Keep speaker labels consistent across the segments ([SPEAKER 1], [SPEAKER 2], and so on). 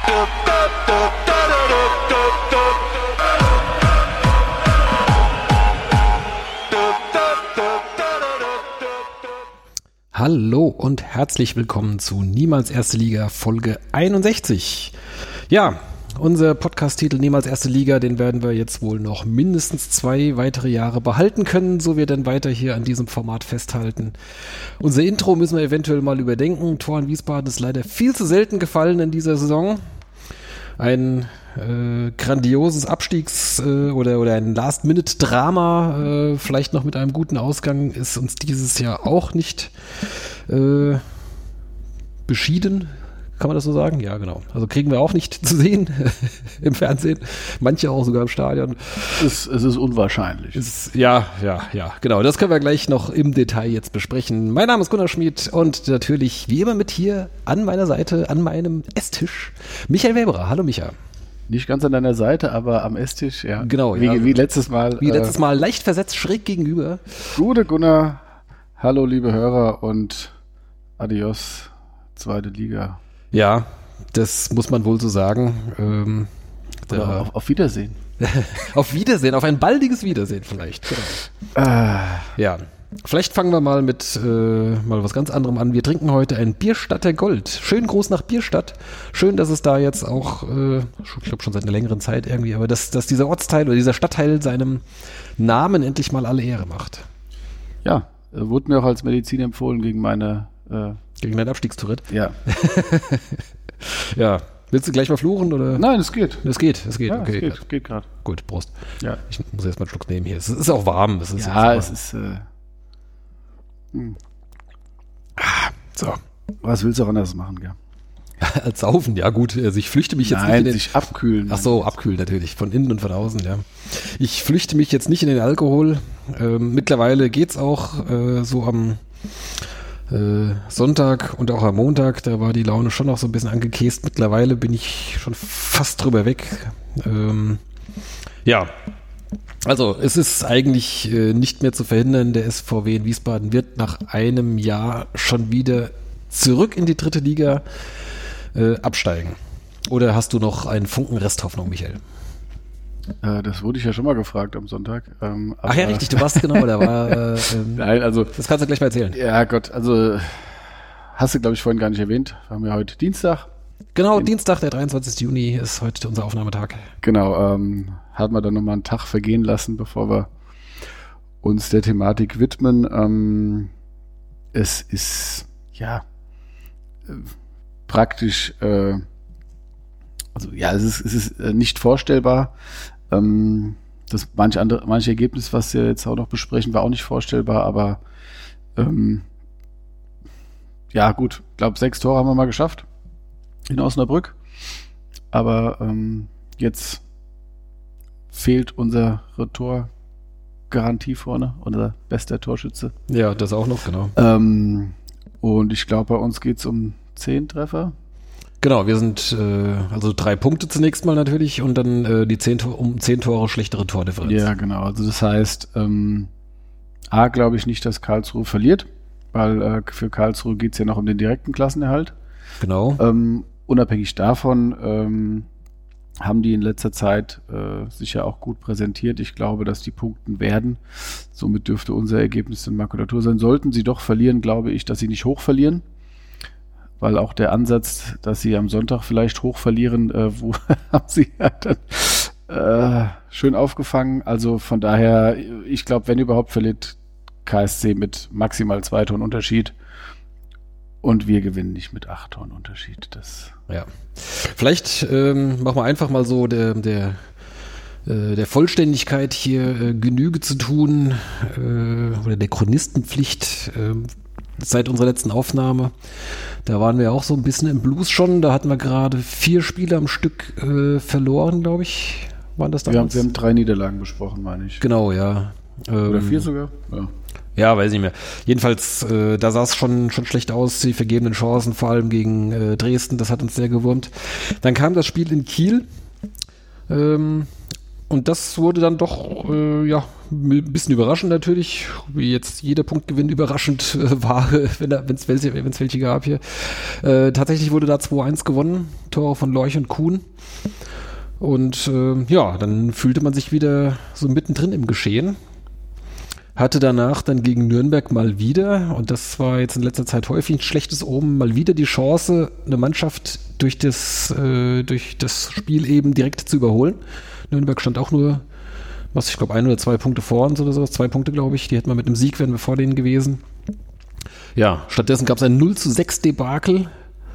[SPEAKER 1] Hallo und herzlich willkommen zu Niemals Erste Liga Folge 61. Ja, unser Podcast-Titel Niemals Erste Liga, den werden wir jetzt wohl noch mindestens 2 weitere Jahre behalten können, so wir dann weiter hier an diesem Format festhalten. Unser Intro müssen wir eventuell mal überdenken. Tor in Wiesbaden ist leider viel zu selten gefallen in dieser Saison. Ein grandioses Abstiegs- oder ein Last-Minute-Drama, vielleicht noch mit einem guten Ausgang, ist uns dieses Jahr auch nicht beschieden. Kann man das so sagen? Ja, genau. Also kriegen wir auch nicht zu sehen im Fernsehen. Manche auch sogar im Stadion.
[SPEAKER 2] Es ist unwahrscheinlich.
[SPEAKER 1] Ja, genau. Das können wir gleich noch im Detail jetzt besprechen. Mein Name ist Gunnar Schmid und natürlich wie immer mit hier an meiner Seite, an meinem Esstisch, Michael Weberer. Hallo Micha.
[SPEAKER 2] Nicht ganz an deiner Seite, aber am Esstisch, ja.
[SPEAKER 1] Genau,
[SPEAKER 2] wie letztes Mal.
[SPEAKER 1] Wie letztes Mal, leicht versetzt, schräg gegenüber.
[SPEAKER 2] Gute Gunnar, hallo liebe Hörer und adios, zweite Liga.
[SPEAKER 1] Ja, das muss man wohl so sagen.
[SPEAKER 2] Auf Wiedersehen.
[SPEAKER 1] Auf Wiedersehen, auf ein baldiges Wiedersehen vielleicht. Genau. Ja, vielleicht fangen wir mal mit mal was ganz anderem an. Wir trinken heute ein Bierstadter Gold. Schön groß nach Bierstadt. Schön, dass es da jetzt auch, ich glaube schon seit einer längeren Zeit irgendwie, aber dass dieser Ortsteil oder dieser Stadtteil seinem Namen endlich mal alle Ehre macht.
[SPEAKER 2] Ja, wurde mir auch als Medizin empfohlen gegen
[SPEAKER 1] dein Abstiegstourette?
[SPEAKER 2] Ja.
[SPEAKER 1] Ja. Willst du gleich mal fluchen, oder?
[SPEAKER 2] Nein, es geht.
[SPEAKER 1] Es geht,
[SPEAKER 2] Ja,
[SPEAKER 1] okay.
[SPEAKER 2] es geht gerade.
[SPEAKER 1] Gut, Prost.
[SPEAKER 2] Ja.
[SPEAKER 1] Ich muss erst mal einen Schluck nehmen hier. Es ist auch warm.
[SPEAKER 2] Es ist
[SPEAKER 1] so.
[SPEAKER 2] Was willst du auch anders machen, gell?
[SPEAKER 1] Als Saufen, ja gut. Also ich flüchte mich jetzt
[SPEAKER 2] Nein,
[SPEAKER 1] nicht
[SPEAKER 2] sich abkühlen.
[SPEAKER 1] Ach so, abkühlen natürlich. Von innen und von außen, ja. Ich flüchte mich jetzt nicht in den Alkohol. Mittlerweile geht's auch so am Sonntag und auch am Montag, da war die Laune schon noch so ein bisschen angekäst. Mittlerweile bin ich schon fast drüber weg. Ja, also es ist eigentlich nicht mehr zu verhindern. Der SVW in Wiesbaden wird nach einem Jahr schon wieder zurück in die 3. Liga absteigen. Oder hast du noch einen Funken Resthoffnung, Michael?
[SPEAKER 2] Das wurde ich ja schon mal gefragt am Sonntag.
[SPEAKER 1] Ach ja, richtig, du warst genau, da war
[SPEAKER 2] nein, also
[SPEAKER 1] das kannst du gleich mal erzählen.
[SPEAKER 2] Ja Gott, also hast du glaube ich vorhin gar nicht erwähnt. Wir haben ja heute Dienstag.
[SPEAKER 1] Genau, Dienstag, der 23. Juni ist heute unser Aufnahmetag.
[SPEAKER 2] Genau, haben wir dann nochmal einen Tag vergehen lassen, bevor wir uns der Thematik widmen. Es ist ja praktisch es ist nicht vorstellbar. Das manche Ergebnis, was wir jetzt auch noch besprechen, war auch nicht vorstellbar, aber ja gut, ich glaube 6 Tore haben wir mal geschafft in Osnabrück, aber jetzt fehlt unsere Torgarantie vorne, unser bester Torschütze.
[SPEAKER 1] Ja, das auch noch, genau.
[SPEAKER 2] Und ich glaube, bei uns geht es um 10 Treffer.
[SPEAKER 1] Genau, wir sind also 3 Punkte zunächst mal natürlich und dann die 10 Tore schlechtere Tordifferenz.
[SPEAKER 2] Ja, genau. Also das heißt, glaube ich nicht, dass Karlsruhe verliert, weil für Karlsruhe geht es ja noch um den direkten Klassenerhalt.
[SPEAKER 1] Genau.
[SPEAKER 2] Unabhängig davon haben die in letzter Zeit sich ja auch gut präsentiert. Ich glaube, dass die punkten werden. Somit dürfte unser Ergebnis dann Makulatur sein. Sollten sie doch verlieren, glaube ich, dass sie nicht hoch verlieren. Weil auch der Ansatz, dass sie am Sonntag vielleicht hoch verlieren, wo haben sie ja dann schön aufgefangen. Also von daher, ich glaube, wenn überhaupt verliert KSC mit maximal 2 Toren Unterschied und wir gewinnen nicht mit 8 Toren Unterschied.
[SPEAKER 1] Ja. Vielleicht machen wir einfach mal so der Vollständigkeit hier Genüge zu tun oder der Chronistenpflicht seit unserer letzten Aufnahme. Da waren wir auch so ein bisschen im Blues schon. Da hatten wir gerade 4 Spiele am Stück verloren, glaube ich. Waren das damals?
[SPEAKER 2] Wir haben 3 Niederlagen besprochen, meine ich.
[SPEAKER 1] Genau, ja.
[SPEAKER 2] Oder 4 sogar?
[SPEAKER 1] Ja, weiß nicht mehr. Jedenfalls, da sah es schon schlecht aus, die vergebenen Chancen, vor allem gegen Dresden, das hat uns sehr gewurmt. Dann kam das Spiel in Kiel. Und das wurde dann doch, ein bisschen überraschend natürlich, wie jetzt jeder Punktgewinn überraschend war, wenn es welche gab hier. Tatsächlich wurde da 2-1 gewonnen, Tore von Lorch und Kuhn. Und dann fühlte man sich wieder so mittendrin im Geschehen. Hatte danach dann gegen Nürnberg mal wieder, und das war jetzt in letzter Zeit häufig ein schlechtes Omen, mal wieder die Chance, eine Mannschaft durch das Spiel eben direkt zu überholen. Nürnberg stand auch nur, ich glaube, 1 oder 2 Punkte vor uns oder sowas, 2 Punkte, glaube ich. Die hätten wir mit einem Sieg, wären wir vor denen gewesen. Ja, stattdessen gab es ein 0-6 Debakel,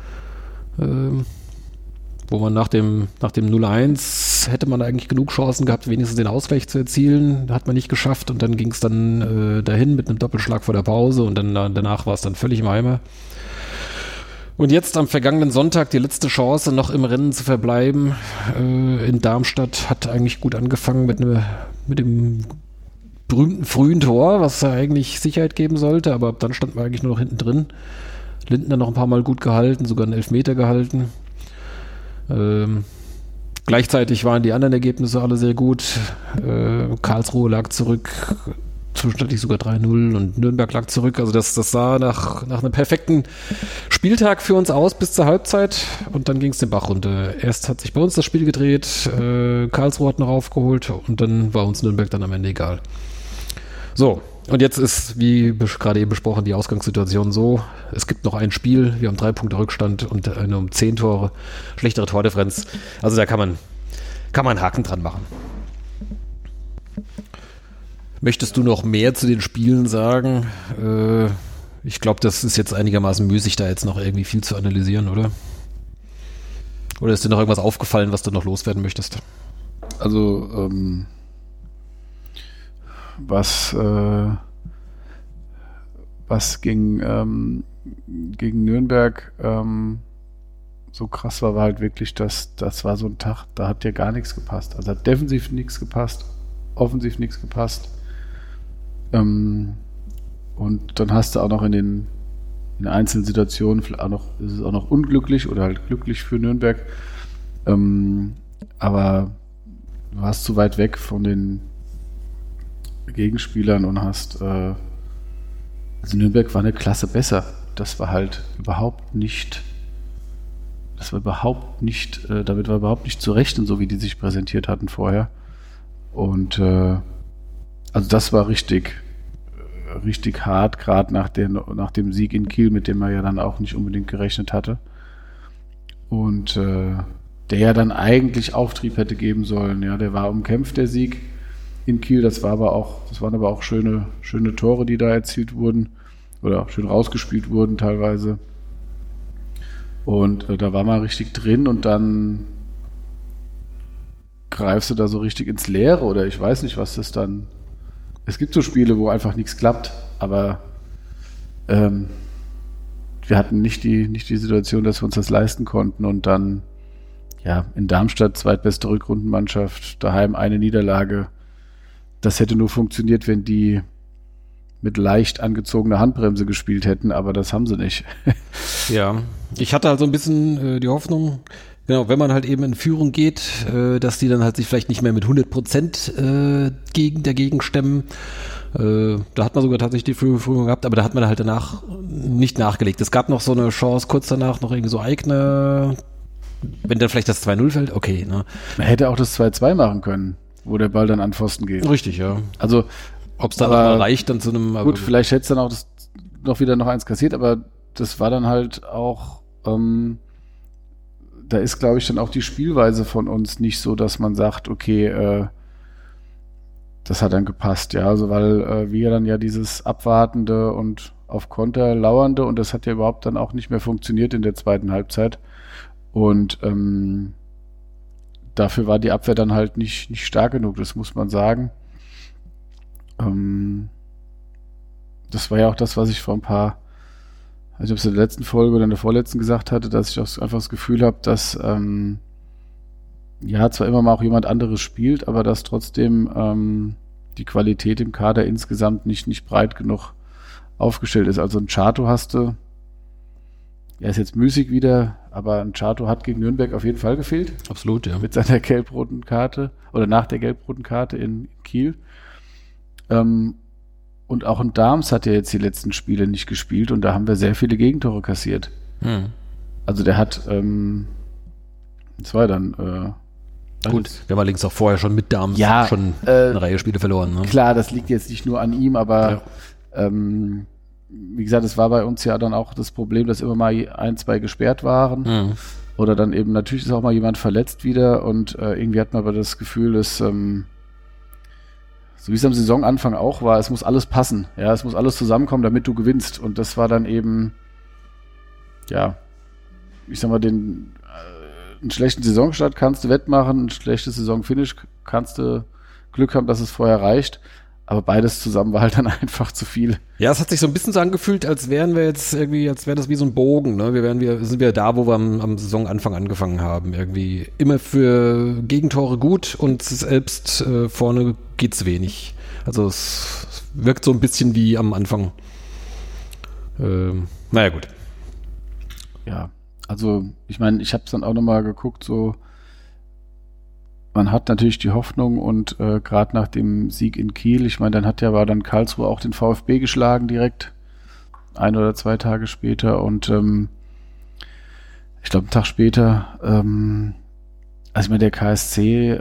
[SPEAKER 1] wo man nach dem 0-1 hätte man eigentlich genug Chancen gehabt, wenigstens den Ausgleich zu erzielen. Hat man nicht geschafft, und dann ging es dann dahin mit einem Doppelschlag vor der Pause, und dann danach war es dann völlig im Eimer. Und jetzt am vergangenen Sonntag die letzte Chance, noch im Rennen zu verbleiben, in Darmstadt, hat eigentlich gut angefangen mit dem berühmten frühen Tor, was da eigentlich Sicherheit geben sollte, aber dann stand man eigentlich nur noch hinten drin. Lindner noch ein paar Mal gut gehalten, sogar einen Elfmeter gehalten. Gleichzeitig waren die anderen Ergebnisse alle sehr gut. Karlsruhe lag zurück, zwischenzeitlich sogar 3-0, und Nürnberg lag zurück. Also das sah nach einem perfekten Spieltag für uns aus bis zur Halbzeit, und dann ging es den Bach runter. Erst hat sich bei uns das Spiel gedreht, Karlsruhe hat noch aufgeholt, und dann war uns Nürnberg dann am Ende egal. So, und jetzt ist, wie gerade eben besprochen, die Ausgangssituation so: Es gibt noch ein Spiel, wir haben 3 Punkte Rückstand und eine um 10 Tore schlechtere Tordifferenz. Also da kann man einen Haken dran machen. Möchtest du noch mehr zu den Spielen sagen? Ich glaube, das ist jetzt einigermaßen müßig, da jetzt noch irgendwie viel zu analysieren, oder? Oder ist dir noch irgendwas aufgefallen, was du noch loswerden möchtest?
[SPEAKER 2] Also, was gegen Nürnberg so krass war halt wirklich, das war so ein Tag, da hat ja gar nichts gepasst. Also hat defensiv nichts gepasst, offensiv nichts gepasst. Und dann hast du auch noch in einzelnen Situationen vielleicht ist es auch noch unglücklich oder halt glücklich für Nürnberg. Aber du warst zu weit weg von den Gegenspielern und hast also Nürnberg war eine Klasse besser. Das war halt damit war überhaupt nicht zu rechnen, so wie die sich präsentiert hatten vorher. Und also das war richtig hart, gerade nach dem Sieg in Kiel, mit dem man ja dann auch nicht unbedingt gerechnet hatte. Und der ja dann eigentlich Auftrieb hätte geben sollen. Ja, der war umkämpft, der Sieg in Kiel. Das waren aber auch schöne Tore, die da erzielt wurden oder schön rausgespielt wurden teilweise. Und da war man richtig drin, und dann greifst du da so richtig ins Leere, oder ich weiß nicht, was das dann. Es gibt so Spiele, wo einfach nichts klappt, aber wir hatten nicht die Situation, dass wir uns das leisten konnten, und dann ja in Darmstadt zweitbeste Rückrundenmannschaft, daheim eine Niederlage. Das hätte nur funktioniert, wenn die mit leicht angezogener Handbremse gespielt hätten, aber das haben sie nicht.
[SPEAKER 1] Ja, ich hatte halt so ein bisschen die Hoffnung, genau, wenn man halt eben in Führung geht, dass die dann halt sich vielleicht nicht mehr mit 100% dagegen stemmen. Da hat man sogar tatsächlich die Führung gehabt, aber da hat man halt danach nicht nachgelegt. Es gab noch so eine Chance, kurz danach noch irgendwie so Eigner, wenn dann vielleicht das 2-0 fällt, okay. Ne?
[SPEAKER 2] Man hätte auch das 2-2 machen können, wo der Ball dann an Pfosten geht.
[SPEAKER 1] Richtig, ja.
[SPEAKER 2] Also
[SPEAKER 1] ob es dann mal reicht, dann zu einem.
[SPEAKER 2] Gut, vielleicht hätte es dann auch noch wieder eins kassiert, aber das war dann halt auch, da ist, glaube ich, dann auch die Spielweise von uns nicht so, dass man sagt, okay, das hat dann gepasst, ja, also weil wir dann ja dieses Abwartende und auf Konter lauernde, und das hat ja überhaupt dann auch nicht mehr funktioniert in der zweiten Halbzeit, und dafür war die Abwehr dann halt nicht stark genug, das muss man sagen. Das war ja auch das, was ich vor ein paar, also ob es in der letzten Folge oder in der vorletzten gesagt hatte, dass ich auch einfach das Gefühl habe, dass ja zwar immer mal auch jemand anderes spielt, aber dass trotzdem die Qualität im Kader insgesamt nicht breit genug aufgestellt ist. Also ein Chato hast du, ist jetzt müßig wieder, aber ein Chato hat gegen Nürnberg auf jeden Fall gefehlt.
[SPEAKER 1] Absolut, ja.
[SPEAKER 2] Mit seiner gelb-roten Karte oder nach der gelb-roten Karte in Kiel. Und auch ein Dahms hat ja jetzt die letzten Spiele nicht gespielt und da haben wir sehr viele Gegentore kassiert. Also der hat, das war dann,
[SPEAKER 1] gut, wir haben allerdings auch vorher schon mit Dahms schon eine Reihe Spiele verloren. Ne?
[SPEAKER 2] Klar, das liegt jetzt nicht nur an ihm, aber wie gesagt, es war bei uns ja dann auch das Problem, dass immer mal 1, 2 gesperrt waren. Oder dann eben, natürlich ist auch mal jemand verletzt wieder und irgendwie hat man aber das Gefühl, dass so wie es am Saisonanfang auch war, es muss alles passen. Ja, es muss alles zusammenkommen, damit du gewinnst. Und das war dann eben, ja, ich sag mal, einen schlechten Saisonstart kannst du wettmachen, ein schlechtes Saisonfinish kannst du Glück haben, dass es vorher reicht. Aber beides zusammen war halt dann einfach zu viel.
[SPEAKER 1] Ja, es hat sich so ein bisschen so angefühlt, als wären wir jetzt irgendwie, als wäre das wie so ein Bogen. Ne? Sind wir da, wo wir am Saisonanfang angefangen haben. Irgendwie immer für Gegentore gut und selbst vorne geht's wenig. Also es wirkt so ein bisschen wie am Anfang. Naja, gut.
[SPEAKER 2] Ja, also ich meine, ich habe es dann auch nochmal geguckt, so man hat natürlich die Hoffnung und gerade nach dem Sieg in Kiel, ich meine, war dann Karlsruhe auch den VfB geschlagen direkt, 1 oder 2 Tage später und ich glaube einen Tag später, also ich meine, der KSC,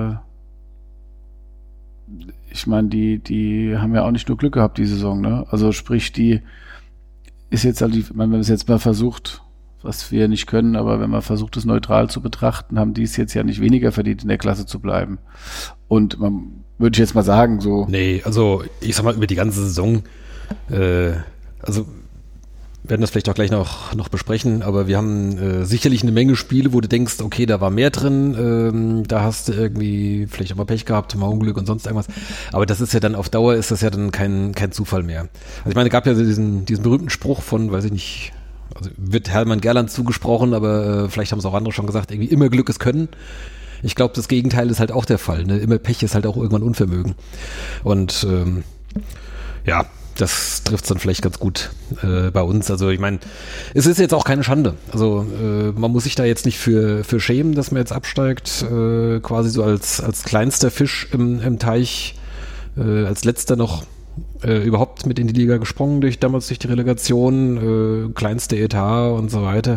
[SPEAKER 2] ich meine, die haben ja auch nicht nur Glück gehabt die Saison, ne? Also sprich, die ist jetzt halt, wenn man es jetzt mal versucht, was wir nicht können, aber wenn man versucht, es neutral zu betrachten, haben die es jetzt ja nicht weniger verdient, in der Klasse zu bleiben. Und man würde ich jetzt mal sagen, so.
[SPEAKER 1] Nee, also ich sag mal, über die ganze Saison, also werden das vielleicht auch gleich noch besprechen, aber wir haben sicherlich eine Menge Spiele, wo du denkst, okay, da war mehr drin, da hast du irgendwie vielleicht auch mal Pech gehabt, mal Unglück und sonst irgendwas. Aber das ist ja dann auf Dauer, ist das ja dann kein Zufall mehr. Also ich meine, es gab ja diesen berühmten Spruch von, weiß ich nicht, also wird Hermann Gerland zugesprochen, aber vielleicht haben es auch andere schon gesagt, irgendwie immer Glück ist Können. Ich glaube, das Gegenteil ist halt auch der Fall. Ne? Immer Pech ist halt auch irgendwann Unvermögen. Und ja, das trifft es dann vielleicht ganz gut bei uns. Also ich meine, es ist jetzt auch keine Schande. Also man muss sich da jetzt nicht für schämen, dass man jetzt absteigt, quasi so als kleinster Fisch im Teich, als letzter noch überhaupt mit in die Liga gesprungen, damals durch die Relegation, kleinste Etat und so weiter.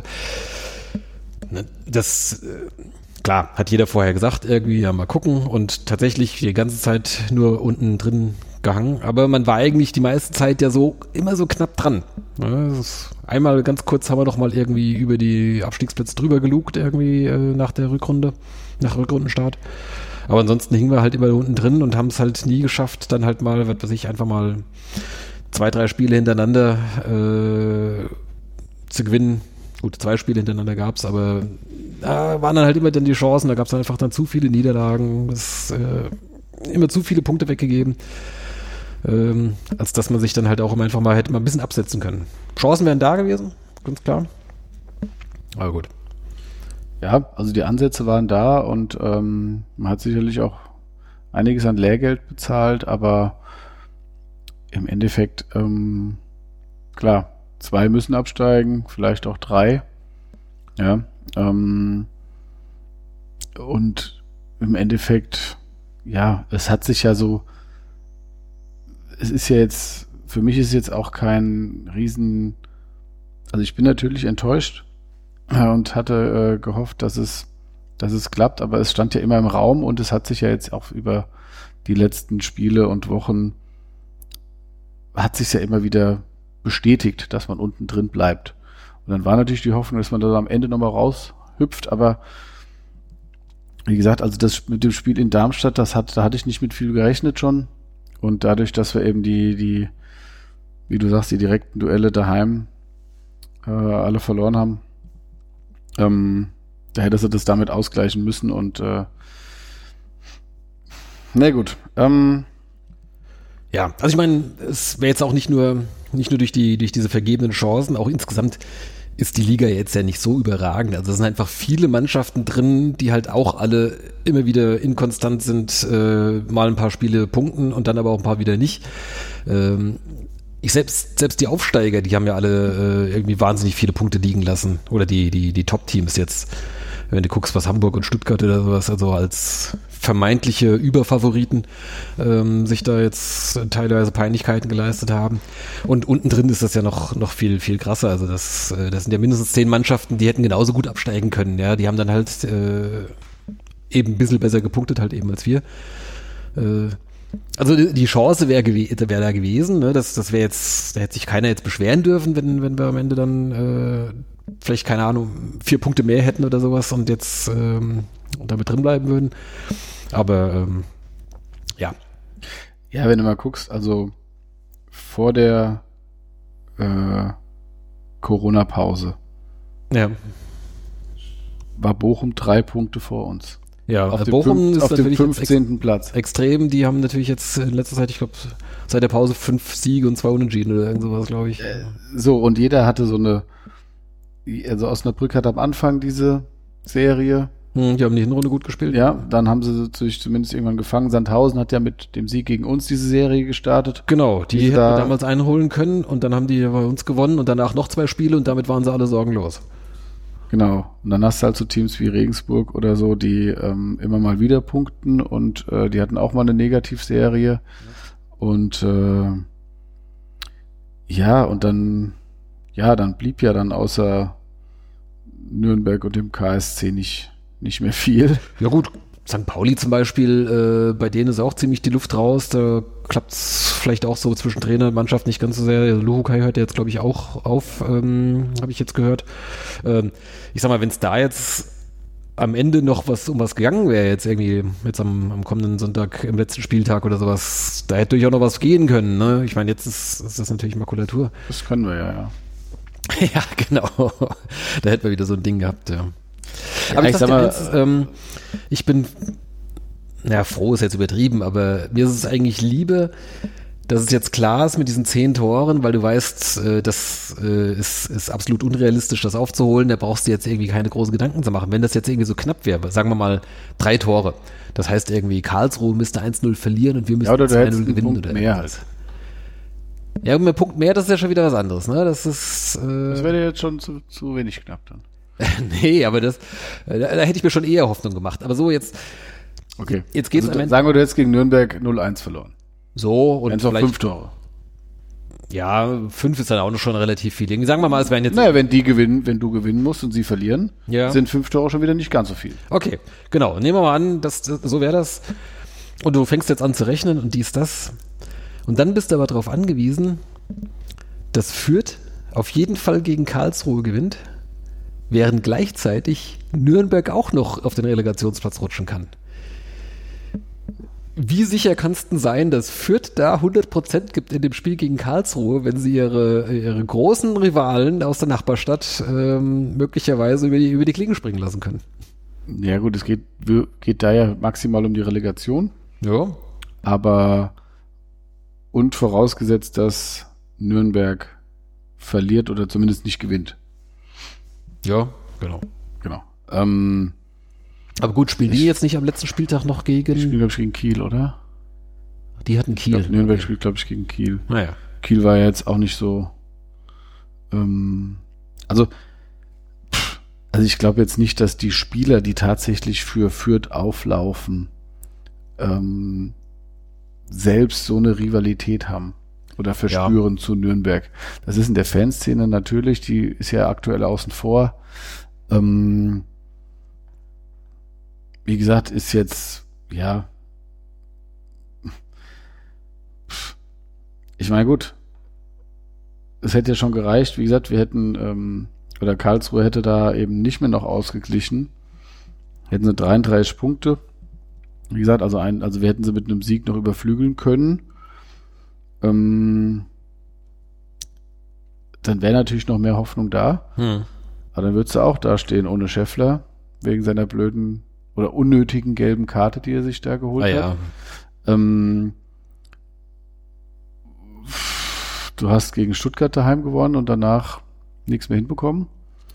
[SPEAKER 1] Das, klar, hat jeder vorher gesagt, irgendwie, ja, mal gucken und tatsächlich die ganze Zeit nur unten drin gehangen, aber man war eigentlich die meiste Zeit ja so, immer so knapp dran. Ja, einmal ganz kurz haben wir noch mal irgendwie über die Abstiegsplätze drüber gelugt, irgendwie nach Rückrundenstart. Aber ansonsten hingen wir halt immer unten drin und haben es halt nie geschafft, dann halt mal, was weiß ich, einfach mal 2, 3 Spiele hintereinander zu gewinnen. Gut, 2 Spiele hintereinander gab's, aber da waren dann halt immer dann die Chancen, da gab's dann einfach dann zu viele Niederlagen, immer zu viele Punkte weggegeben, als dass man sich dann halt auch immer einfach mal hätte mal ein bisschen absetzen können. Chancen wären da gewesen, ganz klar. Aber gut.
[SPEAKER 2] Ja, also die Ansätze waren da und man hat sicherlich auch einiges an Lehrgeld bezahlt, aber im Endeffekt, klar, 2 müssen absteigen, vielleicht auch 3. Ja, und im Endeffekt, ja, es hat sich ja so, es ist ja jetzt, für mich ist jetzt auch kein also ich bin natürlich enttäuscht, und hatte gehofft, dass es klappt, aber es stand ja immer im Raum und es hat sich ja jetzt auch über die letzten Spiele und Wochen hat sich ja immer wieder bestätigt, dass man unten drin bleibt. Und dann war natürlich die Hoffnung, dass man da am Ende nochmal raushüpft, aber wie gesagt, also das mit dem Spiel in Darmstadt, da hatte ich nicht mit viel gerechnet schon und dadurch, dass wir eben die wie du sagst, die direkten Duelle daheim alle verloren haben, da hätte sie das damit ausgleichen müssen und na gut.
[SPEAKER 1] Ja, also ich meine, es wäre jetzt auch nicht nur durch diese vergebenen Chancen, auch insgesamt ist die Liga jetzt ja nicht so überragend. Also es sind einfach viele Mannschaften drin, die halt auch alle immer wieder inkonstant sind, mal ein paar Spiele punkten und dann aber auch ein paar wieder nicht. selbst die Aufsteiger, die haben ja alle irgendwie wahnsinnig viele Punkte liegen lassen. Oder die Top-Teams jetzt. Wenn du guckst, was Hamburg und Stuttgart oder sowas, also als vermeintliche Überfavoriten sich da jetzt teilweise Peinlichkeiten geleistet haben. Und unten drin ist das ja noch viel, viel krasser. Also das sind ja mindestens 10 Mannschaften, die hätten genauso gut absteigen können. Ja, die haben dann halt eben ein bisschen besser gepunktet halt eben als wir. Also die Chance wäre da gewesen, ne? Das wäre jetzt, da hätte sich keiner jetzt beschweren dürfen, wenn wir am Ende dann vielleicht, keine Ahnung, 4 Punkte mehr hätten oder sowas und jetzt damit drin bleiben würden. Aber ja.
[SPEAKER 2] Ja, wenn du mal guckst, also vor der Corona-Pause war Bochum 3 Punkte vor uns.
[SPEAKER 1] Ja,
[SPEAKER 2] auf
[SPEAKER 1] Bochum ist
[SPEAKER 2] auf dem
[SPEAKER 1] natürlich
[SPEAKER 2] 15. Platz.
[SPEAKER 1] Extrem, die haben natürlich jetzt in letzter Zeit, ich glaube, seit der Pause 5 Siege und 2 Unentschieden oder irgend sowas, glaube ich.
[SPEAKER 2] So, und jeder hatte so eine, also Osnabrück hat am Anfang diese Serie.
[SPEAKER 1] Die haben die Hinrunde gut gespielt.
[SPEAKER 2] Ja, dann haben sie sich zumindest irgendwann gefangen. Sandhausen hat ja mit dem Sieg gegen uns diese Serie gestartet.
[SPEAKER 1] Genau, die hätten wir damals einholen können und dann haben die bei uns gewonnen und danach noch 2 Spiele und damit waren sie alle sorgenlos.
[SPEAKER 2] Genau. Und dann hast du halt so Teams wie Regensburg oder so, die immer mal wieder punkten und die hatten auch mal eine Negativserie. Und und dann blieb ja dann außer Nürnberg und dem KSC nicht mehr viel.
[SPEAKER 1] Ja gut, St. Pauli zum Beispiel, bei denen ist auch ziemlich die Luft raus. Da klappt es vielleicht auch so zwischen Trainer und Mannschaft nicht ganz so sehr. Luhukai hört ja jetzt, glaube ich, auch auf, habe ich jetzt gehört. Ich sag mal, wenn es da jetzt am Ende noch um was gegangen wäre, jetzt irgendwie jetzt am kommenden Sonntag im letzten Spieltag oder sowas, da hätte durchaus noch was gehen können. Ne? Ich meine, jetzt ist das natürlich Makulatur.
[SPEAKER 2] Das können wir ja.
[SPEAKER 1] Ja, genau. Da hätten wir wieder so ein Ding gehabt, ja. Aber
[SPEAKER 2] ich sag mal,
[SPEAKER 1] ich bin, froh ist jetzt übertrieben, aber mir ist es eigentlich lieber, dass es jetzt klar ist mit diesen 10 Toren, weil du weißt, das ist absolut unrealistisch, das aufzuholen. Da brauchst du jetzt irgendwie keine großen Gedanken zu machen. Wenn das jetzt irgendwie so knapp wäre, sagen wir mal 3 Tore, das heißt irgendwie Karlsruhe müsste 1-0 verlieren und wir müssten 2-0 gewinnen. Oder
[SPEAKER 2] mehr halt.
[SPEAKER 1] Ja, mit einem Punkt mehr, das ist ja schon wieder was anderes. Ne? Das
[SPEAKER 2] wäre jetzt schon zu wenig knapp dann.
[SPEAKER 1] Nee, aber da hätte ich mir schon eher Hoffnung gemacht. Aber so jetzt.
[SPEAKER 2] Okay.
[SPEAKER 1] Jetzt geht's
[SPEAKER 2] also, sagen wir, du hättest gegen Nürnberg 0-1 verloren.
[SPEAKER 1] So, und
[SPEAKER 2] vielleicht 5 Tore.
[SPEAKER 1] Ja, 5 ist dann auch noch schon relativ viel. Sagen wir mal, es wären jetzt.
[SPEAKER 2] Naja, wenn du gewinnen musst und sie verlieren, sind 5 Tore schon wieder nicht ganz so viel.
[SPEAKER 1] Okay, genau. Nehmen wir mal an, so wäre das. Und du fängst jetzt an zu rechnen und das. Und dann bist du aber darauf angewiesen, dass Fürth auf jeden Fall gegen Karlsruhe gewinnt, während gleichzeitig Nürnberg auch noch auf den Relegationsplatz rutschen kann. Wie sicher kannst du sein, dass Fürth da 100% gibt in dem Spiel gegen Karlsruhe, wenn sie ihre großen Rivalen aus der Nachbarstadt möglicherweise über die Klinge springen lassen können?
[SPEAKER 2] Ja gut, es geht da ja maximal um die Relegation.
[SPEAKER 1] Ja.
[SPEAKER 2] Aber und vorausgesetzt, dass Nürnberg verliert oder zumindest nicht gewinnt.
[SPEAKER 1] Ja, genau. Aber gut, spielen die jetzt nicht am letzten Spieltag noch gegen...
[SPEAKER 2] Die spielen, glaube ich, gegen Kiel, oder?
[SPEAKER 1] Die hatten Kiel.
[SPEAKER 2] Nürnberg spielt, glaube ich, gegen Kiel.
[SPEAKER 1] Naja.
[SPEAKER 2] Kiel war ja jetzt auch nicht so... Also ich glaube jetzt nicht, dass die Spieler, die tatsächlich für Fürth auflaufen, selbst so eine Rivalität haben oder verspüren zu Nürnberg. Das ist in der Fanszene natürlich, die ist ja aktuell außen vor. Wie gesagt, ist jetzt, ich meine, gut, es hätte ja schon gereicht, wie gesagt, wir hätten, oder Karlsruhe hätte da eben nicht mehr noch ausgeglichen, hätten sie 33 Punkte, wie gesagt, also wir hätten sie mit einem Sieg noch überflügeln können, dann wäre natürlich noch mehr Hoffnung da, aber dann würdest du auch da stehen ohne Scheffler, wegen seiner blöden oder unnötigen gelben Karte, die er sich da geholt hat. Du hast gegen Stuttgart daheim gewonnen und danach nichts mehr hinbekommen.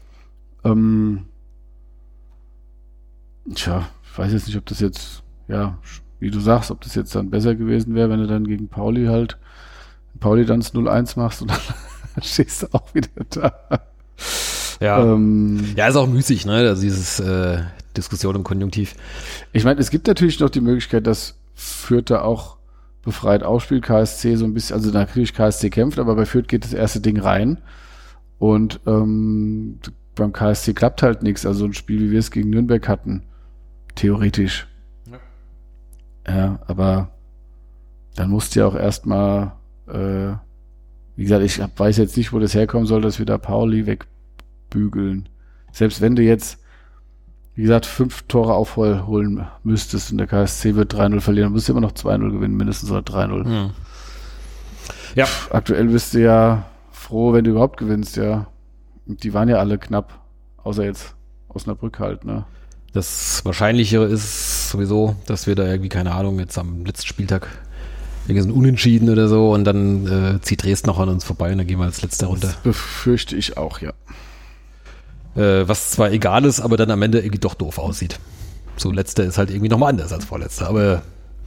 [SPEAKER 2] Ich weiß jetzt nicht, ob das jetzt, wie du sagst, ob das jetzt dann besser gewesen wäre, wenn du dann gegen Pauli halt Pauli dann das 0-1 machst und dann stehst du auch wieder da.
[SPEAKER 1] Ja, ist auch müßig, ne? Also dieses Diskussion im Konjunktiv.
[SPEAKER 2] Ich meine, es gibt natürlich noch die Möglichkeit, dass Fürth da auch befreit aufspielt, KSC so ein bisschen, also natürlich KSC kämpft, aber bei Fürth geht das erste Ding rein und beim KSC klappt halt nichts. Also ein Spiel, wie wir es gegen Nürnberg hatten, theoretisch. Ja, aber dann musst du ja auch erstmal, wie gesagt, ich weiß jetzt nicht, wo das herkommen soll, dass wir da Pauli wegbügeln. Selbst wenn du jetzt, wie gesagt, 5 Tore aufholen müsstest und der KSC wird 3-0 verlieren, dann musst du immer noch 2-0 gewinnen, mindestens oder 3-0.
[SPEAKER 1] Ja.
[SPEAKER 2] Aktuell bist du ja froh, wenn du überhaupt gewinnst, ja. Und die waren ja alle knapp, außer jetzt Osnabrück halt, ne?
[SPEAKER 1] Das Wahrscheinlichere ist sowieso, dass wir da irgendwie, keine Ahnung, jetzt am letzten Spieltag irgendwie so ein Unentschieden oder so und dann zieht Dresden noch an uns vorbei und dann gehen wir als Letzter runter.
[SPEAKER 2] Das befürchte ich auch, ja.
[SPEAKER 1] Was zwar egal ist, aber dann am Ende irgendwie doch doof aussieht. So, Letzter ist halt irgendwie nochmal anders als Vorletzter, aber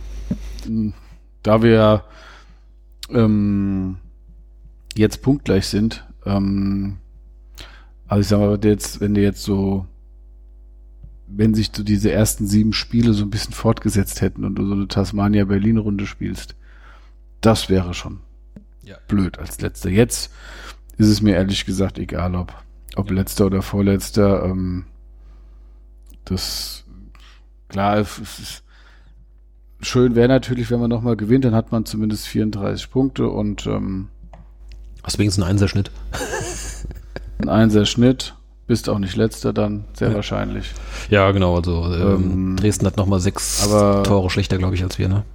[SPEAKER 2] da wir jetzt punktgleich sind, also ich sag mal, wenn sich so diese ersten 7 Spiele so ein bisschen fortgesetzt hätten und du so eine Tasmania-Berlin-Runde spielst, das wäre schon blöd als Letzter. Jetzt ist es mir ehrlich gesagt egal, ob Letzter oder Vorletzter. Das, klar, es ist schön wäre natürlich, wenn man nochmal gewinnt, dann hat man zumindest 34 Punkte und
[SPEAKER 1] hast wenigstens einen Einser-Schnitt.
[SPEAKER 2] Ein Einser-Schnitt, bist auch nicht Letzter dann, sehr wahrscheinlich.
[SPEAKER 1] Ja, genau, also Dresden hat nochmal 6 Tore schlechter, glaube ich, als wir, ne?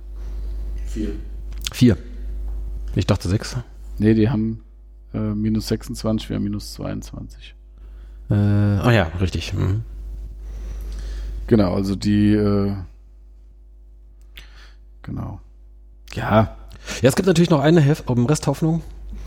[SPEAKER 1] 4. Ich dachte 6.
[SPEAKER 2] Nee, die haben minus 26, wir haben minus 22.
[SPEAKER 1] Ja, richtig. Mhm.
[SPEAKER 2] Genau, also die genau. Ja.
[SPEAKER 1] Ja, es gibt natürlich noch eine Resthoffnung.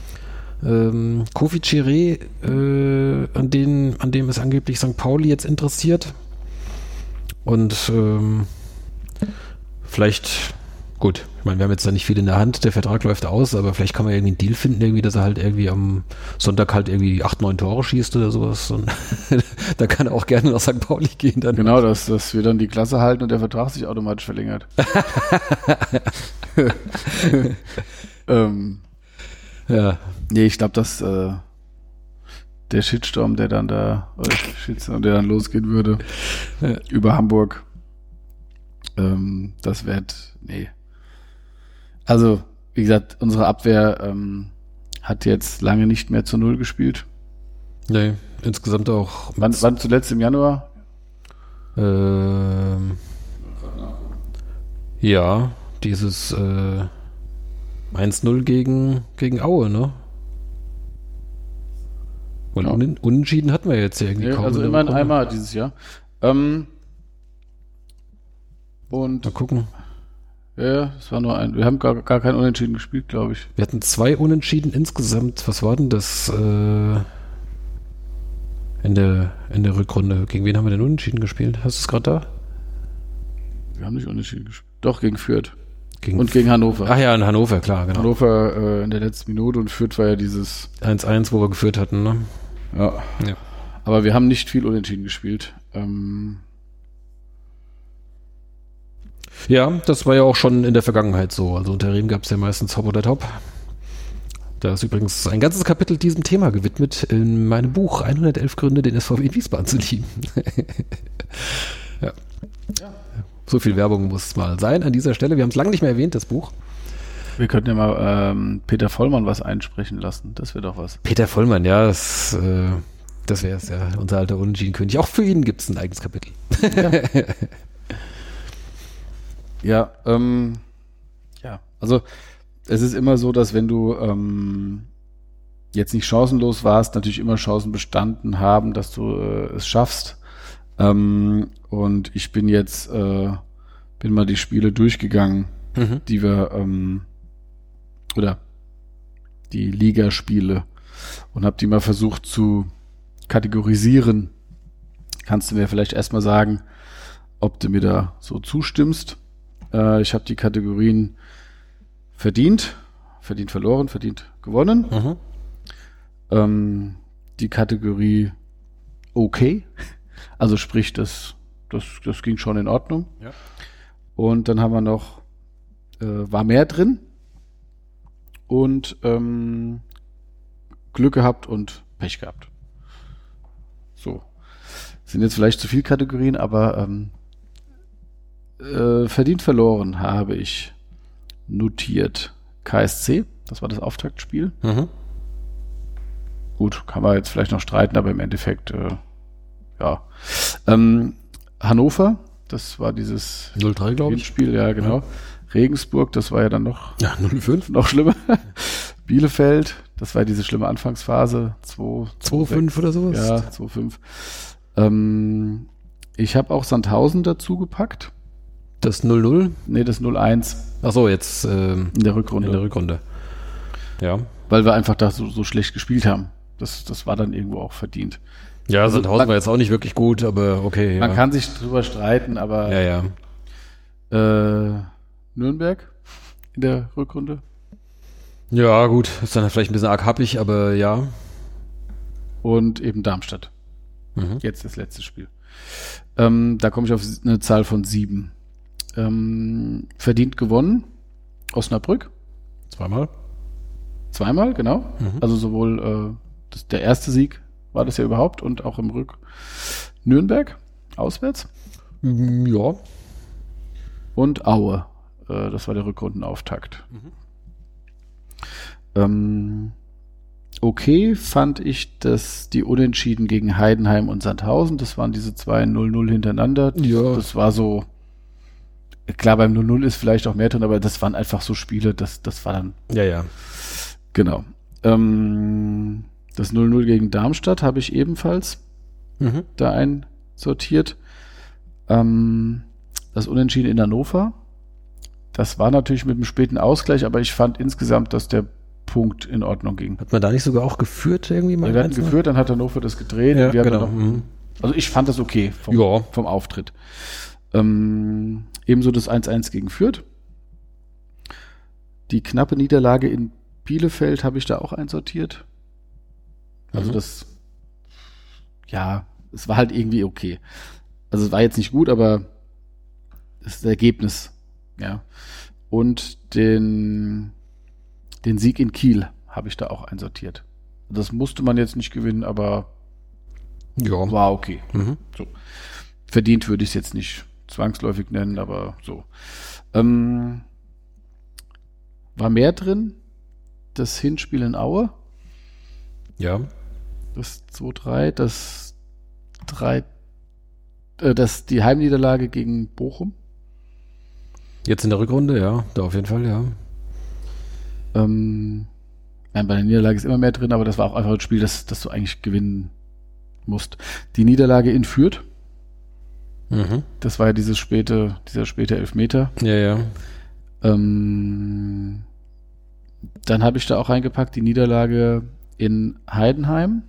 [SPEAKER 1] Kofi Chiré, an dem ist angeblich St. Pauli jetzt interessiert. Und vielleicht, gut, ich meine, wir haben jetzt da nicht viel in der Hand, der Vertrag läuft aus, aber vielleicht kann man irgendwie einen Deal finden, irgendwie, dass er halt irgendwie am Sonntag halt irgendwie 8, 9 Tore schießt oder sowas. Und da kann er auch gerne nach St. Pauli gehen. Dann
[SPEAKER 2] genau, dass wir dann die Klasse halten und der Vertrag sich automatisch verlängert.
[SPEAKER 1] Ja.
[SPEAKER 2] Nee, ich glaube, dass der Shitstorm, der dann losgehen würde über Hamburg, das wird, nee. Also, wie gesagt, unsere Abwehr hat jetzt lange nicht mehr zu 0 gespielt.
[SPEAKER 1] Nee, insgesamt auch.
[SPEAKER 2] Wann zuletzt im Januar?
[SPEAKER 1] Ja, dieses 1-0 gegen Aue, ne? Weil Unentschieden hatten wir jetzt ja irgendwie kaum.
[SPEAKER 2] Also immerhin einmal dieses Jahr. Und
[SPEAKER 1] mal gucken.
[SPEAKER 2] Ja, es war nur ein. Wir haben gar kein Unentschieden gespielt, glaube ich.
[SPEAKER 1] Wir hatten 2 Unentschieden insgesamt. Was war denn das in der Rückrunde? Gegen wen haben wir denn Unentschieden gespielt? Hast du es gerade da?
[SPEAKER 2] Wir haben nicht Unentschieden gespielt. Doch, gegen Fürth.
[SPEAKER 1] Gegen
[SPEAKER 2] Hannover.
[SPEAKER 1] Ach ja, in Hannover, klar, genau.
[SPEAKER 2] Hannover in der letzten Minute und Fürth war ja dieses
[SPEAKER 1] 1-1, wo wir geführt hatten, ne?
[SPEAKER 2] Ja. Aber wir haben nicht viel Unentschieden gespielt.
[SPEAKER 1] Ja, das war ja auch schon in der Vergangenheit so. Also unter Rehm gab es ja meistens Hop oder Top. Da ist übrigens ein ganzes Kapitel diesem Thema gewidmet in meinem Buch 111 Gründe, den SVW in Wiesbaden zu lieben. Ja. So viel Werbung muss mal sein an dieser Stelle. Wir haben es lange nicht mehr erwähnt, das Buch.
[SPEAKER 2] Wir könnten ja mal Peter Vollmann was einsprechen lassen. Das wäre doch was.
[SPEAKER 1] Peter Vollmann, ja, das wäre es ja, unser alter Unentschieden-König. Auch für ihn gibt es ein eigenes Kapitel.
[SPEAKER 2] Ja, also es ist immer so, dass wenn du jetzt nicht chancenlos warst, natürlich immer Chancen bestanden haben, dass du es schaffst. Und ich bin jetzt bin mal die Spiele durchgegangen, die wir oder die Ligaspiele und habe die mal versucht zu kategorisieren. Kannst du mir vielleicht erstmal sagen, ob du mir da so zustimmst? Ich habe die Kategorien verdient, verdient verloren, verdient gewonnen. Die Kategorie okay, also sprich, das ging schon in Ordnung.
[SPEAKER 1] Ja.
[SPEAKER 2] Und dann haben wir noch, war mehr drin und Glück gehabt und Pech gehabt. So. Sind jetzt vielleicht zu viele Kategorien, aber verdient verloren habe ich notiert KSC, das war das Auftaktspiel. Gut, kann man jetzt vielleicht noch streiten, aber im Endeffekt, ja. Hannover, das war dieses
[SPEAKER 1] 0-3, glaube ich.
[SPEAKER 2] Spiel, ja, genau. Ja. Regensburg, das war ja dann noch
[SPEAKER 1] 0-5.
[SPEAKER 2] Noch schlimmer. Bielefeld, das war diese schlimme Anfangsphase,
[SPEAKER 1] 2-5 oder sowas?
[SPEAKER 2] Ja, 2-5. Ich habe auch Sandhausen dazu gepackt.
[SPEAKER 1] Das 0-0?
[SPEAKER 2] Nee, das 0-1.
[SPEAKER 1] Ach so, jetzt
[SPEAKER 2] in der Rückrunde.
[SPEAKER 1] Ja.
[SPEAKER 2] Weil wir einfach da so schlecht gespielt haben. Das war dann irgendwo auch verdient.
[SPEAKER 1] Ja, also Sandhausen war jetzt auch nicht wirklich gut, aber okay. Ja.
[SPEAKER 2] Man kann sich drüber streiten, aber
[SPEAKER 1] ja.
[SPEAKER 2] Nürnberg in der Rückrunde.
[SPEAKER 1] Ja, gut, ist dann vielleicht ein bisschen arg happig, aber ja.
[SPEAKER 2] Und eben Darmstadt. Jetzt das letzte Spiel. Da komme ich auf eine Zahl von 7. Verdient gewonnen. Osnabrück. Zweimal, genau. Also sowohl der erste Sieg war das ja überhaupt und auch im Nürnberg, auswärts.
[SPEAKER 1] Ja.
[SPEAKER 2] Und Aue. Das war der Rückrundenauftakt. Okay fand ich, dass die Unentschieden gegen Heidenheim und Sandhausen, das waren diese 2 0-0 hintereinander.
[SPEAKER 1] Ja.
[SPEAKER 2] Das war so, klar, beim 0-0 ist vielleicht auch mehr drin, aber das waren einfach so Spiele, das war dann...
[SPEAKER 1] Ja.
[SPEAKER 2] Genau. Das 0-0 gegen Darmstadt habe ich ebenfalls da einsortiert. Das Unentschieden in Hannover, das war natürlich mit einem späten Ausgleich, aber ich fand insgesamt, dass der Punkt in Ordnung ging.
[SPEAKER 1] Hat man da nicht sogar auch geführt irgendwie mal?
[SPEAKER 2] Ja, wir hatten geführt, dann hat Hannover das gedreht.
[SPEAKER 1] Ja,
[SPEAKER 2] und wir
[SPEAKER 1] genau.
[SPEAKER 2] Also ich fand das okay vom Auftritt. Ebenso das 1-1 gegen Fürth. Die knappe Niederlage in Bielefeld habe ich da auch einsortiert. Also es war halt irgendwie okay. Also es war jetzt nicht gut, aber das ist das Ergebnis. Ja. Und den Sieg in Kiel habe ich da auch einsortiert. Das musste man jetzt nicht gewinnen, aber war okay. So. Verdient würde ich es jetzt nicht zwangsläufig nennen, aber so. War mehr drin? Das Hinspiel in Aue?
[SPEAKER 1] Ja.
[SPEAKER 2] Das 2-3, die Heimniederlage gegen Bochum?
[SPEAKER 1] Jetzt in der Rückrunde, ja, da auf jeden Fall, ja.
[SPEAKER 2] Bei der Niederlage ist immer mehr drin, aber das war auch einfach ein Spiel, das du eigentlich gewinnen musst. Die Niederlage in Fürth, das war ja dieser späte Elfmeter.
[SPEAKER 1] Ja.
[SPEAKER 2] Dann habe ich da auch reingepackt die Niederlage in Heidenheim.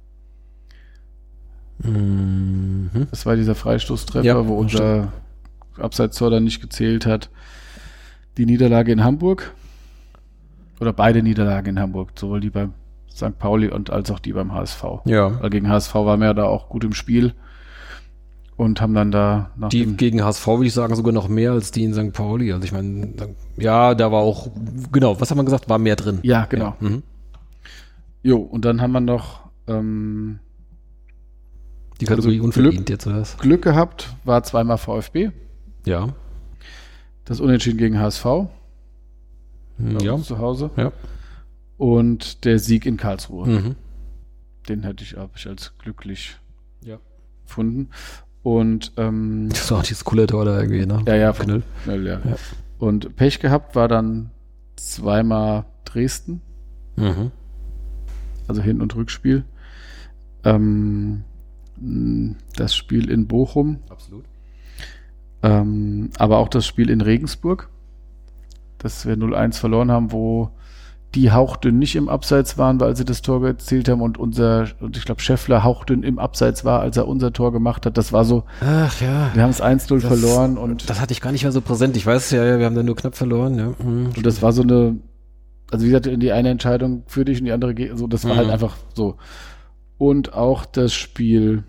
[SPEAKER 2] Das war dieser Freistoßtreffer, wo unser Abseitstor dann nicht gezählt hat. Die Niederlage in Hamburg. Oder beide Niederlagen in Hamburg, sowohl die beim St. Pauli und als auch die beim HSV.
[SPEAKER 1] Ja.
[SPEAKER 2] Weil gegen HSV waren wir ja da auch gut im Spiel und haben dann da nach
[SPEAKER 1] die gegen HSV würde ich sagen sogar noch mehr als die in St. Pauli. Also ich meine, ja, da war auch, genau, was haben wir gesagt, war mehr drin.
[SPEAKER 2] Ja, genau.
[SPEAKER 1] Ja.
[SPEAKER 2] Jo, und dann haben wir noch
[SPEAKER 1] die Kategorie unverdient jetzt, oder was?
[SPEAKER 2] Glück gehabt, war zweimal VfB.
[SPEAKER 1] Ja.
[SPEAKER 2] Das Unentschieden gegen HSV.
[SPEAKER 1] Ja.
[SPEAKER 2] Zu Hause.
[SPEAKER 1] Ja.
[SPEAKER 2] Und der Sieg in Karlsruhe. Den habe ich als glücklich gefunden. Und
[SPEAKER 1] das war auch dieses coole Tor da irgendwie, ne?
[SPEAKER 2] Ja,
[SPEAKER 1] Knüll.
[SPEAKER 2] Ja. Und Pech gehabt war dann zweimal Dresden. Also Hin- und Rückspiel. Das Spiel in Bochum.
[SPEAKER 1] Absolut.
[SPEAKER 2] Aber auch das Spiel in Regensburg, dass wir 0-1 verloren haben, wo die hauchdünn nicht im Abseits waren, weil sie das Tor erzielt haben und ich glaube Scheffler hauchdünn im Abseits war, als er unser Tor gemacht hat. Das war so,
[SPEAKER 1] ach ja,
[SPEAKER 2] wir haben es 1-0 verloren und
[SPEAKER 1] das hatte ich gar nicht mehr so präsent. Ich weiß ja, wir haben da nur knapp verloren. Ja.
[SPEAKER 2] Und das war so eine also wie gesagt, die eine Entscheidung für dich und die andere so, das war halt einfach so. Und auch das Spiel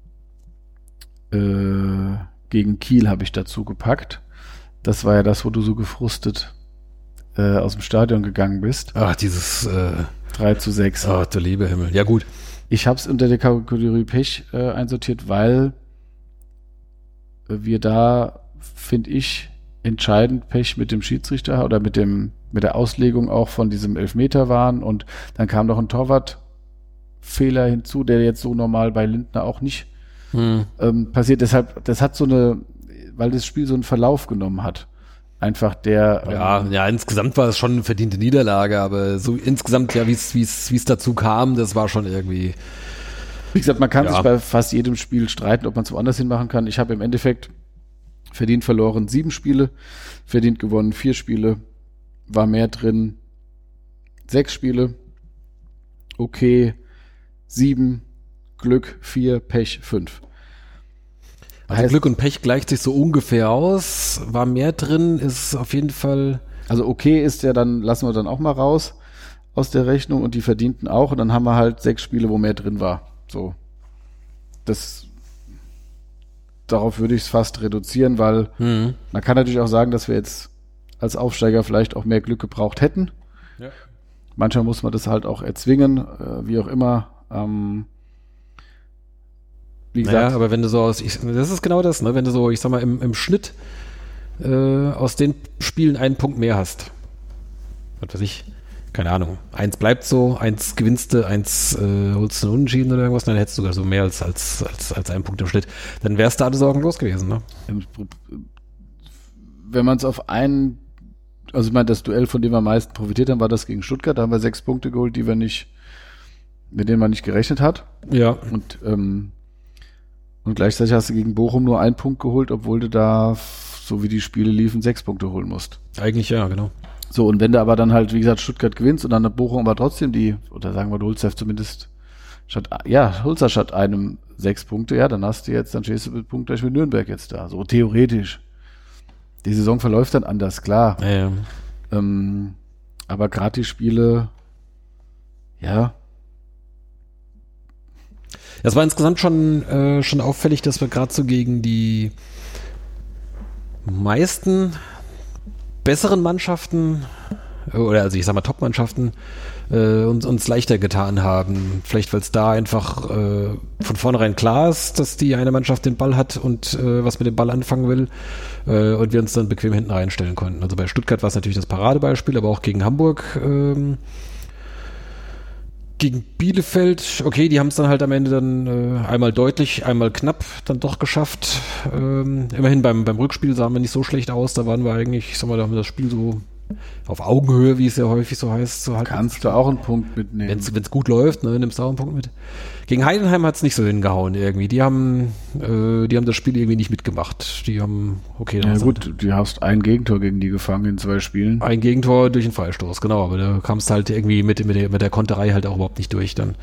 [SPEAKER 2] gegen Kiel habe ich dazu gepackt. Das war ja das, wo du so gefrustet aus dem Stadion gegangen bist.
[SPEAKER 1] Ach, dieses
[SPEAKER 2] 3:6.
[SPEAKER 1] Ach, der liebe Himmel. Ja, gut.
[SPEAKER 2] Ich habe es unter der Kategorie Pech einsortiert, weil wir da, finde ich, entscheidend Pech mit dem Schiedsrichter oder mit der Auslegung auch von diesem Elfmeter waren. Und dann kam noch ein Torwartfehler hinzu, der jetzt so normal bei Lindner auch nicht passiert. Deshalb, das hat weil das Spiel so einen Verlauf genommen hat. Einfach
[SPEAKER 1] ja, insgesamt war es schon eine verdiente Niederlage, aber so insgesamt, ja, wie es dazu kam, das war schon irgendwie.
[SPEAKER 2] Wie gesagt, man kann sich bei fast jedem Spiel streiten, ob man es woanders hin machen kann. Ich habe im Endeffekt verdient verloren 7 Spiele, verdient gewonnen 4 Spiele, war mehr drin 6 Spiele, okay 7, Glück 4, Pech 5.
[SPEAKER 1] Also Glück und Pech gleicht sich so ungefähr aus, war mehr drin, ist auf jeden Fall.
[SPEAKER 2] Also okay ist ja dann, lassen wir dann auch mal raus aus der Rechnung und die verdienten auch und dann haben wir halt 6 Spiele, wo mehr drin war. So. Darauf würde ich es fast reduzieren, weil man kann natürlich auch sagen, dass wir jetzt als Aufsteiger vielleicht auch mehr Glück gebraucht hätten. Ja. Manchmal muss man das halt auch erzwingen, wie auch immer. Wie gesagt.
[SPEAKER 1] Naja, aber wenn du so das ist genau das, ne? Wenn du so, ich sag mal, im Schnitt aus den Spielen einen Punkt mehr hast. Was weiß ich, keine Ahnung. 1 bleibt so, 1 gewinnst du, 1 holst du einen Unentschieden oder irgendwas, dann hättest du sogar so mehr als einen Punkt im Schnitt. Dann wärst du alle Sorgen los gewesen, ne?
[SPEAKER 2] Wenn man es auf also ich meine, das Duell, von dem wir am meisten profitiert haben, war das gegen Stuttgart. Da haben wir 6 Punkte geholt, mit denen man nicht gerechnet hat.
[SPEAKER 1] Ja.
[SPEAKER 2] Und gleichzeitig hast du gegen Bochum nur 1 Punkt geholt, obwohl du da, so wie die Spiele liefen, 6 Punkte holen musst.
[SPEAKER 1] Eigentlich ja, genau.
[SPEAKER 2] So, und wenn du aber dann halt, wie gesagt, Stuttgart gewinnst und dann hat Bochum aber trotzdem oder sagen wir, du holst ja zumindest statt einem 6 Punkte, ja, dann stehst du mit Punkt gleich mit Nürnberg jetzt da. So theoretisch. Die Saison verläuft dann anders, klar.
[SPEAKER 1] Ja.
[SPEAKER 2] Aber gerade die Spiele, ja.
[SPEAKER 1] Das war insgesamt schon auffällig, dass wir gerade so gegen die meisten besseren Mannschaften oder also ich sag mal Top-Mannschaften uns leichter getan haben. Vielleicht, weil es da einfach von vornherein klar ist, dass die eine Mannschaft den Ball hat und was mit dem Ball anfangen will und wir uns dann bequem hinten reinstellen konnten. Also bei Stuttgart war es natürlich das Paradebeispiel, aber auch gegen Hamburg, gegen Bielefeld, okay, die haben es dann halt am Ende dann einmal deutlich, einmal knapp dann doch geschafft. Immerhin beim Rückspiel sahen wir nicht so schlecht aus, da waren wir eigentlich, ich sag mal, da haben wir das Spiel so auf Augenhöhe, wie es ja häufig so heißt. So halt
[SPEAKER 2] kannst du auch einen Punkt mitnehmen.
[SPEAKER 1] Wenn es gut läuft, ne, nimmst du auch einen Punkt mit. Gegen Heidenheim hat es nicht so hingehauen irgendwie. Die haben das Spiel irgendwie nicht mitgemacht. Die haben, okay.
[SPEAKER 2] Ja gut, du hast ein Gegentor gegen die gefangen in 2 Spielen.
[SPEAKER 1] Ein Gegentor durch einen Freistoß, genau. Aber da kamst halt irgendwie mit der Konterei halt auch überhaupt nicht durch dann.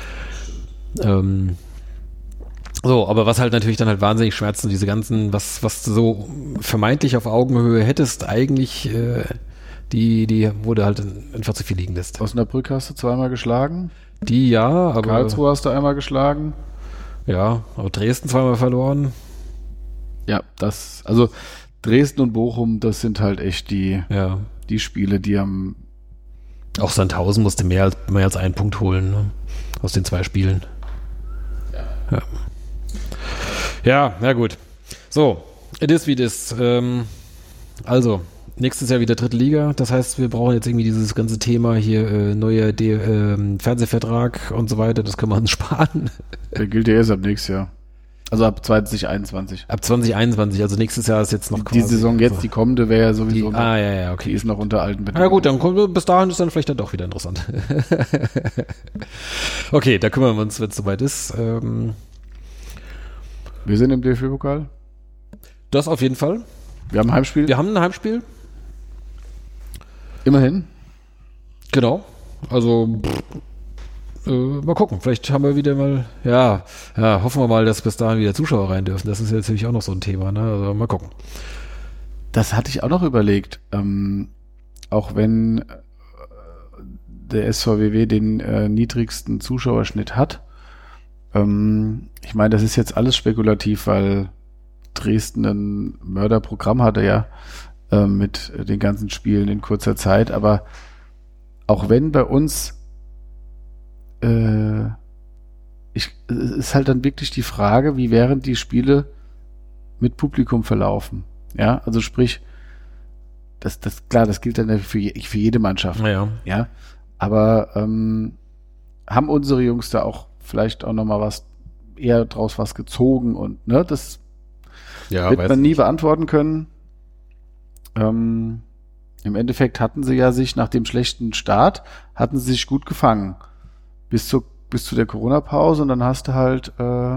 [SPEAKER 1] So, aber was halt natürlich dann halt wahnsinnig schmerzt, diese ganzen, was du so vermeintlich auf Augenhöhe hättest, eigentlich die wurde halt einfach zu viel liegen lässt.
[SPEAKER 2] Osnabrück hast du 2-mal geschlagen.
[SPEAKER 1] Die ja, aber
[SPEAKER 2] Karlsruhe hast du einmal geschlagen.
[SPEAKER 1] Ja, aber Dresden 2-mal verloren.
[SPEAKER 2] Ja, also Dresden und Bochum, das sind halt echt die Spiele, die haben.
[SPEAKER 1] Auch Sandhausen musste mehr als einen Punkt holen, ne? Aus den 2 Spielen. Ja, gut. So, it is wie it is. Also, nächstes Jahr wieder 3. Liga. Das heißt, wir brauchen jetzt irgendwie dieses ganze Thema hier, neuer Fernsehvertrag und so weiter. Das können wir uns sparen.
[SPEAKER 2] Der gilt ja erst ab nächstes Jahr. Also ab 2021.
[SPEAKER 1] Ab 2021, also nächstes Jahr ist jetzt noch
[SPEAKER 2] quasi. Die Saison jetzt, so. Die kommende wäre ja sowieso.
[SPEAKER 1] Okay.
[SPEAKER 2] Die ist noch unter alten Bedingungen.
[SPEAKER 1] Ja gut, dann bis dahin ist dann vielleicht dann doch wieder interessant. Okay, da kümmern wir uns, wenn es soweit ist.
[SPEAKER 2] Wir sind im DFB-Pokal.
[SPEAKER 1] Das auf jeden Fall.
[SPEAKER 2] Wir haben ein Heimspiel.
[SPEAKER 1] Wir haben ein Heimspiel.
[SPEAKER 2] Immerhin.
[SPEAKER 1] Genau. Also mal gucken. Vielleicht haben wir wieder mal, ja, hoffen wir mal, dass bis dahin wieder Zuschauer rein dürfen. Das ist ja natürlich auch noch so ein Thema, ne? Also mal gucken.
[SPEAKER 2] Das hatte ich auch noch überlegt. Auch wenn der SVWW den niedrigsten Zuschauerschnitt hat. Ich meine, das ist jetzt alles spekulativ, weil Dresden ein Mörderprogramm hatte ja mit den ganzen Spielen in kurzer Zeit, aber auch wenn bei uns ist halt dann wirklich die Frage, wie wären die Spiele mit Publikum verlaufen. Ja, also sprich, das gilt dann für jede Mannschaft. Ja, aber haben unsere Jungs da auch vielleicht auch nochmal eher draus was gezogen und ne, das wird man nie beantworten können. Im Endeffekt hatten sie ja sich nach dem schlechten Start, hatten sie sich gut gefangen. Bis zu der Corona-Pause und dann hast du halt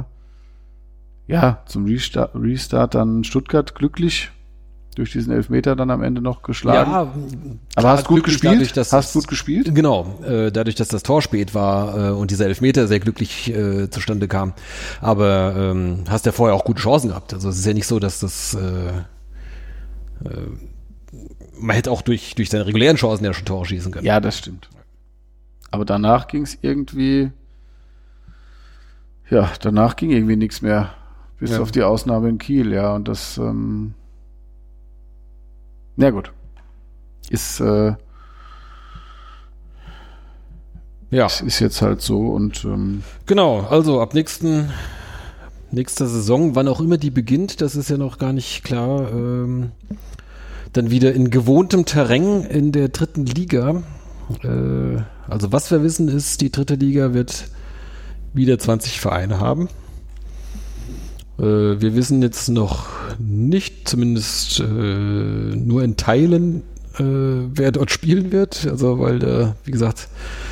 [SPEAKER 2] zum Restart dann Stuttgart glücklich durch diesen Elfmeter dann am Ende noch geschlagen. Ja, aber hast gut gespielt? Gut gespielt?
[SPEAKER 1] Genau, dadurch, dass das Tor spät war und dieser Elfmeter sehr glücklich zustande kam. Aber hast ja vorher auch gute Chancen gehabt. Also es ist ja nicht so, dass das man hätte auch durch seine regulären Chancen ja schon Tore schießen können.
[SPEAKER 2] Ja, das stimmt. Aber danach ging irgendwie nichts mehr. Bis auf die Ausnahme in Kiel, ja. Und das na gut. Ist ist jetzt halt so und
[SPEAKER 1] genau, also ab nächster Saison, wann auch immer die beginnt, das ist ja noch gar nicht klar, dann wieder in gewohntem Terrain in der 3. Liga. Also was wir wissen ist, die 3. Liga wird wieder 20 Vereine haben. Wir wissen jetzt noch nicht, zumindest nur in Teilen, wer dort spielen wird. Also weil, wie gesagt,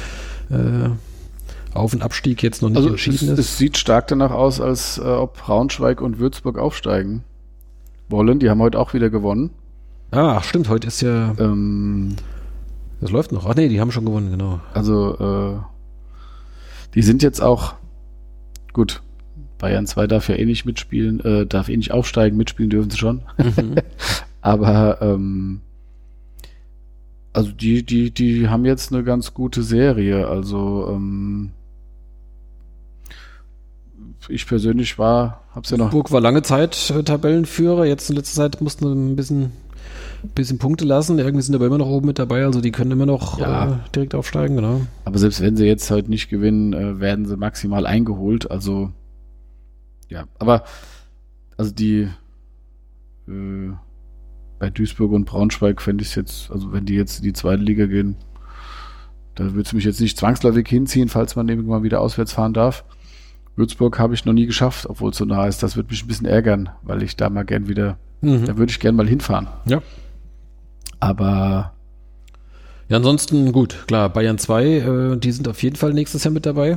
[SPEAKER 1] Auf- und Abstieg jetzt noch nicht entschieden ist.
[SPEAKER 2] Es sieht stark danach aus, als ob Braunschweig und Würzburg aufsteigen wollen. Die haben heute auch wieder gewonnen.
[SPEAKER 1] Ach stimmt, heute ist ja... das läuft noch. Ach nee, die haben schon gewonnen, genau.
[SPEAKER 2] Also die sind jetzt auch... Gut, Bayern 2 darf ja eh nicht mitspielen, darf eh nicht aufsteigen, mitspielen dürfen sie schon. Mhm. Aber also die haben jetzt eine ganz gute Serie. Also ich persönlich hab's ja noch...
[SPEAKER 1] Burg war lange Zeit Tabellenführer, jetzt in letzter Zeit mussten sie ein bisschen Punkte lassen. Irgendwie sind aber immer noch oben mit dabei, also die können immer noch direkt aufsteigen, genau.
[SPEAKER 2] Aber selbst wenn sie jetzt heute nicht gewinnen, werden sie maximal eingeholt. Also ja, aber also die bei Duisburg und Braunschweig fände ich es jetzt, also wenn die jetzt in die 2. Liga gehen, da würde es mich jetzt nicht zwangsläufig hinziehen, falls man irgendwann mal wieder auswärts fahren darf. Würzburg habe ich noch nie geschafft, obwohl es so nah ist. Das würde mich ein bisschen ärgern, weil ich da mal gern wieder, da würde ich gern mal hinfahren.
[SPEAKER 1] Ja.
[SPEAKER 2] Aber
[SPEAKER 1] ja, ansonsten gut, klar, Bayern 2, die sind auf jeden Fall nächstes Jahr mit dabei.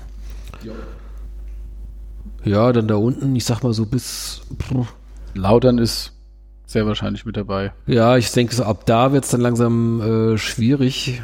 [SPEAKER 1] Ja, dann da unten, ich sag mal so bis...
[SPEAKER 2] Lautern ist sehr wahrscheinlich mit dabei.
[SPEAKER 1] Ja, ich denke so, ab da wird es dann langsam schwierig.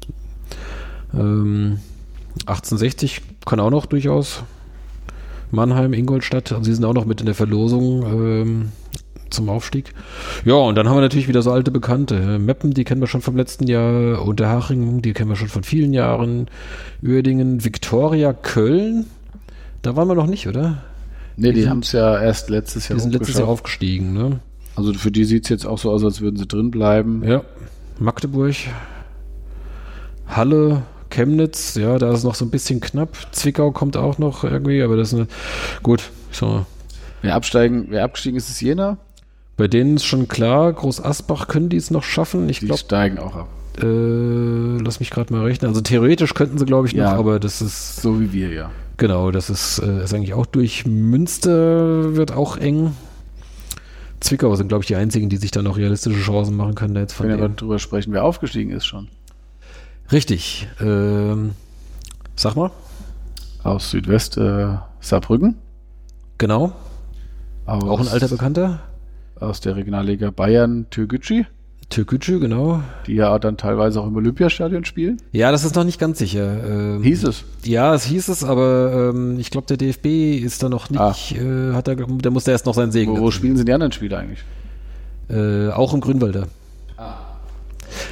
[SPEAKER 1] 1860 kann auch noch durchaus. Mannheim, Ingolstadt, also sie sind auch noch mit in der Verlosung zum Aufstieg. Ja, und dann haben wir natürlich wieder so alte Bekannte. Meppen, die kennen wir schon vom letzten Jahr. Unterhaching, die kennen wir schon von vielen Jahren. Uerdingen, Viktoria, Köln. Da waren wir noch nicht, oder?
[SPEAKER 2] Nee, die haben es ja erst letztes Jahr
[SPEAKER 1] Die sind letztes Jahr aufgestiegen, ne?
[SPEAKER 2] Also für die sieht es jetzt auch so aus, als würden sie drin bleiben.
[SPEAKER 1] Ja, Magdeburg, Halle, Chemnitz, ja, da ist noch so ein bisschen knapp. Zwickau kommt auch noch irgendwie, aber das ist gut. So.
[SPEAKER 2] Wer abgestiegen ist, ist Jena.
[SPEAKER 1] Bei denen ist schon klar, Groß Asbach können die es noch schaffen. Ich glaube,
[SPEAKER 2] steigen auch ab.
[SPEAKER 1] Lass mich gerade mal rechnen. Also theoretisch könnten sie, glaube ich, noch, aber das ist...
[SPEAKER 2] So wie wir, ja.
[SPEAKER 1] Genau, das ist eigentlich auch durch. Münster wird auch eng. Zwickau sind, glaube ich, die einzigen, die sich da noch realistische Chancen machen können. Da jetzt
[SPEAKER 2] von aber drüber sprechen, wer aufgestiegen ist schon.
[SPEAKER 1] Richtig. Sag mal.
[SPEAKER 2] Aus Südwest Saarbrücken.
[SPEAKER 1] Genau. Auch ein alter Bekannter.
[SPEAKER 2] Aus der Regionalliga Bayern Türkgücü,
[SPEAKER 1] genau.
[SPEAKER 2] Die ja dann teilweise auch im Olympiastadion spielen.
[SPEAKER 1] Ja, das ist noch nicht ganz sicher.
[SPEAKER 2] Hieß es?
[SPEAKER 1] Ja, es hieß es, aber ich glaube, der DFB ist da noch nicht, der muss da erst noch seinen Segen.
[SPEAKER 2] Wo spielen sie die anderen Spiele eigentlich?
[SPEAKER 1] Auch im Grünwalder.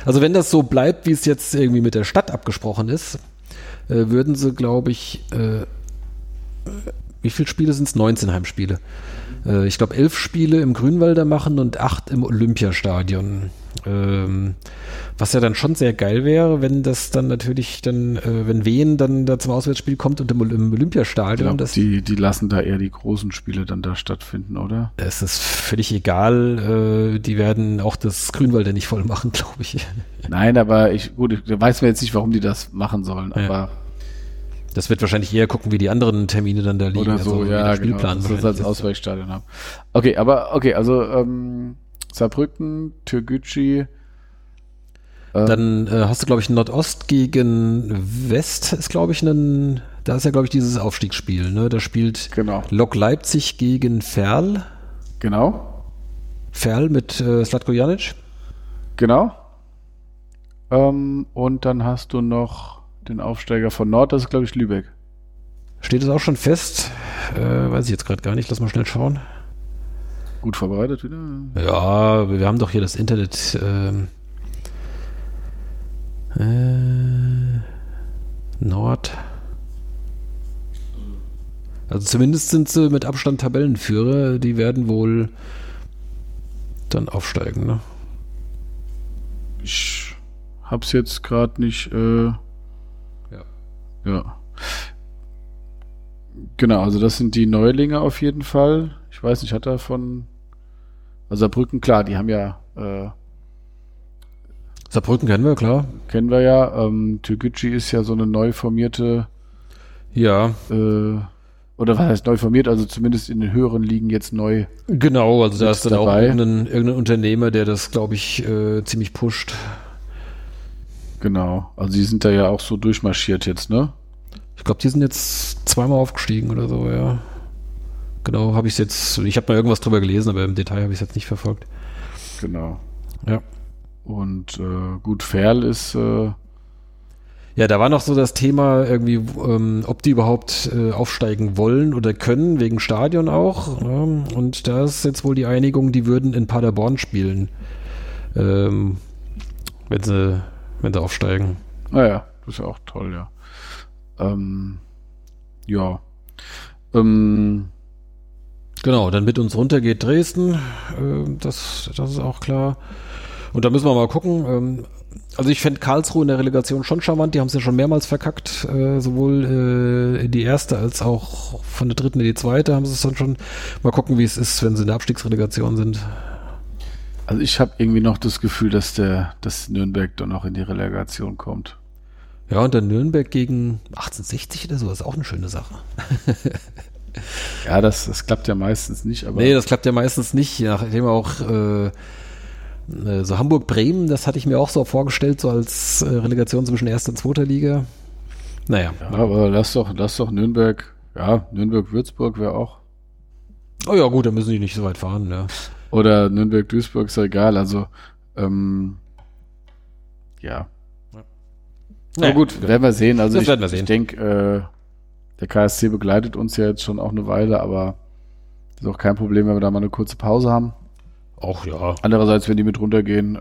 [SPEAKER 1] Also wenn das so bleibt, wie es jetzt irgendwie mit der Stadt abgesprochen ist, würden sie, glaube ich, wie viele Spiele sind es? 19 Heimspiele. Ich glaube 11 Spiele im Grünwalder machen und 8 im Olympiastadion. Was ja dann schon sehr geil wäre, wenn das dann natürlich wenn Wien dann da zum Auswärtsspiel kommt und im Olympiastadion.
[SPEAKER 2] Ich glaube, die lassen da eher die großen Spiele dann da stattfinden, oder?
[SPEAKER 1] Es ist völlig egal. Die werden auch das Grünwalder nicht voll machen, glaube ich.
[SPEAKER 2] Nein, aber ich weiß mir jetzt nicht, warum die das machen sollen, aber
[SPEAKER 1] das wird wahrscheinlich eher gucken, wie die anderen Termine dann da liegen.
[SPEAKER 2] Oder so,
[SPEAKER 1] also,
[SPEAKER 2] ja, genau, dass wir das als Ausweichstadion haben. Okay, also Saarbrücken, Türgücü.
[SPEAKER 1] Dann hast du, glaube ich, Nordost gegen West ist, glaube ich, da ist ja, glaube ich, dieses Aufstiegsspiel, ne? Da spielt Lok Leipzig gegen Verl.
[SPEAKER 2] Genau.
[SPEAKER 1] Verl mit Zlatko Janic.
[SPEAKER 2] Genau. Und dann hast du noch den Aufsteiger von Nord, das ist, glaube ich, Lübeck.
[SPEAKER 1] Steht es auch schon fest? Weiß ich jetzt gerade gar nicht. Lass mal schnell schauen.
[SPEAKER 2] Gut vorbereitet wieder?
[SPEAKER 1] Ja, wir haben doch hier das Internet. Nord. Also zumindest sind sie mit Abstand Tabellenführer. Die werden wohl dann aufsteigen, ne?
[SPEAKER 2] Ich hab's jetzt gerade nicht. Ja. Genau, also das sind die Neulinge auf jeden Fall. Ich weiß nicht, hat er von Saarbrücken, klar, die haben ja
[SPEAKER 1] Saarbrücken kennen wir, klar.
[SPEAKER 2] Kennen wir ja. Türgücü ist ja so eine neu formierte oder was heißt neu formiert, also zumindest in den höheren Ligen jetzt neu.
[SPEAKER 1] Genau, also da ist dann
[SPEAKER 2] dabei.
[SPEAKER 1] auch irgendein Unternehmer, der das, glaube ich, ziemlich pusht.
[SPEAKER 2] Genau, also die sind da ja auch so durchmarschiert jetzt, ne?
[SPEAKER 1] Ich glaube, die sind jetzt zweimal aufgestiegen oder so, ja. Genau, ich habe mal irgendwas drüber gelesen, aber im Detail habe ich es jetzt nicht verfolgt.
[SPEAKER 2] Genau.
[SPEAKER 1] Ja.
[SPEAKER 2] Und gut, Verl ist
[SPEAKER 1] ja, da war noch so das Thema irgendwie, ob die überhaupt aufsteigen wollen oder können, wegen Stadion auch. Ja. Und da ist jetzt wohl die Einigung, die würden in Paderborn spielen, wenn sie aufsteigen.
[SPEAKER 2] Naja, das ist ja auch toll, ja. Ja.
[SPEAKER 1] Genau, dann mit uns runter geht Dresden. Das ist auch klar. Und da müssen wir mal gucken. Also ich fände Karlsruhe in der Relegation schon charmant. Die haben es ja schon mehrmals verkackt. Sowohl in die erste als auch von der dritten in die zweite haben sie es dann schon. Mal gucken, wie es ist, wenn sie in der Abstiegsrelegation sind.
[SPEAKER 2] Also ich habe irgendwie noch das Gefühl, dass Nürnberg dann noch in die Relegation kommt.
[SPEAKER 1] Ja, und dann Nürnberg gegen 1860 oder so, ist auch eine schöne Sache.
[SPEAKER 2] Ja, das klappt ja meistens nicht. Aber
[SPEAKER 1] nee, das klappt ja meistens nicht. Nachdem auch so Hamburg-Bremen, das hatte ich mir auch so vorgestellt, so als Relegation zwischen erster und zweiter Liga. Naja.
[SPEAKER 2] Ja, aber lass doch Nürnberg, ja, Nürnberg-Würzburg wäre auch.
[SPEAKER 1] Oh ja, gut, da müssen die nicht so weit fahren, ja.
[SPEAKER 2] Oder Nürnberg-Duisburg, ist ja egal, also ja. Aber gut, werden wir sehen. Also ich denke, der KSC begleitet uns ja jetzt schon auch eine Weile, aber ist auch kein Problem, wenn wir da mal eine kurze Pause haben.
[SPEAKER 1] Auch ja.
[SPEAKER 2] Andererseits, wenn die mit runtergehen,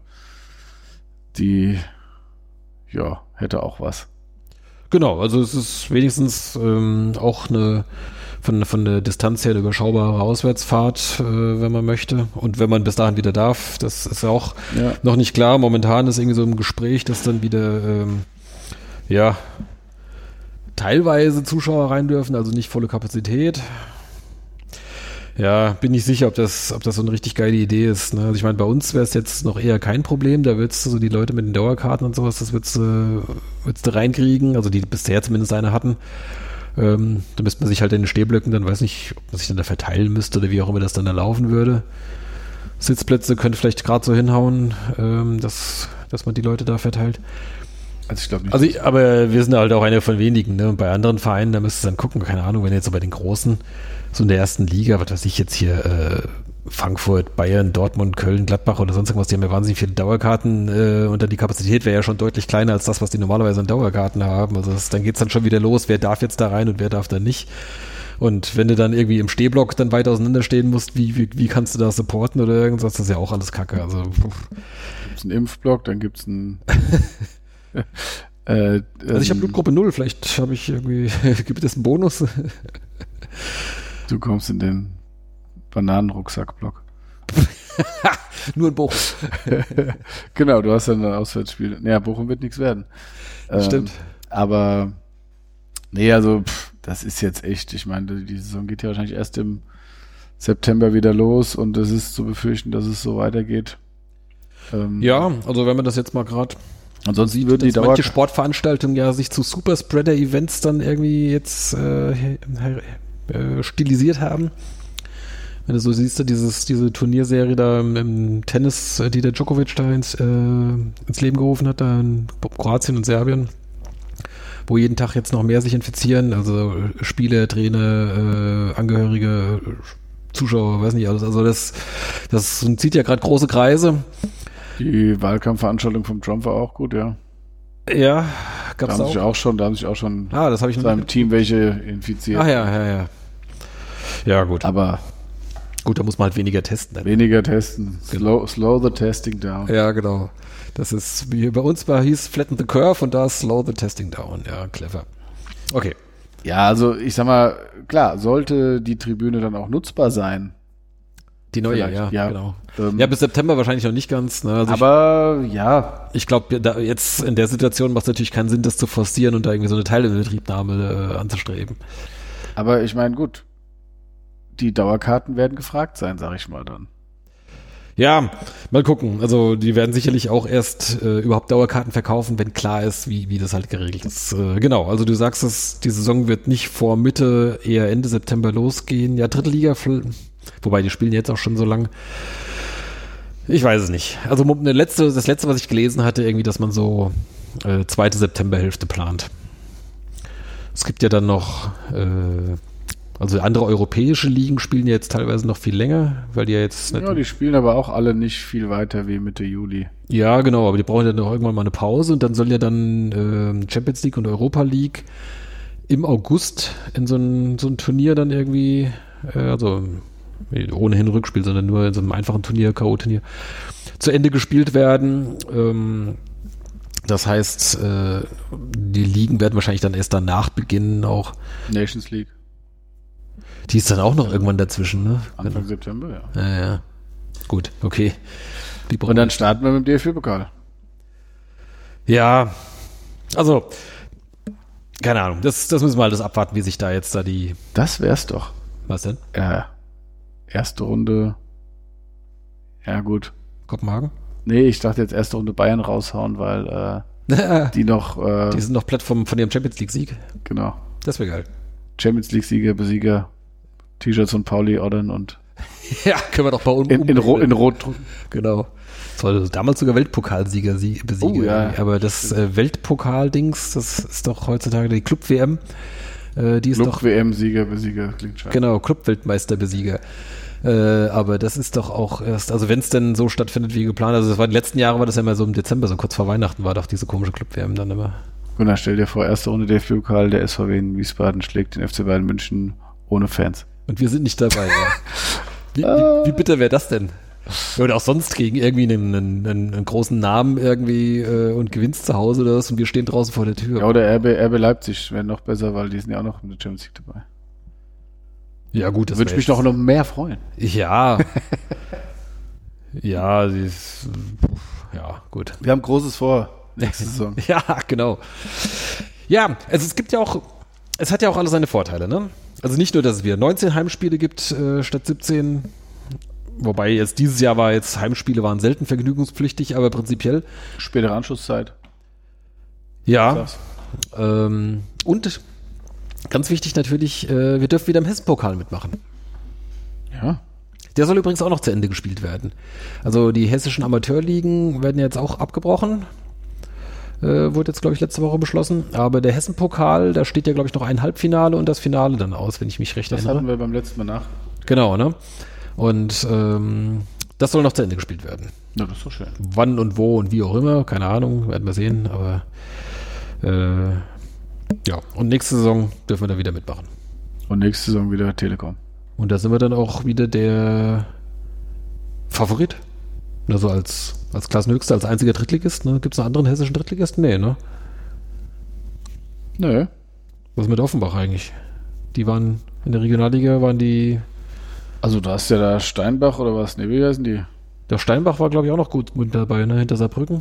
[SPEAKER 2] die hätte auch was.
[SPEAKER 1] Genau, also es ist wenigstens auch eine von der Distanz her eine überschaubare Auswärtsfahrt, wenn man möchte. Und wenn man bis dahin wieder darf, das ist ja auch noch nicht klar. Momentan ist irgendwie so im Gespräch, dass dann wieder teilweise Zuschauer rein dürfen, also nicht volle Kapazität. Ja, bin nicht sicher, ob das so eine richtig geile Idee ist. Ne? Also ich meine, bei uns wäre es jetzt noch eher kein Problem. Da würdest du so die Leute mit den Dauerkarten und sowas, das würdest du reinkriegen. Also die bisher zumindest eine hatten. Da müsste man sich halt in den Stehblöcken, dann weiß nicht, ob man sich dann da verteilen müsste oder wie auch immer das dann da laufen würde. Sitzplätze könnte vielleicht gerade so hinhauen, dass man die Leute da verteilt.
[SPEAKER 2] Also ich glaube nicht.
[SPEAKER 1] Aber wir sind halt auch einer von wenigen, ne? Und bei anderen Vereinen, da müsstest du dann gucken, keine Ahnung, wenn jetzt so bei den Großen, so in der ersten Liga, was weiß ich jetzt hier, Frankfurt, Bayern, Dortmund, Köln, Gladbach oder sonst irgendwas, die haben ja wahnsinnig viele Dauerkarten und dann die Kapazität wäre ja schon deutlich kleiner als das, was die normalerweise an Dauerkarten haben. Also dann geht's dann schon wieder los, wer darf jetzt da rein und wer darf da nicht. Und wenn du dann irgendwie im Stehblock dann weiter auseinanderstehen musst, wie kannst du da supporten oder irgendwas, das ist ja auch alles Kacke. Also
[SPEAKER 2] Gibt's einen Impfblock, dann gibt's einen
[SPEAKER 1] also ich habe Blutgruppe 0, vielleicht habe ich irgendwie, gibt es einen Bonus?
[SPEAKER 2] Du kommst in den Bananenrucksackblock.
[SPEAKER 1] Nur in Bochum.
[SPEAKER 2] Genau, du hast dann ein Auswärtsspiel. Ja, Bochum wird nichts werden.
[SPEAKER 1] Stimmt.
[SPEAKER 2] Aber nee, also das ist jetzt echt, ich meine, die Saison geht ja wahrscheinlich erst im September wieder los und es ist zu befürchten, dass es so weitergeht.
[SPEAKER 1] Ja, also wenn man das jetzt mal gerade
[SPEAKER 2] ansonsten
[SPEAKER 1] sieht,
[SPEAKER 2] würden die
[SPEAKER 1] dass manche Sportveranstaltungen ja sich zu Superspreader-Events dann irgendwie jetzt stilisiert haben. Wenn du so siehst, diese Turnierserie da im Tennis, die der Djokovic da ins Leben gerufen hat, da in Kroatien und Serbien, wo jeden Tag jetzt noch mehr sich infizieren, also Spieler, Trainer, Angehörige, Zuschauer, weiß nicht alles. Also das zieht ja gerade große Kreise.
[SPEAKER 2] Die Wahlkampfveranstaltung vom Trump war auch gut, ja.
[SPEAKER 1] Ja, gab's
[SPEAKER 2] da
[SPEAKER 1] auch.
[SPEAKER 2] Da haben sich auch schon
[SPEAKER 1] das habe ich
[SPEAKER 2] seinem Team welche infiziert.
[SPEAKER 1] Ach ja. Ja, gut.
[SPEAKER 2] Aber
[SPEAKER 1] gut, da muss man halt weniger testen. Dann.
[SPEAKER 2] Weniger testen. Slow the testing down.
[SPEAKER 1] Ja, genau. Das ist, wie bei uns hieß Flatten the Curve und da slow the testing down. Ja, clever. Okay.
[SPEAKER 2] Ja, also ich sag mal, klar, sollte die Tribüne dann auch nutzbar sein.
[SPEAKER 1] Die neue, ja, genau. Ja, bis September wahrscheinlich noch nicht ganz. Ne? Also
[SPEAKER 2] aber ja.
[SPEAKER 1] Ich glaube, jetzt in der Situation macht es natürlich keinen Sinn, das zu forcieren und da irgendwie so eine Teilinbetriebnahme anzustreben.
[SPEAKER 2] Aber ich meine, gut, die Dauerkarten werden gefragt sein, sag ich mal dann.
[SPEAKER 1] Ja, mal gucken. Also die werden sicherlich auch erst überhaupt Dauerkarten verkaufen, wenn klar ist, wie das halt geregelt ist. Genau, also du sagst es, die Saison wird nicht vor Mitte, eher Ende September losgehen. Ja, dritte Liga, wobei die spielen jetzt auch schon so lang. Ich weiß es nicht. Also das letzte, was ich gelesen hatte, irgendwie, dass man so zweite Septemberhälfte plant. Es gibt ja dann noch also andere europäische Ligen spielen jetzt teilweise noch viel länger, weil die ja jetzt...
[SPEAKER 2] Ja, die spielen aber auch alle nicht viel weiter wie Mitte Juli.
[SPEAKER 1] Ja, genau, aber die brauchen ja noch irgendwann mal eine Pause und dann soll ja dann Champions League und Europa League im August in so ein Turnier dann irgendwie, also ohnehin Rückspiel, sondern nur in so einem einfachen Turnier, K.O.-Turnier, zu Ende gespielt werden. Das heißt, die Ligen werden wahrscheinlich dann erst danach beginnen auch.
[SPEAKER 2] Nations League.
[SPEAKER 1] Die ist dann auch noch irgendwann dazwischen, ne?
[SPEAKER 2] Anfang September, ja.
[SPEAKER 1] Ja. Gut, okay.
[SPEAKER 2] Und dann starten wir mit dem DFB-Pokal.
[SPEAKER 1] Ja, also, keine Ahnung. Das müssen wir alles abwarten, wie sich da jetzt die...
[SPEAKER 2] Das wär's doch.
[SPEAKER 1] Was denn?
[SPEAKER 2] Erste Runde. Ja, gut.
[SPEAKER 1] Kopenhagen?
[SPEAKER 2] Nee, ich dachte jetzt erste Runde Bayern raushauen, weil die noch...
[SPEAKER 1] die sind noch platt von ihrem Champions League-Sieg.
[SPEAKER 2] Genau.
[SPEAKER 1] Das wäre geil.
[SPEAKER 2] Champions League-Sieger, Besieger, T-Shirts von Pauli ordern und
[SPEAKER 1] ja, können wir doch bei uns
[SPEAKER 2] in Rot drucken.
[SPEAKER 1] Genau. Das war damals sogar Weltpokalsieger, Besieger.
[SPEAKER 2] Oh, ja.
[SPEAKER 1] Aber das Weltpokal-Dings, das ist doch heutzutage die Club-WM. Die ist doch
[SPEAKER 2] Club-WM-Sieger, Besieger, klingt scheiße.
[SPEAKER 1] Genau, Club-Weltmeister-Besieger. Aber das ist doch auch erst, also wenn es denn so stattfindet wie geplant, also das war die letzten Jahre, war das ja immer so im Dezember, so kurz vor Weihnachten war doch diese komische Club-WM dann immer.
[SPEAKER 2] Gunnar, stell dir vor, erste Runde DFB-Pokal, der SVW in Wiesbaden schlägt den FC Bayern München ohne Fans. Und wir sind nicht dabei,
[SPEAKER 1] ja. Wie bitter wäre das denn? Oder auch sonst gegen irgendwie einen großen Namen irgendwie und gewinnst zu Hause oder was und wir stehen draußen vor der Tür.
[SPEAKER 2] Ja, oder RB Leipzig wäre noch besser, weil die sind ja auch noch in der Champions League dabei.
[SPEAKER 1] Ja gut,
[SPEAKER 2] das würde ich mich noch mehr freuen.
[SPEAKER 1] Ja. Ja, gut.
[SPEAKER 2] Wir haben Großes vor nächste Saison.
[SPEAKER 1] Ja, genau. Ja, also es hat ja auch alles seine Vorteile, ne? Also nicht nur, dass es wieder 19 Heimspiele gibt statt 17, wobei jetzt dieses Jahr Heimspiele waren selten vergnügungspflichtig, aber prinzipiell.
[SPEAKER 2] Spätere Anschlusszeit.
[SPEAKER 1] Ja. Und ganz wichtig natürlich, wir dürfen wieder im Hessen-Pokal mitmachen.
[SPEAKER 2] Ja.
[SPEAKER 1] Der soll übrigens auch noch zu Ende gespielt werden. Also die hessischen Amateurligen werden jetzt auch abgebrochen. Wurde jetzt, glaube ich, letzte Woche beschlossen. Aber der Hessen-Pokal, da steht ja, glaube ich, noch ein Halbfinale und das Finale dann aus, wenn ich mich recht erinnere.
[SPEAKER 2] Das hatten wir beim letzten Mal nach.
[SPEAKER 1] Genau, ne? Und das soll noch zu Ende gespielt werden.
[SPEAKER 2] Ja, das ist so schön.
[SPEAKER 1] Wann und wo und wie auch immer, keine Ahnung, werden wir sehen. Aber ja, und nächste Saison dürfen wir da wieder mitmachen.
[SPEAKER 2] Und nächste Saison wieder Telekom.
[SPEAKER 1] Und da sind wir dann auch wieder der Favorit. Also als Klassenhöchster, als einziger Drittligist. Ne? Gibt es einen anderen hessischen Drittligisten? Nee, ne?
[SPEAKER 2] Nö.
[SPEAKER 1] Was mit Offenbach eigentlich? Die waren in der Regionalliga,
[SPEAKER 2] Also da ist ja da Steinbach oder was? Ne, wie heißen die?
[SPEAKER 1] Der Steinbach war, glaube ich, auch noch gut mit dabei, ne? Hinter Saarbrücken.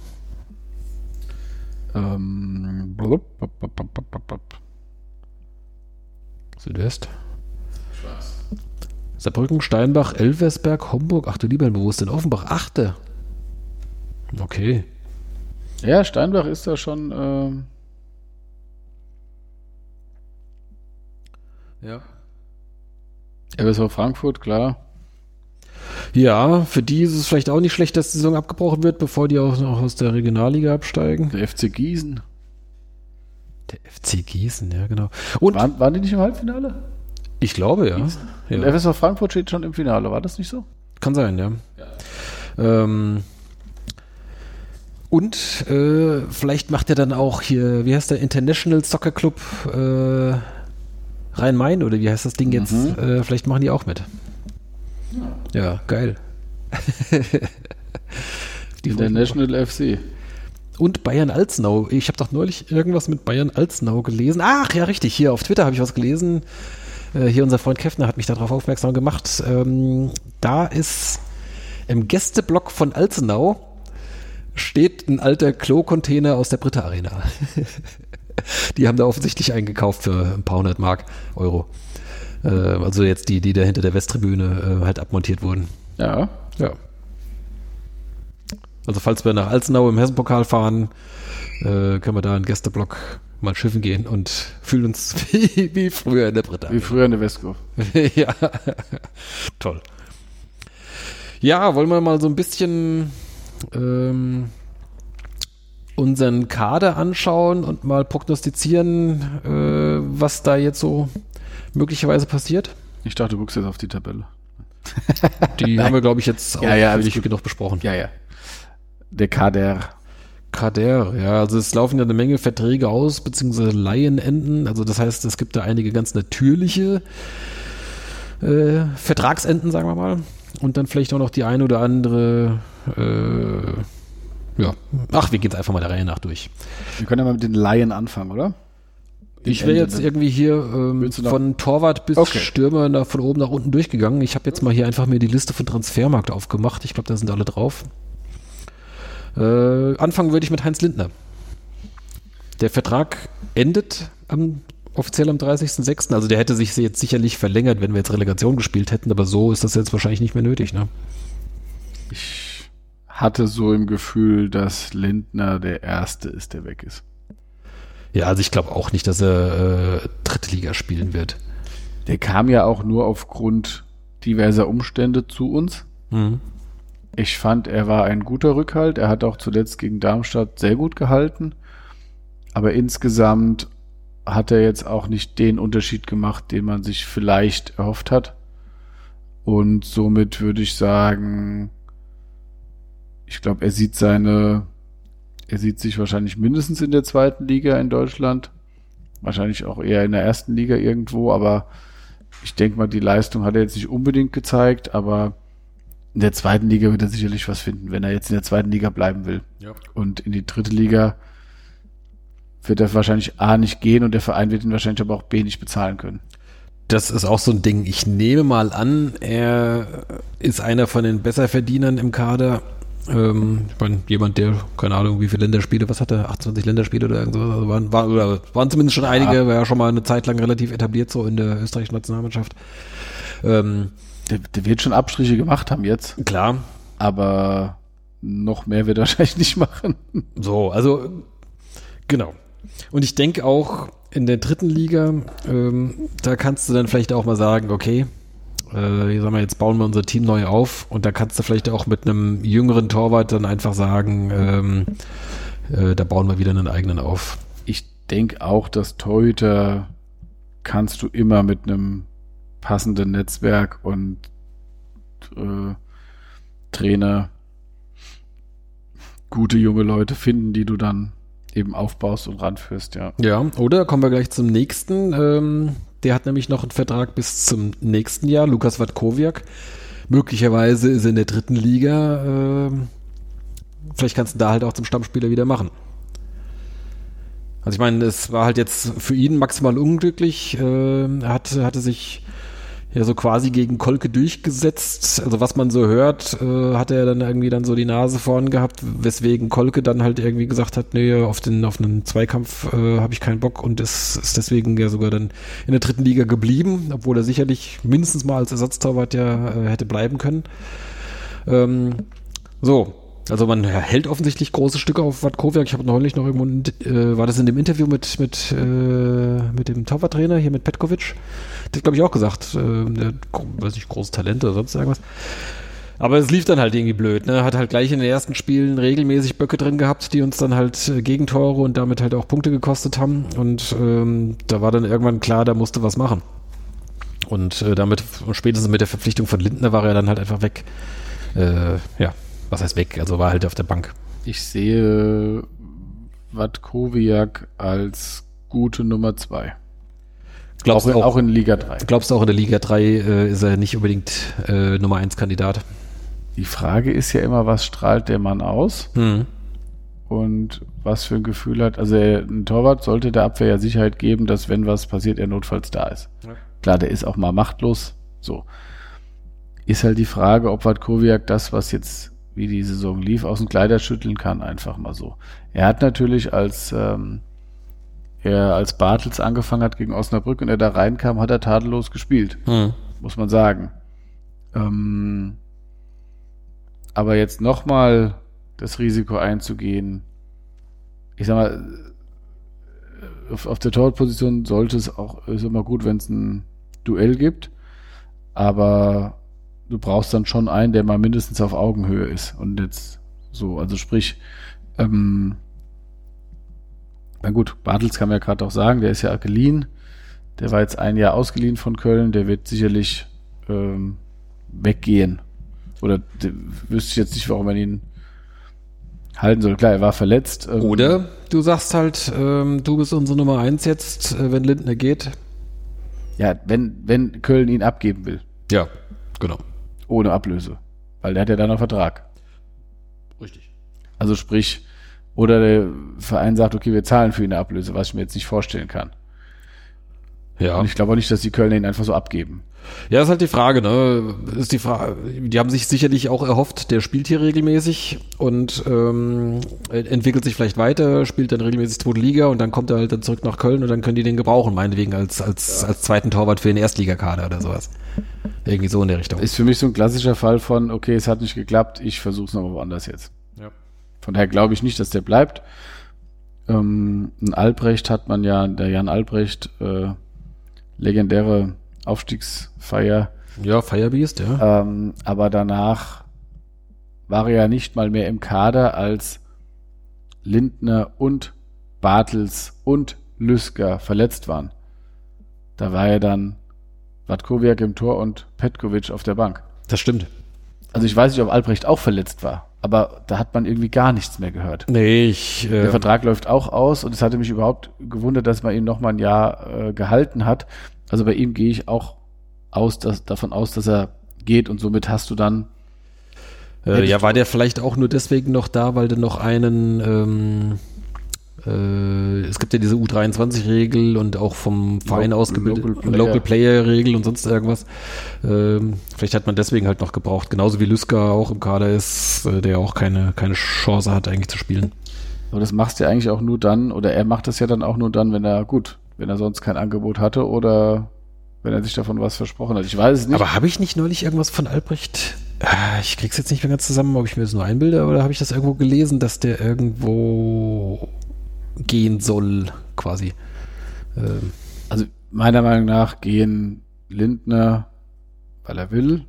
[SPEAKER 1] Südwest. Saarbrücken, Steinbach, Elversberg, Homburg. Ach du lieber, wo ist denn Offenbach? Achte. Okay.
[SPEAKER 2] Ja, Steinbach ist da schon.
[SPEAKER 1] Ja.
[SPEAKER 2] RSV Frankfurt, klar.
[SPEAKER 1] Ja, für die ist es vielleicht auch nicht schlecht, dass die Saison abgebrochen wird, bevor die auch noch aus der Regionalliga absteigen.
[SPEAKER 2] Der FC Gießen.
[SPEAKER 1] Der FC Gießen, ja, genau. Und
[SPEAKER 2] waren die nicht im Halbfinale?
[SPEAKER 1] ich glaube, ja.
[SPEAKER 2] Und RSV Frankfurt steht schon im Finale, war das nicht so?
[SPEAKER 1] Kann sein, ja. Und vielleicht macht er dann auch hier, wie heißt der, International Soccer Club Rhein-Main oder wie heißt das Ding jetzt? Vielleicht machen die auch mit. Ja, geil. Die
[SPEAKER 2] International FC.
[SPEAKER 1] Und Bayern-Alzenau. Ich habe doch neulich irgendwas mit Bayern-Alzenau gelesen. Ach ja, richtig. Hier auf Twitter habe ich was gelesen. Hier unser Freund Keffner hat mich darauf aufmerksam gemacht. Da ist im Gästeblock von Alzenau steht ein alter Klo-Container aus der Britta Arena. Die haben da offensichtlich eingekauft für ein paar hundert Euro. Also jetzt die da hinter der Westtribüne halt abmontiert wurden.
[SPEAKER 2] Ja.
[SPEAKER 1] Ja. Also falls wir nach Alzenau im Hessenpokal fahren, können wir da in den Gästeblock mal schiffen gehen und fühlen uns wie früher in der Britta.
[SPEAKER 2] Wie früher in der Westkurve.
[SPEAKER 1] Ja, toll. Ja, wollen wir mal so ein bisschen unseren Kader anschauen und mal prognostizieren, was da jetzt so möglicherweise passiert?
[SPEAKER 2] Ich dachte, du guckst jetzt auf die Tabelle.
[SPEAKER 1] Die haben wir, glaube ich, jetzt ausführlich genug besprochen.
[SPEAKER 2] Ja. Der Kader,
[SPEAKER 1] ja, also es laufen ja eine Menge Verträge aus, beziehungsweise Leihenenden. Also das heißt, es gibt da einige ganz natürliche Vertragsenden, sagen wir mal. Und dann vielleicht auch noch die eine oder andere, wir gehen jetzt einfach mal der Reihe nach durch.
[SPEAKER 2] Wir können ja mal mit den Laien anfangen, oder?
[SPEAKER 1] Ich wäre jetzt irgendwie hier von Torwart bis Stürmer von oben nach unten durchgegangen. Ich habe jetzt mal hier einfach mir die Liste von Transfermarkt aufgemacht. Ich glaube, da sind alle drauf. Anfangen würde ich mit Heinz Lindner. Der Vertrag endet offiziell am 30.06. Also der hätte sich jetzt sicherlich verlängert, wenn wir jetzt Relegation gespielt hätten, aber so ist das jetzt wahrscheinlich nicht mehr nötig, ne?
[SPEAKER 2] Ich hatte so im Gefühl, dass Lindner der Erste ist, der weg ist.
[SPEAKER 1] Ja, also ich glaube auch nicht, dass er dritte Liga spielen wird.
[SPEAKER 2] Der kam ja auch nur aufgrund diverser Umstände zu uns.
[SPEAKER 1] Mhm.
[SPEAKER 2] Ich fand, er war ein guter Rückhalt. Er hat auch zuletzt gegen Darmstadt sehr gut gehalten. Aber insgesamt hat er jetzt auch nicht den Unterschied gemacht, den man sich vielleicht erhofft hat. Und somit würde ich sagen, ich glaube, er sieht sich wahrscheinlich mindestens in der zweiten Liga in Deutschland. Wahrscheinlich auch eher in der ersten Liga irgendwo. Aber ich denke mal, die Leistung hat er jetzt nicht unbedingt gezeigt. Aber in der zweiten Liga wird er sicherlich was finden, wenn er jetzt in der zweiten Liga bleiben will.
[SPEAKER 1] Ja.
[SPEAKER 2] Und in die dritte Liga wird er wahrscheinlich A nicht gehen und der Verein wird ihn wahrscheinlich aber auch B nicht bezahlen können.
[SPEAKER 1] Das ist auch so ein Ding. Ich nehme mal an, er ist einer von den Besserverdienern im Kader. Ich meine, jemand, der, keine Ahnung, wie viele Länderspiele, was hat er, 28 Länderspiele oder irgendwas, also waren zumindest schon einige, war ja schon mal eine Zeit lang relativ etabliert so in der österreichischen Nationalmannschaft.
[SPEAKER 2] Der wird schon Abstriche gemacht haben jetzt.
[SPEAKER 1] Klar.
[SPEAKER 2] Aber noch mehr wird er wahrscheinlich nicht machen.
[SPEAKER 1] So, also genau. Und ich denke auch in der dritten Liga, da kannst du dann vielleicht auch mal sagen, okay, jetzt bauen wir unser Team neu auf und da kannst du vielleicht auch mit einem jüngeren Torwart dann einfach sagen, da bauen wir wieder einen eigenen auf.
[SPEAKER 2] Ich denke auch, dass Torhüter kannst du immer mit einem passenden Netzwerk und Trainer gute junge Leute finden, die du dann eben aufbaust und ranführst, ja.
[SPEAKER 1] Ja, oder kommen wir gleich zum nächsten. Der hat nämlich noch einen Vertrag bis zum nächsten Jahr. Lukas Watkowiak. Möglicherweise ist er in der 3. Liga. Vielleicht kannst du da halt auch zum Stammspieler wieder machen. Also ich meine, es war halt jetzt für ihn maximal unglücklich. Er hatte sich ja so quasi gegen Kolke durchgesetzt. Also was man so hört, hat er dann irgendwie dann so die Nase vorn gehabt, weswegen Kolke dann halt irgendwie gesagt hat, nee, auf einen Zweikampf habe ich keinen Bock und ist deswegen ja sogar dann in der 3. Liga geblieben, obwohl er sicherlich mindestens mal als Ersatztorwart ja hätte bleiben können. Also man hält offensichtlich große Stücke auf Watkowiak. Ich habe neulich noch irgendwo, war das in dem Interview mit dem Torwarttrainer hier mit Petkovic? Der hat, glaube ich, auch gesagt, der weiß nicht, großes Talent oder sonst irgendwas. Aber es lief dann halt irgendwie blöd, ne? Hat halt gleich in den ersten Spielen regelmäßig Böcke drin gehabt, die uns dann halt Gegentore und damit halt auch Punkte gekostet haben. Und da war dann irgendwann klar, da musste was machen. Und damit, spätestens mit der Verpflichtung von Lindner, war er dann halt einfach weg. Was heißt weg? Also war halt auf der Bank.
[SPEAKER 2] Ich sehe Watkowiak als gute Nummer 2. Auch in Liga 3.
[SPEAKER 1] Glaubst du auch in der Liga 3 ist er nicht unbedingt Nummer 1 Kandidat?
[SPEAKER 2] Die Frage ist ja immer, was strahlt der Mann aus? Und was für ein Gefühl hat. Also ein Torwart sollte der Abwehr ja Sicherheit geben, dass wenn was passiert, er notfalls da ist. Ja. Klar, der ist auch mal machtlos. So. Ist halt die Frage, ob Watkowiak das, was jetzt wie die Saison lief, aus dem Kleider schütteln kann, einfach mal so. Er hat natürlich, als Bartels angefangen hat gegen Osnabrück und er da reinkam, hat er tadellos gespielt. Muss man sagen. Aber jetzt nochmal das Risiko einzugehen, ich sag mal, auf der Torwartposition sollte es auch, ist immer gut, wenn es ein Duell gibt, aber du brauchst dann schon einen, der mal mindestens auf Augenhöhe ist. Und jetzt so, also sprich, na gut, Bartels kann man ja gerade auch sagen, der ist ja geliehen. Der war jetzt ein Jahr ausgeliehen von Köln, der wird sicherlich weggehen. Oder wüsste ich jetzt nicht, warum man ihn halten soll. Klar, er war verletzt.
[SPEAKER 1] Oder du sagst halt, du bist unsere Nummer 1 jetzt, wenn Lindner geht.
[SPEAKER 2] Ja, wenn Köln ihn abgeben will.
[SPEAKER 1] Ja, genau.
[SPEAKER 2] Ohne Ablöse. Weil der hat ja dann noch Vertrag.
[SPEAKER 1] Richtig.
[SPEAKER 2] Also sprich, oder der Verein sagt, okay, wir zahlen für ihn eine Ablöse, was ich mir jetzt nicht vorstellen kann. Ja. Und ich glaube auch nicht, dass die Kölner ihn einfach so abgeben.
[SPEAKER 1] Ja, ist halt die Frage, ne? Ist die Frage, die haben sich sicherlich auch erhofft, der spielt hier regelmäßig und entwickelt sich vielleicht weiter, spielt dann regelmäßig 2. Liga und dann kommt er halt dann zurück nach Köln und dann können die den gebrauchen, meinetwegen als zweiten Torwart für den Erstligakader oder sowas. Irgendwie so in der Richtung.
[SPEAKER 2] Ist für mich so ein klassischer Fall von, okay, es hat nicht geklappt, ich versuche es nochmal woanders jetzt.
[SPEAKER 1] Ja.
[SPEAKER 2] Von daher glaube ich nicht, dass der bleibt. Ein Albrecht hat man ja, der Jan Albrecht, legendäre Aufstiegsfeier.
[SPEAKER 1] Ja, Firebeast, ja.
[SPEAKER 2] Aber danach war er ja nicht mal mehr im Kader, als Lindner und Bartels und Lüsker verletzt waren. Da war er dann Watkowiak im Tor und Petkovic auf der Bank.
[SPEAKER 1] Das stimmt.
[SPEAKER 2] Also ich weiß nicht, ob Albrecht auch verletzt war, aber da hat man irgendwie gar nichts mehr gehört.
[SPEAKER 1] Nee,
[SPEAKER 2] der Vertrag läuft auch aus und es hatte mich überhaupt gewundert, dass man ihn noch mal ein Jahr gehalten hat. Also bei ihm gehe ich auch davon aus, dass er geht und somit hast du dann
[SPEAKER 1] war der vielleicht auch nur deswegen noch da, weil du noch einen es gibt ja diese U23-Regel und auch vom Verein ausgebildet Local Player-Regel und sonst irgendwas. Vielleicht hat man deswegen halt noch gebraucht. Genauso wie Lüsker auch im Kader ist, der auch keine Chance hat, eigentlich zu spielen.
[SPEAKER 2] Aber das machst du ja eigentlich auch nur dann, oder er macht das ja dann auch nur dann, wenn er sonst kein Angebot hatte oder wenn er sich davon was versprochen hat. Ich weiß es nicht.
[SPEAKER 1] Aber habe ich nicht neulich irgendwas von Albrecht? Ich krieg's jetzt nicht mehr ganz zusammen, ob ich mir das nur einbilde, oder habe ich das irgendwo gelesen, dass der irgendwo gehen soll, quasi.
[SPEAKER 2] Also meiner Meinung nach gehen Lindner, weil er will,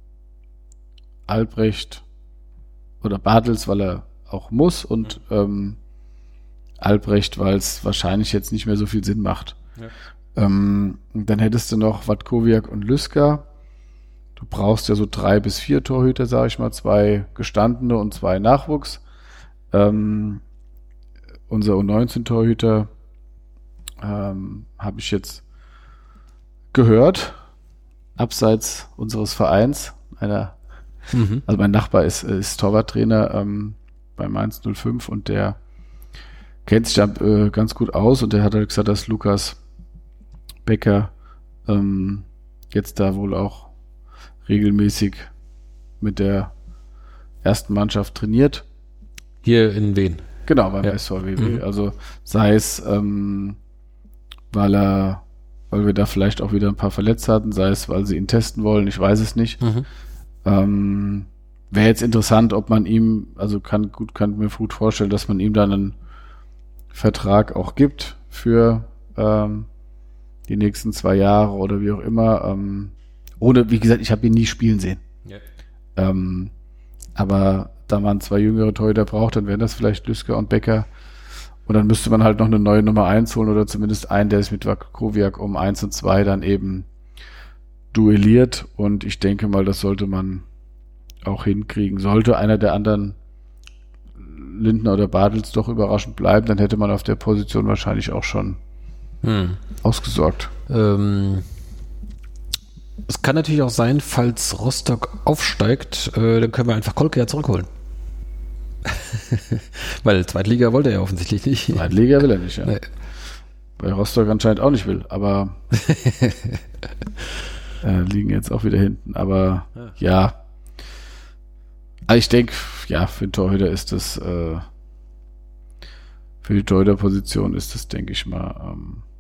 [SPEAKER 2] Albrecht oder Bartels, weil er auch muss und Albrecht, weil es wahrscheinlich jetzt nicht mehr so viel Sinn macht. Ja. Dann hättest du noch Watkowiak und Lüsker. Du brauchst ja so 3 bis 4 Torhüter, sage ich mal, 2 gestandene und 2 Nachwuchs. Unser U19-Torhüter habe ich jetzt gehört, abseits unseres Vereins, also mein Nachbar ist Torwarttrainer bei Mainz 05 und der kennt sich da ganz gut aus und der hat halt gesagt, dass Lukas Becker jetzt da wohl auch regelmäßig mit der ersten Mannschaft trainiert.
[SPEAKER 1] Hier in Wien.
[SPEAKER 2] Genau, beim SVW. Also sei es, weil wir da vielleicht auch wieder ein paar verletzt hatten, sei es, weil sie ihn testen wollen, ich weiß es nicht. Wäre jetzt interessant, ob man ihm, also kann mir gut vorstellen, dass man ihm dann einen Vertrag auch gibt für die nächsten 2 Jahre oder wie auch immer. Ohne, wie gesagt, ich habe ihn nie spielen sehen. Ja. Aber da man 2 jüngere Torhüter braucht, dann wären das vielleicht Lüsker und Becker. Und dann müsste man halt noch eine neue Nummer 1 holen oder zumindest einen, der sich mit Wakowiak um 1 und 2 dann eben duelliert. Und ich denke mal, das sollte man auch hinkriegen. Sollte einer der anderen, Lindner oder Bartels, doch überraschend bleiben, dann hätte man auf der Position wahrscheinlich auch schon ausgesorgt.
[SPEAKER 1] Es kann natürlich auch sein, falls Rostock aufsteigt, dann können wir einfach Kolke ja zurückholen. Weil Zweitliga wollte er ja offensichtlich nicht.
[SPEAKER 2] Zweitliga will er nicht, ja. Nee. Weil Rostock anscheinend auch nicht will, aber liegen jetzt auch wieder hinten. Aber ja. Also ich denke, ja, für den Torhüter ist das für die Torhüterposition ist das, denke ich mal,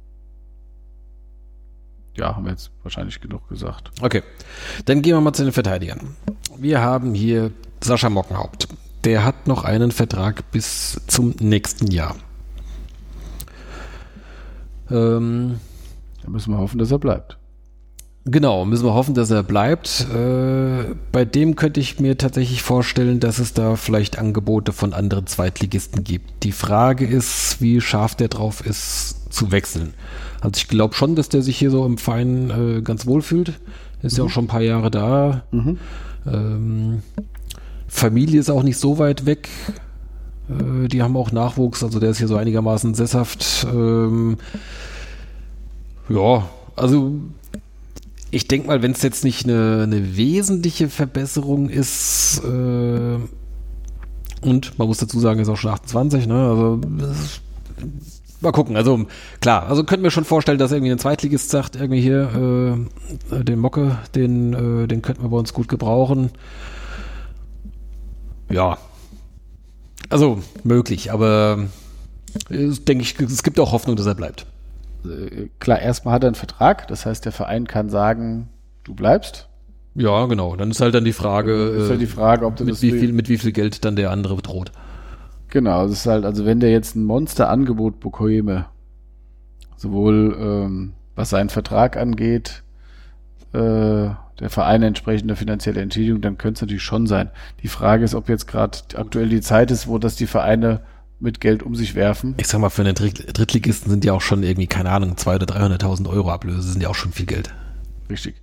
[SPEAKER 2] ja, haben wir jetzt wahrscheinlich genug gesagt.
[SPEAKER 1] Okay, dann gehen wir mal zu den Verteidigern. Wir haben hier Sascha Mockenhaupt. Der hat noch einen Vertrag bis zum nächsten Jahr.
[SPEAKER 2] Da müssen wir hoffen, dass er bleibt.
[SPEAKER 1] Genau, müssen wir hoffen, dass er bleibt. Bei dem könnte ich mir tatsächlich vorstellen, dass es da vielleicht Angebote von anderen Zweitligisten gibt. Die Frage ist, wie scharf der drauf ist, zu wechseln. Also ich glaube schon, dass der sich hier so im Verein ganz wohl fühlt. Ist ja auch schon ein paar Jahre da. Familie ist auch nicht so weit weg. Die haben auch Nachwuchs, also der ist hier so einigermaßen sesshaft. Ja, also ich denke mal, wenn es jetzt nicht eine wesentliche Verbesserung ist, und man muss dazu sagen, er ist auch schon 28, ne? Also mal gucken. Also klar, also könnten wir schon vorstellen, dass irgendwie ein Zweitligist sagt, irgendwie hier den Mocke, den könnten wir bei uns gut gebrauchen. Ja, also möglich, aber denke ich, es gibt auch Hoffnung, dass er bleibt.
[SPEAKER 2] Klar, erstmal hat er einen Vertrag, das heißt, der Verein kann sagen, du bleibst.
[SPEAKER 1] Ja, genau. Dann ist halt dann die Frage,
[SPEAKER 2] ob du
[SPEAKER 1] mit wie viel Geld dann der andere droht.
[SPEAKER 2] Genau, das ist halt, also wenn der jetzt ein Monsterangebot bekäme, sowohl was seinen Vertrag angeht, der Verein entsprechende finanzielle Entschädigung, dann könnte es natürlich schon sein. Die Frage ist, ob jetzt gerade aktuell die Zeit ist, wo das die Vereine mit Geld um sich werfen.
[SPEAKER 1] Ich sag mal, für einen Drittligisten sind ja auch schon irgendwie, keine Ahnung, 200.000 oder 300.000 Euro Ablöse, sind ja auch schon viel Geld.
[SPEAKER 2] Richtig.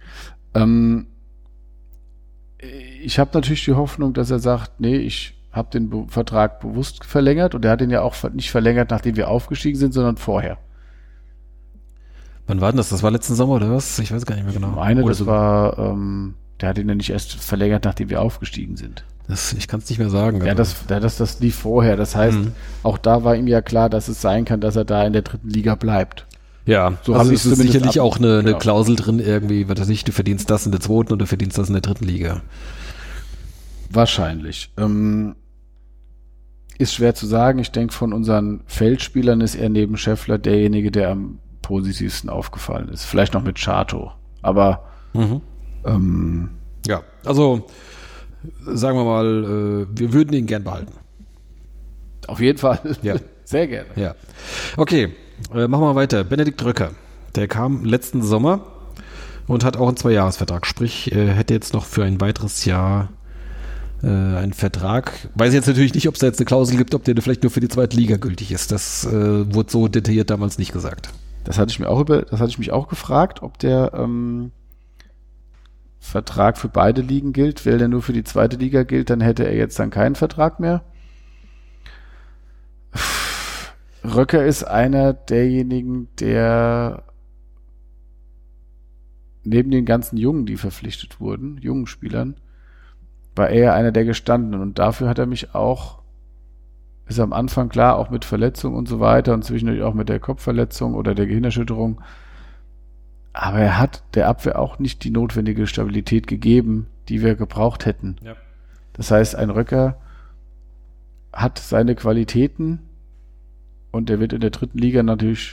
[SPEAKER 2] Ich habe natürlich die Hoffnung, dass er sagt, nee, ich habe den Vertrag bewusst verlängert und er hat ihn ja auch nicht verlängert, nachdem wir aufgestiegen sind, sondern vorher.
[SPEAKER 1] Wann war denn das? Das war letzten Sommer oder was? Ich weiß gar nicht mehr genau.
[SPEAKER 2] Ich meine, das war, der hat ihn ja nicht erst verlängert, nachdem wir aufgestiegen sind.
[SPEAKER 1] Ich kann es nicht mehr sagen.
[SPEAKER 2] Ja, das lief vorher. Das heißt, auch da war ihm ja klar, dass es sein kann, dass er da in der 3. Liga bleibt.
[SPEAKER 1] Ja, so also es ist sicherlich auch eine Klausel drin irgendwie, was weiß ich, du verdienst das in der 2. und du verdienst das in der 3. Liga.
[SPEAKER 2] Wahrscheinlich. Ist schwer zu sagen. Ich denke, von unseren Feldspielern ist er neben Scheffler derjenige, der am positivsten aufgefallen ist. Vielleicht noch mit Chato. Aber
[SPEAKER 1] ja, also sagen wir mal, wir würden ihn gern behalten.
[SPEAKER 2] Auf jeden Fall.
[SPEAKER 1] Ja.
[SPEAKER 2] Sehr gerne.
[SPEAKER 1] Ja. Okay, machen wir weiter. Benedikt Röcker, der kam letzten Sommer und hat auch einen 2-Jahres-Vertrag. Sprich, hätte jetzt noch für ein weiteres Jahr einen Vertrag. Weiß jetzt natürlich nicht, ob es da jetzt eine Klausel gibt, ob der vielleicht nur für die 2. Liga gültig ist. Das wurde so detailliert damals nicht gesagt.
[SPEAKER 2] Das hatte ich mich auch gefragt, ob der Vertrag für beide Ligen gilt. Wenn der nur für die 2. Liga gilt, dann hätte er jetzt dann keinen Vertrag mehr. Röcker ist einer derjenigen, der neben den ganzen Jungen, die verpflichtet wurden, jungen Spielern, war er einer der Gestandenen. Und dafür hat er mich auch, ist am Anfang klar, auch mit Verletzung und so weiter und zwischendurch auch mit der Kopfverletzung oder der Gehirnerschütterung. Aber er hat der Abwehr auch nicht die notwendige Stabilität gegeben, die wir gebraucht hätten.
[SPEAKER 1] Ja.
[SPEAKER 2] Das heißt, ein Röcker hat seine Qualitäten und der wird in der dritten Liga natürlich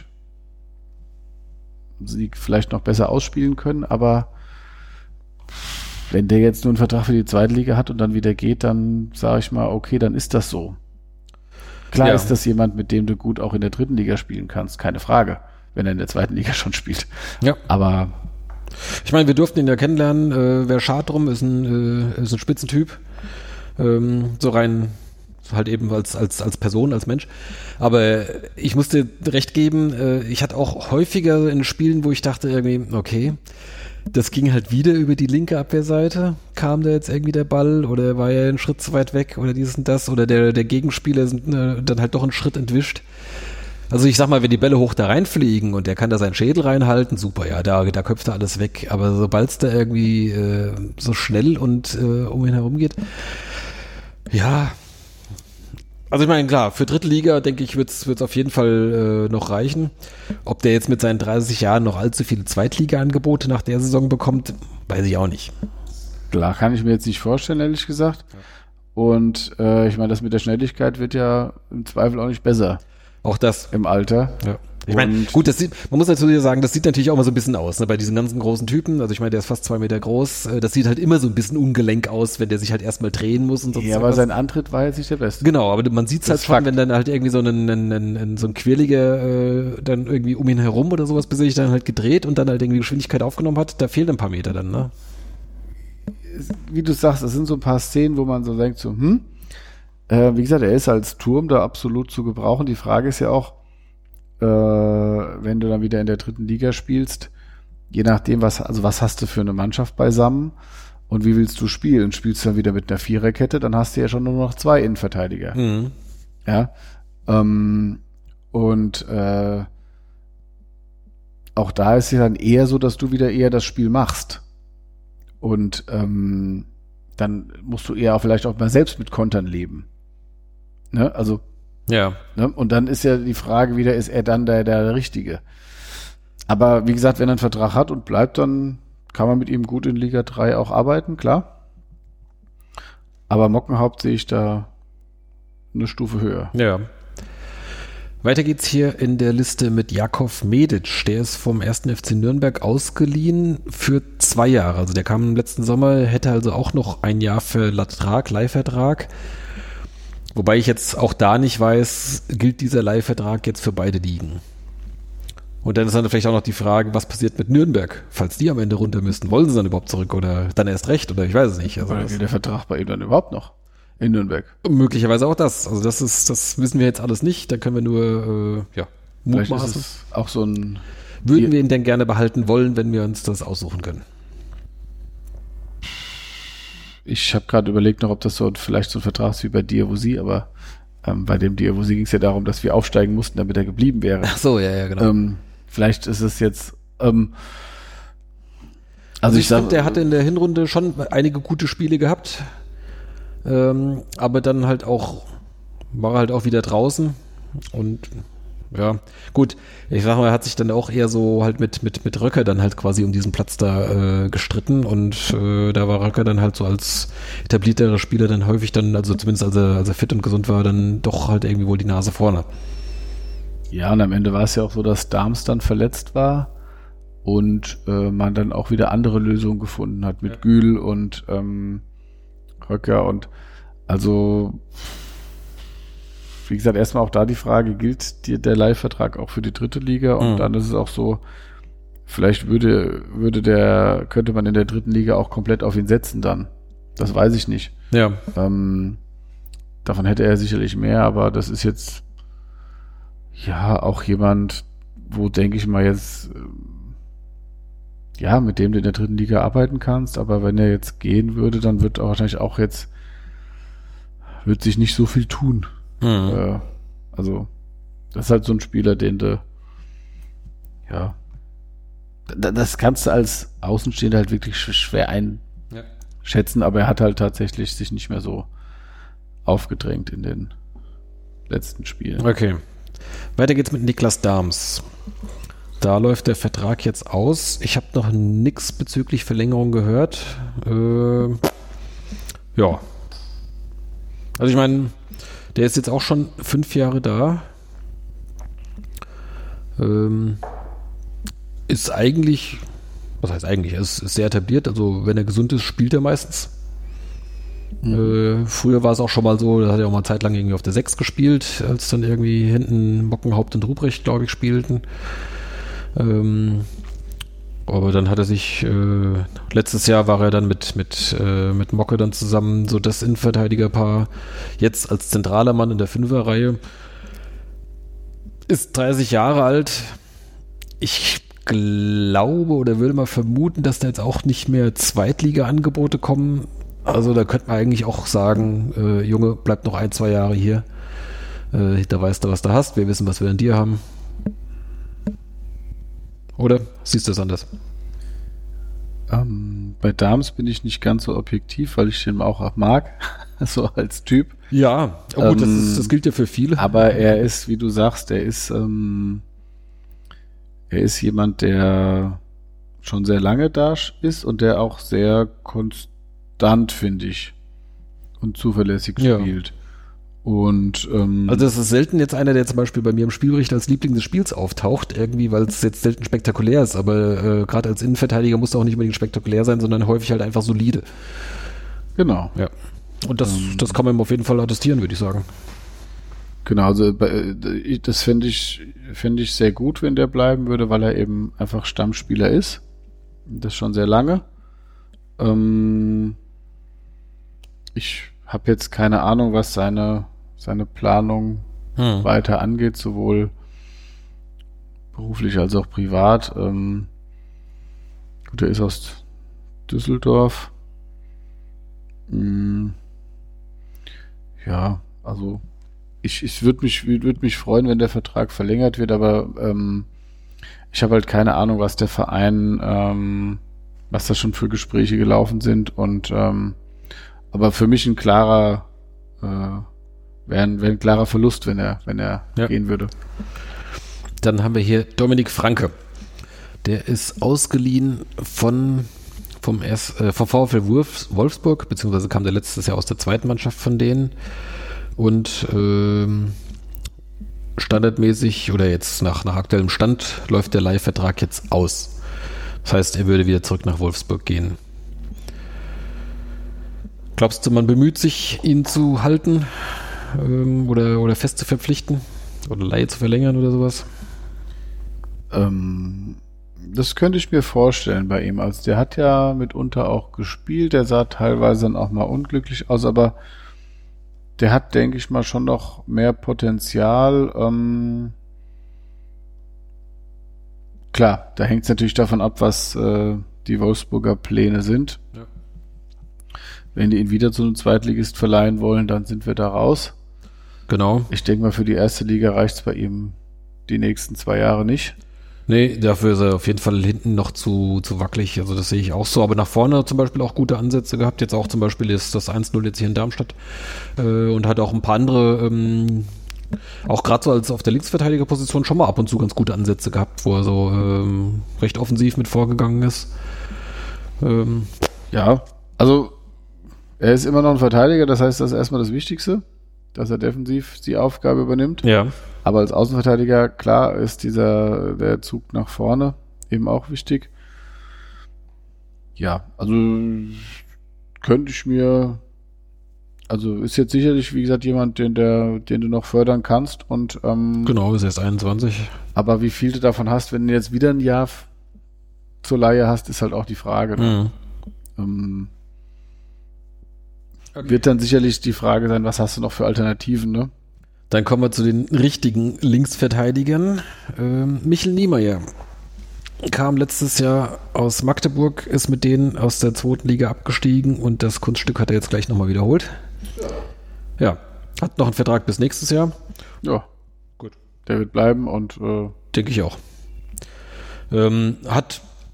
[SPEAKER 2] sie vielleicht noch besser ausspielen können, aber wenn der jetzt nur einen Vertrag für die zweite Liga hat und dann wieder geht, dann sage ich mal, okay, dann ist das so. Klar ist das jemand, mit dem du gut auch in der dritten Liga spielen kannst, keine Frage, wenn er in der zweiten Liga schon spielt.
[SPEAKER 1] Ja.
[SPEAKER 2] Aber
[SPEAKER 1] ich meine, wir durften ihn ja kennenlernen. Wer schad drum, ist ein Spitzentyp. So rein halt eben als Person, als Mensch. Aber ich musste recht geben, ich hatte auch häufiger in Spielen, wo ich dachte irgendwie, okay, das ging halt wieder über die linke Abwehrseite. Kam da jetzt irgendwie der Ball oder war er einen Schritt zu weit weg oder dies und das oder der Gegenspieler sind dann halt doch einen Schritt entwischt. Also ich sag mal, wenn die Bälle hoch da reinfliegen und der kann da seinen Schädel reinhalten, super, ja, da köpft er alles weg. Aber sobald es da irgendwie so schnell und um ihn herum geht, ja. Also ich meine, klar, für dritte Liga, denke ich, wird's auf jeden Fall noch reichen. Ob der jetzt mit seinen 30 Jahren noch allzu viele Zweitliga-Angebote nach der Saison bekommt, weiß ich auch nicht.
[SPEAKER 2] Klar, kann ich mir jetzt nicht vorstellen, ehrlich gesagt. Und ich meine, das mit der Schnelligkeit wird ja im Zweifel auch nicht besser.
[SPEAKER 1] Auch das.
[SPEAKER 2] Im Alter.
[SPEAKER 1] Ja. Ich meine, gut, man muss natürlich sagen, das sieht natürlich auch mal so ein bisschen aus, ne, bei diesen ganzen großen Typen. Also ich meine, der ist fast 2 Meter groß. Das sieht halt immer so ein bisschen ungelenk aus, wenn der sich halt erstmal drehen muss und so.
[SPEAKER 2] Ja, aber sein Antritt war jetzt nicht der beste.
[SPEAKER 1] Genau, aber man sieht es halt schon, wenn dann halt irgendwie so so ein Quirliger dann irgendwie um ihn herum oder sowas bis er sich dann halt gedreht und dann halt irgendwie Geschwindigkeit aufgenommen hat, da fehlen ein paar Meter dann, ne?
[SPEAKER 2] Wie du sagst, es sind so ein paar Szenen, wo man so denkt, so, wie gesagt, er ist als Turm da absolut zu gebrauchen. Die Frage ist ja auch, wenn du dann wieder in der dritten Liga spielst, je nachdem, was hast du für eine Mannschaft beisammen und wie willst du spielen? Spielst du dann wieder mit einer Viererkette, dann hast du ja schon nur noch 2 Innenverteidiger. Mhm. Ja. Auch da ist ja dann eher so, dass du wieder eher das Spiel machst. Und dann musst du eher auch vielleicht auch mal selbst mit Kontern leben. Ne? Also
[SPEAKER 1] ja.
[SPEAKER 2] Ne? Und dann ist ja die Frage wieder, ist er dann der Richtige? Aber wie gesagt, wenn er einen Vertrag hat und bleibt, dann kann man mit ihm gut in Liga 3 auch arbeiten, klar. Aber Mockenhaupt sehe ich da eine Stufe höher.
[SPEAKER 1] Ja. Weiter geht's hier in der Liste mit Jakov Medic. Der ist vom 1. FC Nürnberg ausgeliehen für 2 Jahre. Also der kam im letzten Sommer, hätte also auch noch ein Jahr für Leihvertrag. Wobei ich jetzt auch da nicht weiß, gilt dieser Leihvertrag jetzt für beide Ligen? Und dann ist dann vielleicht auch noch die Frage, was passiert mit Nürnberg, falls die am Ende runter müssten? Wollen sie dann überhaupt zurück oder dann erst recht oder ich weiß es nicht. Also
[SPEAKER 2] oder gilt der Vertrag bei ihm dann überhaupt noch in Nürnberg?
[SPEAKER 1] Möglicherweise auch das. Also das wissen wir jetzt alles nicht. Da können wir nur
[SPEAKER 2] mutmaßen. Vielleicht ist es auch so ein...
[SPEAKER 1] Würden wir ihn denn gerne behalten wollen, wenn wir uns das aussuchen können?
[SPEAKER 2] Ich habe gerade überlegt noch, ob das so vielleicht so ein Vertrag ist wie bei Diawusi, aber bei dem Diawusi ging es ja darum, dass wir aufsteigen mussten, damit er geblieben wäre.
[SPEAKER 1] Ach so, ja, genau.
[SPEAKER 2] Vielleicht ist es jetzt
[SPEAKER 1] also ich finde, der hatte in der Hinrunde schon einige gute Spiele gehabt, aber dann halt auch war er halt auch wieder draußen und ja, gut, ich sag mal, er hat sich dann auch eher so halt mit Röcker dann halt quasi um diesen Platz da gestritten und da war Röcker dann halt so als etablierterer Spieler dann häufig dann, also zumindest als er fit und gesund war, dann doch halt irgendwie wohl die Nase vorne.
[SPEAKER 2] Ja, und am Ende war es ja auch so, dass Dahms dann verletzt war und man dann auch wieder andere Lösungen gefunden hat mit Gül und Röcker und also wie gesagt, erstmal auch da die Frage, gilt der Leihvertrag auch für die dritte Liga? Und dann ist es auch so, vielleicht könnte man in der dritten Liga auch komplett auf ihn setzen dann. Das weiß ich nicht.
[SPEAKER 1] Ja.
[SPEAKER 2] Davon hätte er sicherlich mehr, aber das ist jetzt ja auch jemand, wo denke ich mal jetzt mit dem du in der dritten Liga arbeiten kannst, aber wenn er jetzt gehen würde, dann wird auch wahrscheinlich auch jetzt wird sich nicht so viel tun. Also, das ist halt so ein Spieler, den du, das kannst du als Außenstehender halt wirklich schwer einschätzen, aber er hat halt tatsächlich sich nicht mehr so aufgedrängt in den letzten Spielen.
[SPEAKER 1] Okay. Weiter geht's mit Niklas Dahms. Da läuft der Vertrag jetzt aus. Ich habe noch nichts bezüglich Verlängerung gehört. Ja. Also ich meine, der ist jetzt auch schon 5 Jahre da. Ist eigentlich, was heißt eigentlich, ist sehr etabliert. Also wenn er gesund ist, spielt er meistens. Früher war es auch schon mal so, da hat er auch mal eine Zeit lang irgendwie auf der 6 gespielt, als dann irgendwie hinten Mockenhaupt und Ruprecht, glaube ich, spielten. Aber dann hat er sich, letztes Jahr war er dann mit Mocke dann zusammen so das Innenverteidigerpaar, jetzt als zentraler Mann in der 5er-Reihe. Ist 30 Jahre alt. Ich glaube oder würde mal vermuten, dass da jetzt auch nicht mehr Zweitliga-Angebote kommen. Also da könnte man eigentlich auch sagen, Junge, bleib noch 1-2 Jahre hier. Da weißt du, was du hast. Wir wissen, was wir an dir haben. Oder siehst du es anders?
[SPEAKER 2] Bei Dahms bin ich nicht ganz so objektiv, weil ich den auch mag, so als Typ.
[SPEAKER 1] Ja, oh gut, das gilt ja für viele.
[SPEAKER 2] Aber er ist, wie du sagst, er ist jemand, der schon sehr lange da ist und der auch sehr konstant, finde ich, und zuverlässig spielt. Und
[SPEAKER 1] also das ist selten jetzt einer, der zum Beispiel bei mir im Spielbericht als Liebling des Spiels auftaucht, irgendwie, weil es jetzt selten spektakulär ist, aber gerade als Innenverteidiger muss er auch nicht unbedingt spektakulär sein, sondern häufig halt einfach solide.
[SPEAKER 2] Genau.
[SPEAKER 1] Ja. Und das kann man ihm auf jeden Fall attestieren, würde ich sagen.
[SPEAKER 2] Genau, also das finde ich sehr gut, wenn der bleiben würde, weil er eben einfach Stammspieler ist. Das schon sehr lange. Ich habe jetzt keine Ahnung, was seine Planung weiter angeht, sowohl beruflich als auch privat. Gut, er ist aus Düsseldorf. Ja, also ich würde mich freuen, wenn der Vertrag verlängert wird, aber ich habe halt keine Ahnung, was der Verein, was da schon für Gespräche gelaufen sind und aber für mich ein klarer wäre ein klarer Verlust, wenn er gehen würde.
[SPEAKER 1] Dann haben wir hier Dominik Franke. Der ist ausgeliehen vom VfL Wolfsburg, beziehungsweise kam der letztes Jahr aus der zweiten Mannschaft von denen. Und standardmäßig oder jetzt nach aktuellem Stand läuft der Leihvertrag jetzt aus. Das heißt, er würde wieder zurück nach Wolfsburg gehen. Glaubst du, man bemüht sich, ihn zu halten oder fest zu verpflichten oder Leihe zu verlängern oder sowas?
[SPEAKER 2] Das könnte ich mir vorstellen bei ihm. Also der hat ja mitunter auch gespielt, der sah teilweise dann auch mal unglücklich aus, aber der hat, denke ich mal, schon noch mehr Potenzial. Klar, da hängt es natürlich davon ab, was die Wolfsburger Pläne sind. Ja. Wenn die ihn wieder zu einem Zweitligist verleihen wollen, dann sind wir da raus.
[SPEAKER 1] Genau.
[SPEAKER 2] Ich denke mal, für die erste Liga reicht es bei ihm die nächsten 2 Jahre nicht.
[SPEAKER 1] Nee, dafür ist er auf jeden Fall hinten noch zu wackelig. Also das sehe ich auch so. Aber nach vorne zum Beispiel auch gute Ansätze gehabt. Jetzt auch zum Beispiel ist das 1-0 jetzt hier in Darmstadt. Und hat auch ein paar andere, auch gerade so als auf der Linksverteidigerposition schon mal ab und zu ganz gute Ansätze gehabt, wo er so recht offensiv mit vorgegangen ist.
[SPEAKER 2] Ja, also er ist immer noch ein Verteidiger. Das heißt, das ist erstmal das Wichtigste, dass er defensiv die Aufgabe übernimmt.
[SPEAKER 1] Ja.
[SPEAKER 2] Aber als Außenverteidiger, klar, ist der Zug nach vorne eben auch wichtig. Ja, also könnte ich mir, also ist jetzt sicherlich, wie gesagt, jemand, den du noch fördern kannst und
[SPEAKER 1] genau, ist erst 21.
[SPEAKER 2] Aber wie viel du davon hast, wenn du jetzt wieder ein Jahr zur Leihe hast, ist halt auch die Frage. Ne? Okay. Wird dann sicherlich die Frage sein, was hast du noch für Alternativen, ne?
[SPEAKER 1] Dann kommen wir zu den richtigen Linksverteidigern. Michel Niemeyer kam letztes Jahr aus Magdeburg, ist mit denen aus der 2. Liga abgestiegen und das Kunststück hat er jetzt gleich nochmal wiederholt. Ja, hat noch einen Vertrag bis nächstes Jahr.
[SPEAKER 2] Ja, gut. Der wird bleiben und
[SPEAKER 1] denke ich auch. Hat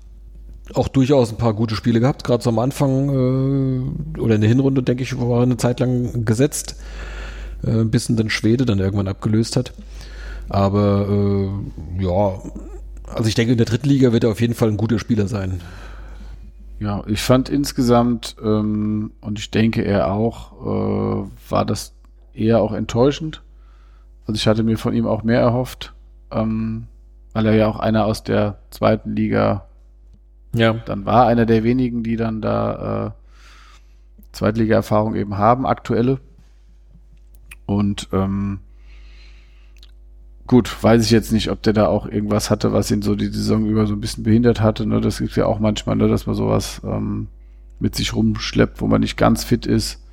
[SPEAKER 1] auch durchaus ein paar gute Spiele gehabt, gerade so am Anfang oder in der Hinrunde, denke ich, war eine Zeit lang gesetzt, bis ihn dann Schwede dann irgendwann abgelöst hat. Aber ja, also ich denke, in der dritten Liga wird er auf jeden Fall ein guter Spieler sein.
[SPEAKER 2] Ja, ich fand insgesamt, und ich denke er auch, war das eher auch enttäuschend. Also ich hatte mir von ihm auch mehr erhofft, weil er ja auch einer aus der zweiten Liga dann war, einer der wenigen, die dann da Zweitliga-Erfahrung eben haben, aktuelle. Und gut, weiß ich jetzt nicht, ob der da auch irgendwas hatte, was ihn so die Saison über so ein bisschen behindert hatte. Ne? Das gibt ja auch manchmal, ne, dass man sowas mit sich rumschleppt, wo man nicht ganz fit ist.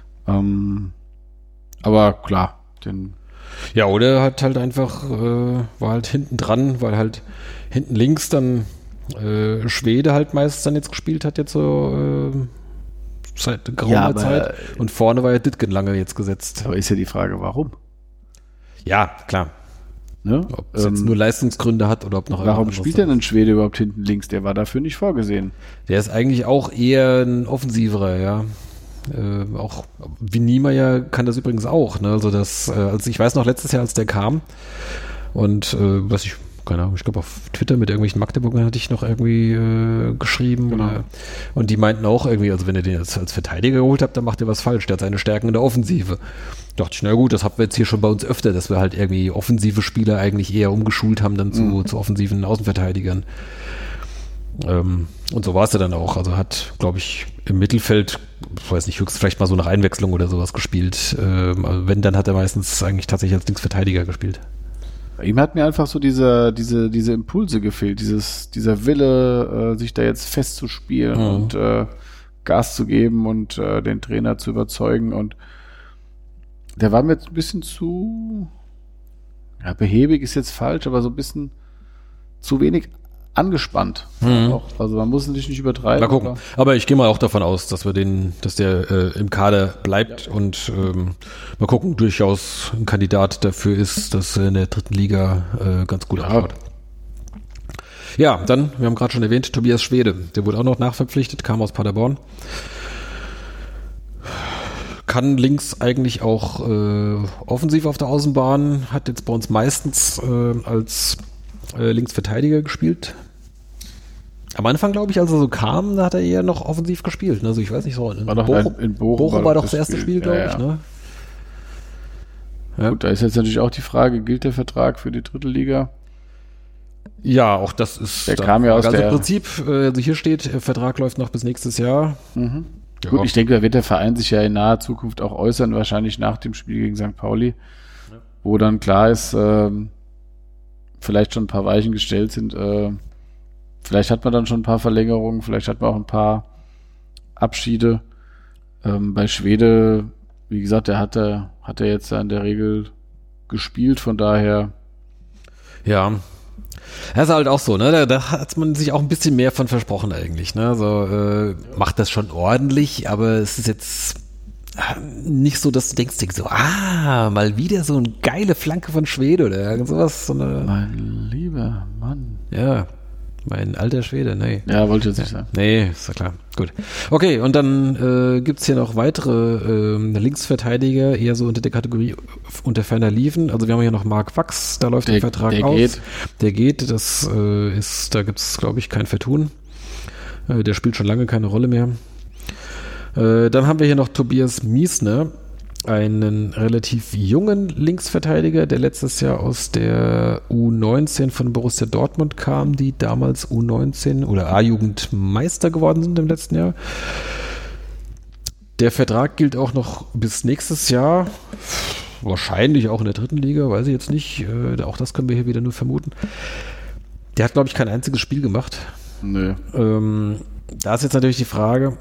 [SPEAKER 2] Aber klar,
[SPEAKER 1] ja, oder hat halt einfach, war halt hinten dran, weil halt hinten links dann Schwede halt meistens dann jetzt gespielt hat, jetzt so seit geraumer Zeit. Und vorne war ja Dittgen lange jetzt gesetzt.
[SPEAKER 2] Aber ist ja die Frage, warum?
[SPEAKER 1] Ja, klar. Ne? Ob es jetzt nur Leistungsgründe hat oder ob noch
[SPEAKER 2] warum spielt denn ein Schwede überhaupt hinten links? Der war dafür nicht vorgesehen.
[SPEAKER 1] Der ist eigentlich auch eher ein Offensiverer, ja. Auch wie Niemeyer kann das übrigens auch. Ne? Also ich weiß noch letztes Jahr, als der kam und keine Ahnung, ich glaube auf Twitter mit irgendwelchen Magdeburgern hatte ich noch irgendwie geschrieben.
[SPEAKER 2] Genau.
[SPEAKER 1] Und die meinten auch irgendwie, also wenn ihr den jetzt als Verteidiger geholt habt, dann macht ihr was falsch. Der hat seine Stärken in der Offensive. Dachte ich, na gut, das haben wir jetzt hier schon bei uns öfter, dass wir halt irgendwie offensive Spieler eigentlich eher umgeschult haben dann zu offensiven Außenverteidigern. Und so war es ja dann auch. Also hat, glaube ich, im Mittelfeld, ich weiß nicht, höchstens vielleicht mal so nach Einwechslung oder sowas gespielt. Also wenn, dann hat er meistens eigentlich tatsächlich als Linksverteidiger gespielt.
[SPEAKER 2] Bei ihm hat mir einfach so diese Impulse gefehlt, dieser Wille, sich da jetzt festzuspielen und Gas zu geben und den Trainer zu überzeugen. Und der war mir jetzt ein bisschen zu, ja, behäbig ist jetzt falsch, aber so ein bisschen zu wenig angespannt. Auch. Also man muss sich nicht übertreiben.
[SPEAKER 1] Mal gucken. Aber ich gehe mal auch davon aus, dass der im Kader bleibt und mal gucken, durchaus ein Kandidat dafür ist, dass er in der dritten Liga ganz gut ausschaut. Ja, dann, wir haben gerade schon erwähnt, Tobias Schwede. Der wurde auch noch nachverpflichtet, kam aus Paderborn. Kann links eigentlich auch offensiv auf der Außenbahn, hat jetzt bei uns meistens als Linksverteidiger gespielt. Am Anfang, glaube ich, als er so kam, da hat er eher noch offensiv gespielt. Also ich weiß nicht so.
[SPEAKER 2] In Bochum
[SPEAKER 1] war doch das erste Spiel, glaube ich. Ne?
[SPEAKER 2] Ja. Gut, da ist jetzt natürlich auch die Frage, gilt der Vertrag für die dritte Liga?
[SPEAKER 1] Ja, auch das ist...
[SPEAKER 2] Der kam ja aus
[SPEAKER 1] im Prinzip, also hier steht, Vertrag läuft noch bis nächstes Jahr.
[SPEAKER 2] Ja. Gut, ich denke, da wird der Verein sich ja in naher Zukunft auch äußern, wahrscheinlich nach dem Spiel gegen St. Pauli, wo dann klar ist, vielleicht schon ein paar Weichen gestellt sind. Vielleicht hat man dann schon ein paar Verlängerungen, vielleicht hat man auch ein paar Abschiede. Bei Schwede, wie gesagt, der hat er jetzt in der Regel gespielt, von daher.
[SPEAKER 1] Ja. Das ist halt auch so, ne? Da hat man sich auch ein bisschen mehr von versprochen eigentlich, ne? Also macht das schon ordentlich, aber es ist jetzt nicht so, dass du denkst so, mal wieder so eine geile Flanke von Schwede oder irgend sowas.
[SPEAKER 2] Mein lieber Mann.
[SPEAKER 1] Ja, mein alter Schwede, nee.
[SPEAKER 2] Ja, wollte ich jetzt nicht sagen.
[SPEAKER 1] Nee, ist ja klar. Gut. Okay, und dann gibt's hier noch weitere Linksverteidiger, eher so unter der Kategorie unter ferner Liefen. Also wir haben hier noch Marc Wachs, da läuft der Vertrag aus. Der geht, da gibt's, glaube ich, kein Vertun. Der spielt schon lange keine Rolle mehr. Dann haben wir hier noch Tobias Miesner, einen relativ jungen Linksverteidiger, der letztes Jahr aus der U19 von Borussia Dortmund kam, die damals U19 oder A-Jugendmeister geworden sind im letzten Jahr. Der Vertrag gilt auch noch bis nächstes Jahr, wahrscheinlich auch in der dritten Liga, weiß ich jetzt nicht, auch das können wir hier wieder nur vermuten. Der hat, glaube ich, kein einziges Spiel gemacht.
[SPEAKER 2] Nö.
[SPEAKER 1] Da ist jetzt natürlich die Frage,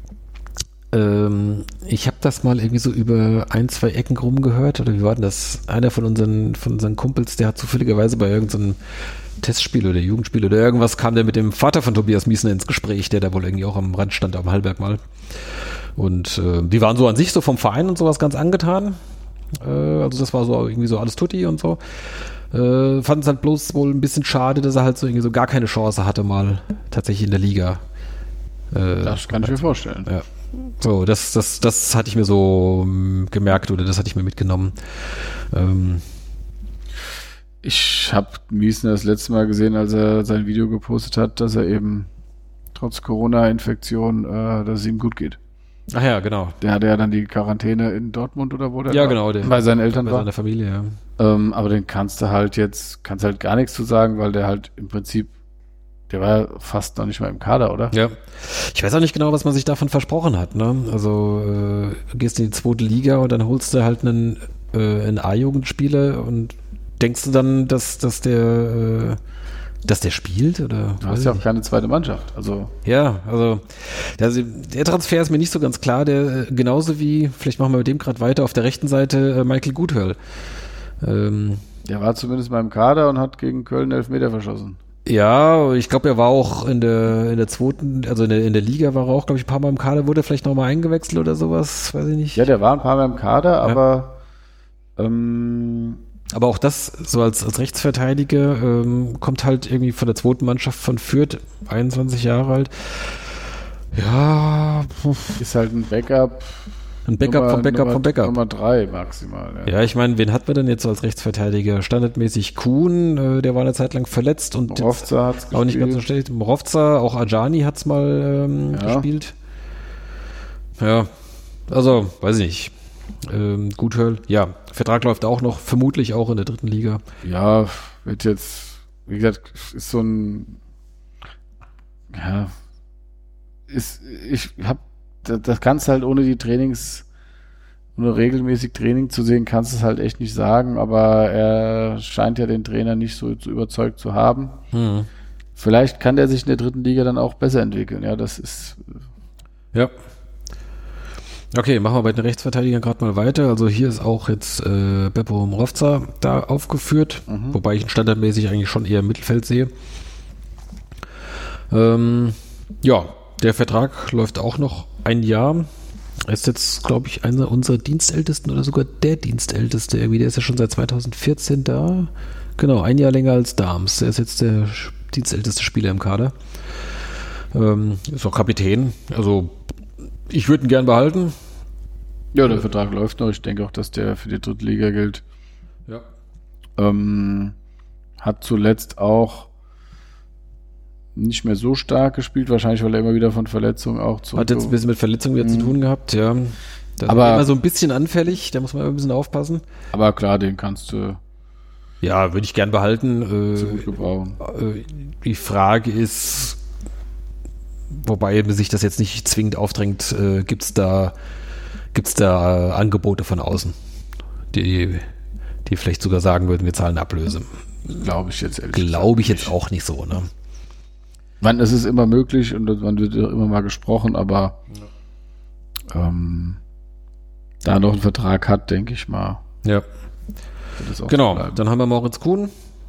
[SPEAKER 1] ich habe das mal irgendwie so über 1-2 Ecken rumgehört, oder wie war denn das? Einer von unseren Kumpels, der hat zufälligerweise bei irgendeinem Testspiel oder Jugendspiel oder irgendwas kam der mit dem Vater von Tobias Miesner ins Gespräch, der da wohl irgendwie auch am Rand stand, am Hallberg mal. Und die waren so an sich so vom Verein und sowas ganz angetan. Also das war so irgendwie so alles tutti und so. Fand es halt bloß wohl ein bisschen schade, dass er halt so irgendwie so gar keine Chance hatte, mal tatsächlich in der Liga.
[SPEAKER 2] Das kann ich mir vorstellen.
[SPEAKER 1] Ja. So, das hatte ich mir so gemerkt oder das hatte ich mir mitgenommen.
[SPEAKER 2] Ich habe Miesner das letzte Mal gesehen, als er sein Video gepostet hat, dass er eben trotz Corona-Infektion, dass es ihm gut geht.
[SPEAKER 1] Ach ja, genau.
[SPEAKER 2] Der hatte ja dann die Quarantäne in Dortmund oder wo der
[SPEAKER 1] Ja, genau.
[SPEAKER 2] bei seinen Eltern
[SPEAKER 1] bei
[SPEAKER 2] war.
[SPEAKER 1] Bei seiner Familie, ja.
[SPEAKER 2] Aber den kannst halt gar nichts zu sagen, weil der halt im Prinzip, der war ja fast noch nicht mal im Kader, oder?
[SPEAKER 1] Ja. Ich weiß auch nicht genau, was man sich davon versprochen hat, ne? Also, du gehst in die zweite Liga und dann holst du halt einen A-Jugendspieler und denkst du dann, dass der spielt? Oder
[SPEAKER 2] Du hast ja auch keine zweite Mannschaft. Also
[SPEAKER 1] ja, also der Transfer ist mir nicht so ganz klar. Der genauso wie, vielleicht machen wir mit dem gerade weiter, auf der rechten Seite Michael Guthörl.
[SPEAKER 2] der war zumindest mal im Kader und hat gegen Köln 11 Meter verschossen.
[SPEAKER 1] Ja, ich glaube, er war auch in der zweiten, also in der Liga war er auch, glaube ich, ein paar Mal im Kader. Wurde er vielleicht nochmal eingewechselt oder sowas? Weiß ich nicht.
[SPEAKER 2] Ja, der war ein paar Mal im Kader, aber
[SPEAKER 1] Aber auch das, so als Rechtsverteidiger, kommt halt irgendwie von der zweiten Mannschaft von Fürth, 21 Jahre alt. Ja,
[SPEAKER 2] ist halt ein Backup.
[SPEAKER 1] ein Backup vom Backup vom Backup.
[SPEAKER 2] Nummer 3 maximal.
[SPEAKER 1] Ja, ich meine, wen hat man denn jetzt so als Rechtsverteidiger? Standardmäßig Kuhn, der war eine Zeit lang verletzt und
[SPEAKER 2] Morovca hat's
[SPEAKER 1] auch nicht ganz so schlecht. Morovca, auch Ajani hat's mal gespielt. Ja, also, weiß ich nicht. Guthörl, ja, Vertrag läuft auch noch, vermutlich auch in der dritten Liga.
[SPEAKER 2] Ja, wird jetzt, wie gesagt, ist so ein, ja, das kannst du halt ohne regelmäßig Training zu sehen, kannst du es halt echt nicht sagen, aber er scheint ja den Trainer nicht so überzeugt zu haben. Vielleicht kann der sich in der dritten Liga dann auch besser entwickeln, ja, das ist.
[SPEAKER 1] Ja. Okay, machen wir bei den Rechtsverteidigern gerade mal weiter. Also hier ist auch jetzt Beppo Morovca da aufgeführt, wobei ich ihn standardmäßig eigentlich schon eher im Mittelfeld sehe. Ja, der Vertrag läuft auch noch ein Jahr. Er ist jetzt, glaube ich, einer unserer Dienstältesten oder sogar der Dienstälteste. Irgendwie, der ist ja schon seit 2014 da. Genau, ein Jahr länger als Dahms. Er ist jetzt der dienstälteste Spieler im Kader. Ist auch Kapitän. Also ich würde ihn gern behalten.
[SPEAKER 2] Ja, der Vertrag läuft noch. Ich denke auch, dass der für die dritte Liga gilt.
[SPEAKER 1] Ja.
[SPEAKER 2] Hat zuletzt auch nicht mehr so stark gespielt, wahrscheinlich, weil er immer wieder von Verletzungen auch zu.
[SPEAKER 1] Hat jetzt ein bisschen mit Verletzungen wieder zu tun gehabt, ja. Das
[SPEAKER 2] aber
[SPEAKER 1] ist immer so ein bisschen anfällig, da muss man immer ein bisschen aufpassen.
[SPEAKER 2] Aber klar, den kannst du.
[SPEAKER 1] Ja, würde ich gern behalten.
[SPEAKER 2] Zu gut gebrauchen.
[SPEAKER 1] Die Frage ist, wobei sich das jetzt nicht zwingend aufdrängt, gibt's da Angebote von außen, die vielleicht sogar sagen würden, wir zahlen Ablöse.
[SPEAKER 2] Glaube ich jetzt ehrlich
[SPEAKER 1] Glaube ich jetzt auch nicht so, ne?
[SPEAKER 2] Es ist immer möglich und man wird immer mal gesprochen, aber da noch einen Vertrag hat, denke ich mal.
[SPEAKER 1] Ja. Genau, dann haben wir Moritz Kuhn.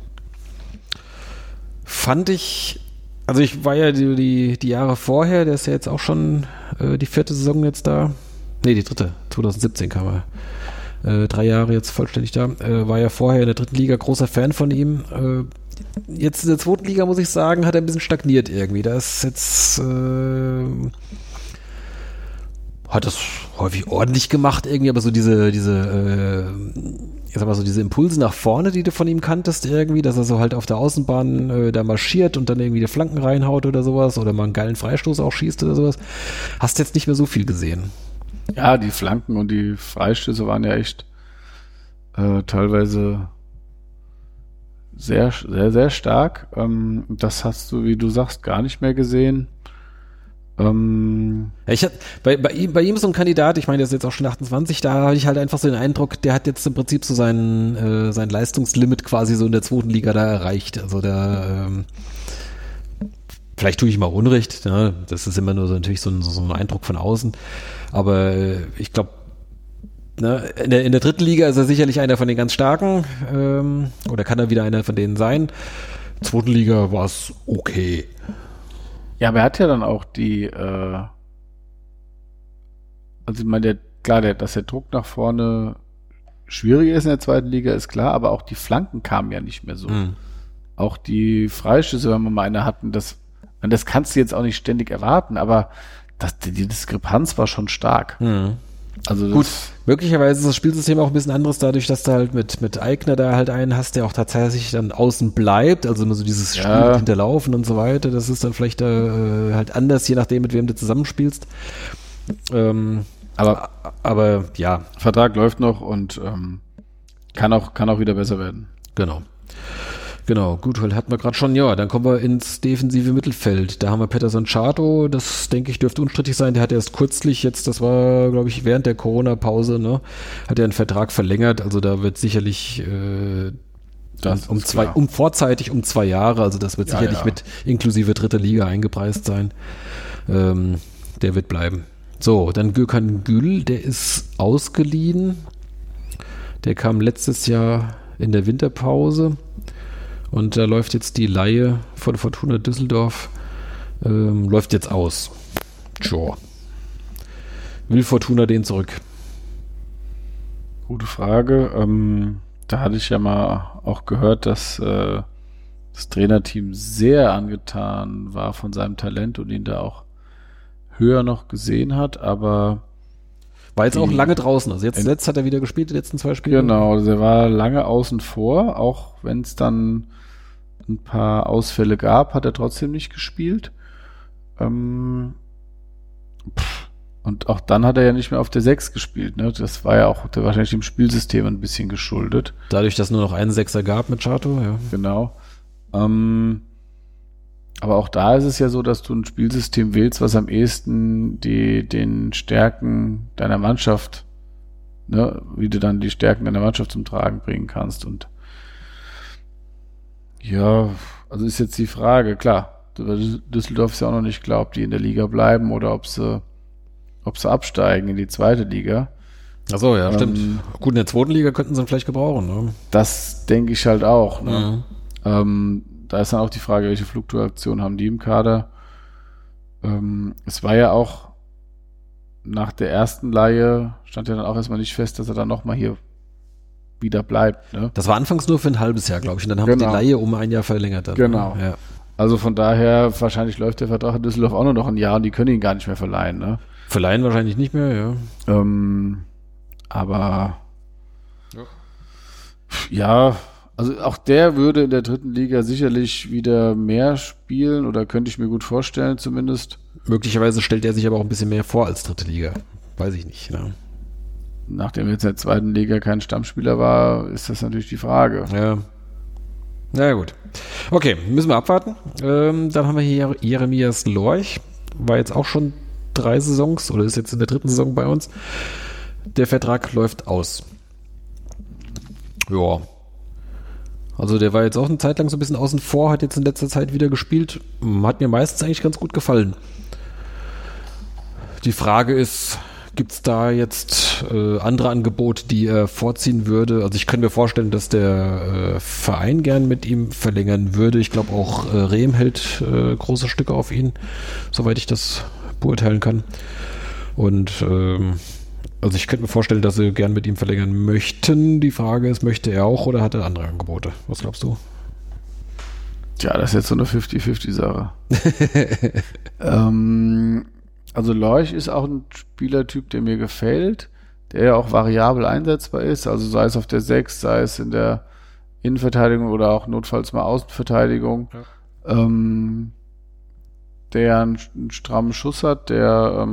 [SPEAKER 1] Fand ich, also ich war ja die Jahre vorher, der ist ja jetzt auch schon die vierte Saison jetzt da. Nee, die dritte, 2017 kam er. 3 Jahre jetzt vollständig da. War ja vorher in der dritten Liga großer Fan von ihm. Jetzt in der zweiten Liga, muss ich sagen, hat er ein bisschen stagniert irgendwie. Da ist jetzt hat das häufig ordentlich gemacht irgendwie, aber so diese Impulse nach vorne, die du von ihm kanntest irgendwie, dass er so halt auf der Außenbahn da marschiert und dann irgendwie die Flanken reinhaut oder sowas oder mal einen geilen Freistoß auch schießt oder sowas, hast jetzt nicht mehr so viel gesehen.
[SPEAKER 2] Ja, die Flanken und die Freistöße waren ja echt teilweise sehr, sehr, sehr stark. Das hast du, wie du sagst, gar nicht mehr gesehen.
[SPEAKER 1] Ja, ich hatte bei ihm so ein Kandidat, ich meine, der ist jetzt auch schon 28, da habe ich halt einfach so den Eindruck, der hat jetzt im Prinzip so sein Leistungslimit quasi so in der zweiten Liga da erreicht. Also da vielleicht tue ich mal Unrecht, ne? Das ist immer nur so natürlich so ein Eindruck von außen, aber ich glaube, ne, in der dritten Liga ist er sicherlich einer von den ganz Starken, oder kann er wieder einer von denen sein. Zweiten Liga war es okay.
[SPEAKER 2] Ja, aber er hat ja dann auch die, also ich meine, dass der Druck nach vorne schwieriger ist in der zweiten Liga, ist klar, aber auch die Flanken kamen ja nicht mehr so. Auch die Freischüsse, wenn wir mal eine hatten, das kannst du jetzt auch nicht ständig erwarten, aber die Diskrepanz war schon stark. Also
[SPEAKER 1] gut, möglicherweise ist das Spielsystem auch ein bisschen anderes, dadurch, dass du halt mit Eigner da halt einen hast, der auch tatsächlich dann außen bleibt, also immer so dieses Spiel hinterlaufen und so weiter, das ist dann vielleicht halt anders, je nachdem, mit wem du zusammenspielst. Aber ja.
[SPEAKER 2] Vertrag läuft noch und kann auch wieder besser werden.
[SPEAKER 1] Genau, gut, hatten wir gerade schon, ja, dann kommen wir ins defensive Mittelfeld. Da haben wir Peterson Chato, das denke ich dürfte unstrittig sein, der hat erst kürzlich jetzt, das war glaube ich während der Corona-Pause, ne, hat er einen Vertrag verlängert, also da wird sicherlich vorzeitig um 2 Jahre, also das wird sicherlich mit inklusive dritte Liga eingepreist sein, der wird bleiben. So, dann Gökhan Gül, der ist ausgeliehen, der kam letztes Jahr in der Winterpause. Und da läuft jetzt die Leihe von Fortuna Düsseldorf, läuft jetzt aus. Sure. Will Fortuna den zurück?
[SPEAKER 2] Gute Frage. Da hatte ich ja mal auch gehört, dass das Trainerteam sehr angetan war von seinem Talent und ihn da auch höher noch gesehen hat, aber
[SPEAKER 1] war jetzt auch lange draußen. Also jetzt hat er wieder gespielt, die letzten 2 Spiele.
[SPEAKER 2] Genau, also er war lange außen vor, auch wenn es dann ein paar Ausfälle gab, hat er trotzdem nicht gespielt. Und auch dann hat er ja nicht mehr auf der 6 gespielt. Ne? Das war ja auch wahrscheinlich dem Spielsystem ein bisschen geschuldet.
[SPEAKER 1] Dadurch, dass nur noch einen Sechser gab mit Chato, ja.
[SPEAKER 2] Genau. Aber auch da ist es ja so, dass du ein Spielsystem wählst, was am ehesten den Stärken deiner Mannschaft, ne, wie du dann die Stärken deiner Mannschaft zum Tragen bringen kannst. Und ja, also ist jetzt die Frage, klar, Düsseldorf ist ja auch noch nicht klar, ob die in der Liga bleiben oder ob sie absteigen in die zweite Liga.
[SPEAKER 1] Ach so, ja, stimmt. Gut, in der zweiten Liga könnten sie ihn vielleicht gebrauchen. Ne?
[SPEAKER 2] Das denke ich halt auch. Ne? Da ist dann auch die Frage, welche Fluktuation haben die im Kader. Es war ja auch nach der ersten Leihe, stand ja dann auch erstmal nicht fest, dass er dann nochmal hier wieder bleibt. Ne?
[SPEAKER 1] Das war anfangs nur für ein halbes Jahr, glaube ich. Und dann haben sie die Leihe um 1 Jahr verlängert. Dann,
[SPEAKER 2] genau.
[SPEAKER 1] Ne? Ja.
[SPEAKER 2] Also von daher, wahrscheinlich läuft der Vertrag in Düsseldorf auch nur noch ein Jahr und die können ihn gar nicht mehr verleihen. Ne?
[SPEAKER 1] Verleihen wahrscheinlich nicht mehr, ja.
[SPEAKER 2] Aber ja, also auch der würde in der dritten Liga sicherlich wieder mehr spielen oder könnte ich mir gut vorstellen zumindest.
[SPEAKER 1] Möglicherweise stellt er sich aber auch ein bisschen mehr vor als dritte Liga. Weiß ich nicht. Ne?
[SPEAKER 2] Nachdem er jetzt in der zweiten Liga kein Stammspieler war, ist das natürlich die Frage.
[SPEAKER 1] Ja. Na ja, gut. Okay, müssen wir abwarten. Dann haben wir hier Jeremias Lorch. War jetzt auch schon 3 Saisons oder ist jetzt in der 3. Saison bei uns. Der Vertrag läuft aus. Ja. Also der war jetzt auch eine Zeit lang so ein bisschen außen vor, hat jetzt in letzter Zeit wieder gespielt. Hat mir meistens eigentlich ganz gut gefallen. Die Frage ist, gibt es da jetzt andere Angebote, die er vorziehen würde? Also ich könnte mir vorstellen, dass der Verein gern mit ihm verlängern würde. Ich glaube auch Rehm hält große Stücke auf ihn, soweit ich das beurteilen kann. Und also ich könnte mir vorstellen, dass sie gern mit ihm verlängern möchten. Die Frage ist, möchte er auch oder hat er andere Angebote? Was glaubst du?
[SPEAKER 2] Tja, das ist jetzt so eine 50-50-Sache. Also Lorch ist auch ein Spielertyp, der mir gefällt, der ja auch variabel einsetzbar ist, also sei es auf der 6, sei es in der Innenverteidigung oder auch notfalls mal Außenverteidigung, der einen strammen Schuss hat, der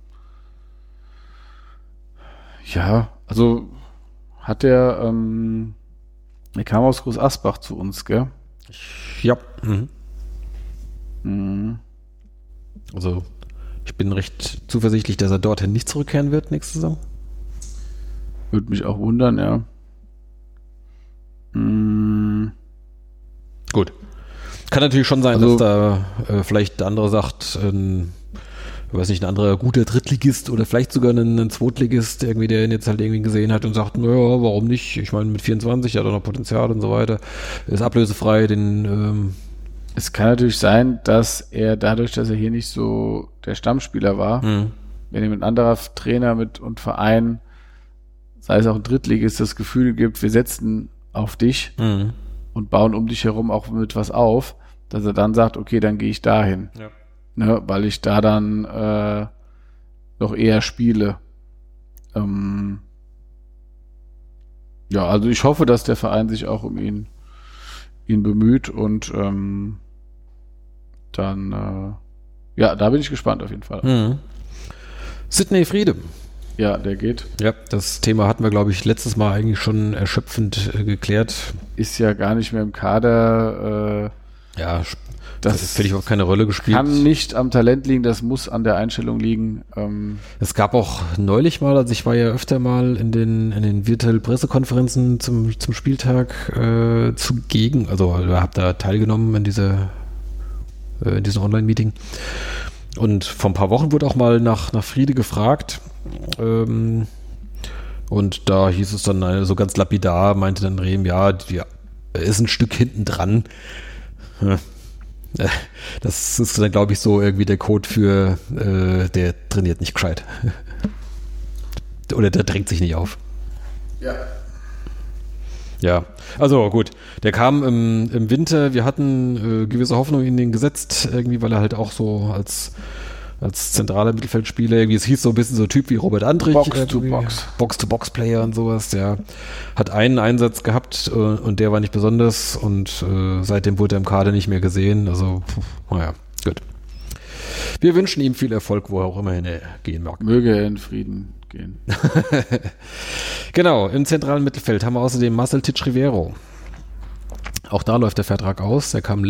[SPEAKER 2] ja, also hat der kam aus Groß Asbach zu uns, gell?
[SPEAKER 1] Ja. Also ich bin recht zuversichtlich, dass er dorthin nicht zurückkehren wird nächste Saison.
[SPEAKER 2] Würde mich auch wundern, ja.
[SPEAKER 1] Gut. Kann natürlich schon sein,
[SPEAKER 2] also,
[SPEAKER 1] dass da vielleicht der andere sagt, ich weiß nicht, ein anderer guter Drittligist oder vielleicht sogar ein Zweitligist, irgendwie, der ihn jetzt halt irgendwie gesehen hat und sagt, naja, warum nicht? Ich meine, mit 24 hat er noch Potenzial und so weiter. Ist ablösefrei,
[SPEAKER 2] es kann natürlich sein, dass er dadurch, dass er hier nicht so der Stammspieler war, wenn ihm ein anderer Trainer und Verein sei es auch ein Drittligist, das Gefühl gibt, wir setzen auf dich und bauen um dich herum auch mit was auf, dass er dann sagt, okay, dann gehe ich dahin.
[SPEAKER 1] Ja.
[SPEAKER 2] Ne, weil ich da dann noch eher spiele. Ja, also ich hoffe, dass der Verein sich auch um ihn bemüht und dann ja, da bin ich gespannt auf jeden Fall.
[SPEAKER 1] Sidney Friede.
[SPEAKER 2] Ja, der geht.
[SPEAKER 1] Ja, das Thema hatten wir, glaube ich, letztes Mal eigentlich schon erschöpfend geklärt.
[SPEAKER 2] Ist ja gar nicht mehr im Kader.
[SPEAKER 1] Ja, das hätte ich auch keine Rolle gespielt.
[SPEAKER 2] Kann nicht am Talent liegen, das muss an der Einstellung liegen.
[SPEAKER 1] Es gab auch neulich mal, also ich war ja öfter mal in den virtuellen Pressekonferenzen zum Spieltag zugegen, also habe da teilgenommen in diesem Online-Meeting. Und vor ein paar Wochen wurde auch mal nach Friede gefragt. Und da hieß es dann so ganz lapidar, meinte dann Rehm, ja, er ist ein Stück hinten dran. Das ist dann, glaube ich, so irgendwie der Code für der trainiert nicht gescheit. Oder der drängt sich nicht auf.
[SPEAKER 2] Ja.
[SPEAKER 1] Ja, also gut. Der kam im Winter, wir hatten gewisse Hoffnung in ihn gesetzt, irgendwie, weil er halt auch so als zentraler Mittelfeldspieler, irgendwie, es hieß so ein bisschen so Typ wie Robert Andrich. Box-to-Box-Player und sowas, der hat einen Einsatz gehabt und der war nicht besonders und seitdem wurde er im Kader nicht mehr gesehen, also naja, gut. Wir wünschen ihm viel Erfolg, wo er auch immerhin gehen mag.
[SPEAKER 2] Möge er in Frieden gehen.
[SPEAKER 1] Genau, im zentralen Mittelfeld haben wir außerdem Marcel Titsch-Rivero. Auch da läuft der Vertrag aus, der kam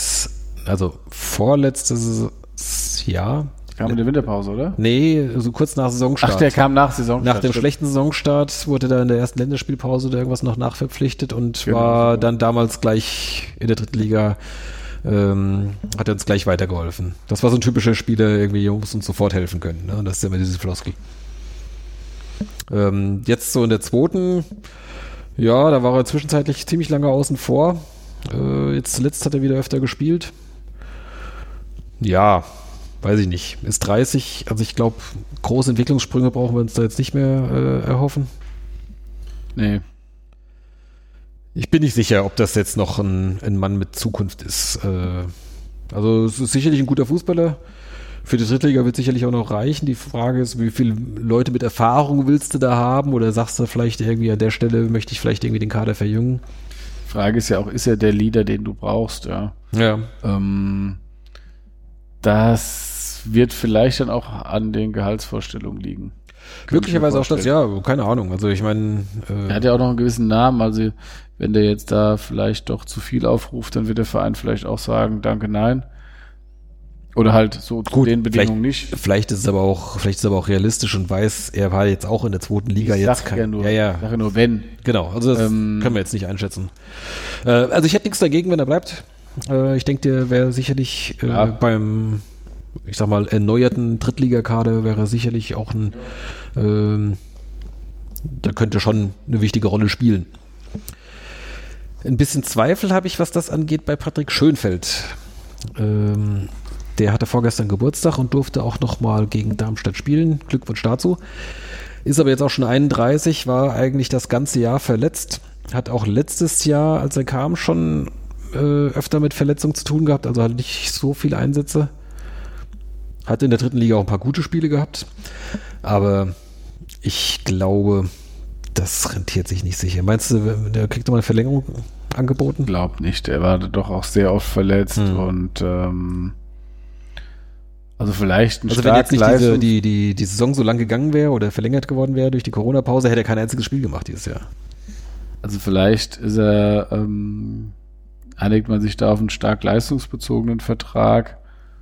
[SPEAKER 1] vorletztes Jahr.
[SPEAKER 2] Kam in der Winterpause, oder?
[SPEAKER 1] Nee, so kurz nach Saisonstart.
[SPEAKER 2] Ach, der kam nach Saisonstart.
[SPEAKER 1] Nach dem schlechten Saisonstart wurde er in der ersten Länderspielpause oder irgendwas noch nachverpflichtet und war dann damals gleich in der dritten Liga, hat er uns gleich weitergeholfen. Das war so ein typischer Spieler, irgendwie muss uns sofort helfen können. Ne? Das ist immer dieses Floskel. Jetzt so in der zweiten, ja, da war er zwischenzeitlich ziemlich lange außen vor. Jetzt zuletzt hat er wieder öfter gespielt. Ja, weiß ich nicht. Ist 30, also ich glaube, große Entwicklungssprünge brauchen wir uns da jetzt nicht mehr erhoffen.
[SPEAKER 2] Nee.
[SPEAKER 1] Ich bin nicht sicher, ob das jetzt noch ein Mann mit Zukunft ist. Also es ist sicherlich ein guter Fußballer. Für die Drittliga wird sicherlich auch noch reichen. Die Frage ist, wie viele Leute mit Erfahrung willst du da haben? Oder sagst du vielleicht irgendwie an der Stelle, möchte ich vielleicht irgendwie den Kader verjüngen?
[SPEAKER 2] Frage ist ja auch, ist er der Leader, den du brauchst? Ja.
[SPEAKER 1] Ja.
[SPEAKER 2] Das wird vielleicht dann auch an den Gehaltsvorstellungen liegen.
[SPEAKER 1] Möglicherweise auch das, ja, keine Ahnung. Also ich meine...
[SPEAKER 2] er hat ja auch noch einen gewissen Namen, also wenn der jetzt da vielleicht doch zu viel aufruft, dann wird der Verein vielleicht auch sagen, danke, nein. Oder halt so zu den Bedingungen nicht.
[SPEAKER 1] Vielleicht ist es aber auch realistisch und weiß, er war jetzt auch in der zweiten Liga
[SPEAKER 2] ich
[SPEAKER 1] jetzt.
[SPEAKER 2] Sag ja nur wenn.
[SPEAKER 1] Genau, also das können wir jetzt nicht einschätzen. Also ich hätte nichts dagegen, wenn er bleibt. Ich denke, der wäre sicherlich beim, ich sag mal, erneuerten Drittligakader wäre sicherlich auch da könnte schon eine wichtige Rolle spielen. Ein bisschen Zweifel habe ich, was das angeht, bei Patrick Schönfeldt. Der hatte vorgestern Geburtstag und durfte auch nochmal gegen Darmstadt spielen. Glückwunsch dazu. Ist aber jetzt auch schon 31, war eigentlich das ganze Jahr verletzt. Hat auch letztes Jahr, als er kam, schon öfter mit Verletzungen zu tun gehabt. Also hat nicht so viele Einsätze. Hat in der dritten Liga auch ein paar gute Spiele gehabt. Aber ich glaube, das rentiert sich nicht sicher. Meinst du, der kriegt nochmal eine Verlängerung angeboten?
[SPEAKER 2] Glaub nicht. Er war doch auch sehr oft verletzt und also vielleicht ein
[SPEAKER 1] wenn jetzt nicht die Saison so lang gegangen wäre oder verlängert geworden wäre durch die Corona-Pause, hätte er kein einziges Spiel gemacht dieses Jahr.
[SPEAKER 2] Also vielleicht ist er, einigt man sich da auf einen stark leistungsbezogenen Vertrag.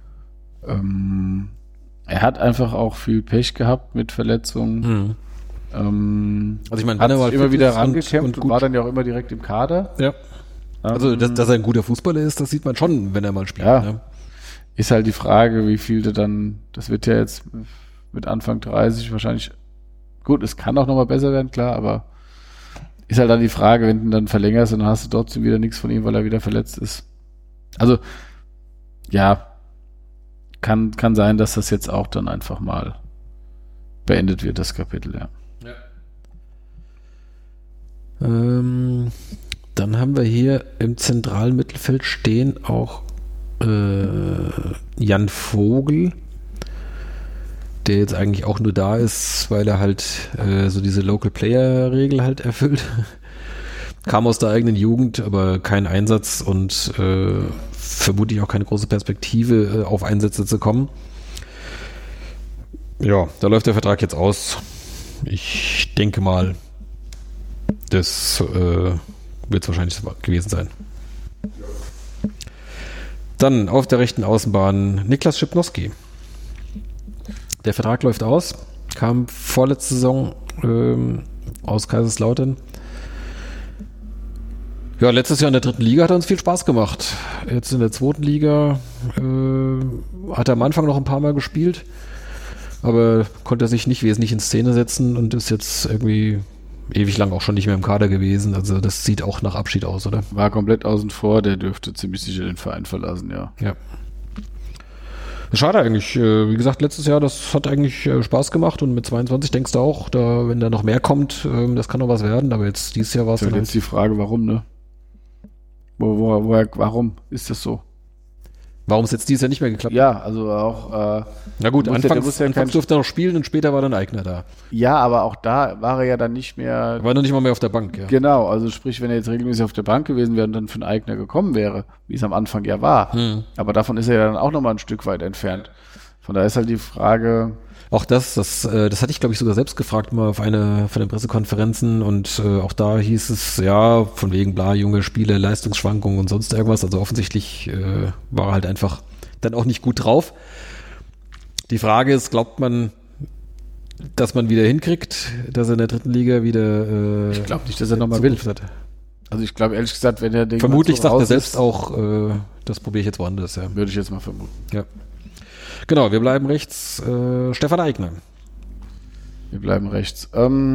[SPEAKER 2] Er hat einfach auch viel Pech gehabt mit Verletzungen.
[SPEAKER 1] Also ich meine,
[SPEAKER 2] hat sich immer wieder rangekämpft und war dann ja auch immer direkt im Kader.
[SPEAKER 1] Ja. Also dass er ein guter Fußballer ist, das sieht man schon, wenn er mal spielt.
[SPEAKER 2] Ja.
[SPEAKER 1] Ne?
[SPEAKER 2] Ist halt die Frage, wie viel du dann, das wird ja jetzt mit Anfang 30 wahrscheinlich, gut, es kann auch nochmal besser werden, klar, aber ist halt dann die Frage, wenn du dann verlängerst, dann hast du trotzdem wieder nichts von ihm, weil er wieder verletzt ist. Also, ja, kann sein, dass das jetzt auch dann einfach mal beendet wird, das Kapitel, ja.
[SPEAKER 1] Dann haben wir hier im zentralen Mittelfeld stehen auch Jan Vogel, der jetzt eigentlich auch nur da ist, weil er halt so diese Local-Player-Regel halt erfüllt. Kam aus der eigenen Jugend, aber kein Einsatz und vermutlich auch keine große Perspektive, auf Einsätze zu kommen. Ja, da läuft der Vertrag jetzt aus. Ich denke mal, das wird es wahrscheinlich gewesen sein. Dann auf der rechten Außenbahn Niklas Schipnowski. Der Vertrag läuft aus, kam vorletzte Saison aus Kaiserslautern. Ja, letztes Jahr in der 3. Liga hat er uns viel Spaß gemacht. Jetzt in der 2. Liga hat er am Anfang noch ein paar Mal gespielt, aber konnte sich nicht wesentlich in Szene setzen und ist jetzt irgendwie ewig lang auch schon nicht mehr im Kader gewesen. Also das sieht auch nach Abschied aus, oder?
[SPEAKER 2] War komplett außen vor, der dürfte ziemlich sicher den Verein verlassen, ja.
[SPEAKER 1] Ja. Schade eigentlich. Wie gesagt, letztes Jahr, das hat eigentlich Spaß gemacht und mit 22 denkst du auch, wenn da noch mehr kommt, das kann noch was werden, aber jetzt dieses Jahr war es
[SPEAKER 2] dann jetzt die Frage, warum, ne? Warum ist das so?
[SPEAKER 1] Warum es jetzt dieses Jahr nicht mehr geklappt hat?
[SPEAKER 2] Ja, also auch
[SPEAKER 1] na gut, anfangs
[SPEAKER 2] ja
[SPEAKER 1] durfte er noch spielen und später war dann Eigner da.
[SPEAKER 2] Ja, aber auch da war er ja dann nicht mehr...
[SPEAKER 1] War noch nicht mal mehr auf der Bank, ja.
[SPEAKER 2] Genau, also sprich, wenn er jetzt regelmäßig auf der Bank gewesen wäre und dann für einen Eigner gekommen wäre, wie es am Anfang ja war. Aber davon ist er ja dann auch nochmal ein Stück weit entfernt. Von daher ist halt die Frage...
[SPEAKER 1] Auch das hatte ich, glaube ich, sogar selbst gefragt mal auf einer von den Pressekonferenzen und auch da hieß es, ja, von wegen bla, junge Spiele, Leistungsschwankungen und sonst irgendwas. Also offensichtlich war er halt einfach dann auch nicht gut drauf. Die Frage ist, glaubt man, dass man wieder hinkriegt, dass er in der 3. Liga wieder
[SPEAKER 2] ich glaube nicht, dass er nochmal will. Hat. Also ich glaube ehrlich gesagt, wenn er den
[SPEAKER 1] vermutlich sagt er selbst auch, das probiere ich jetzt woanders, ja.
[SPEAKER 2] Würde ich jetzt mal vermuten.
[SPEAKER 1] Ja. Genau, wir bleiben rechts. Stefan Eigner.
[SPEAKER 2] Wir bleiben rechts.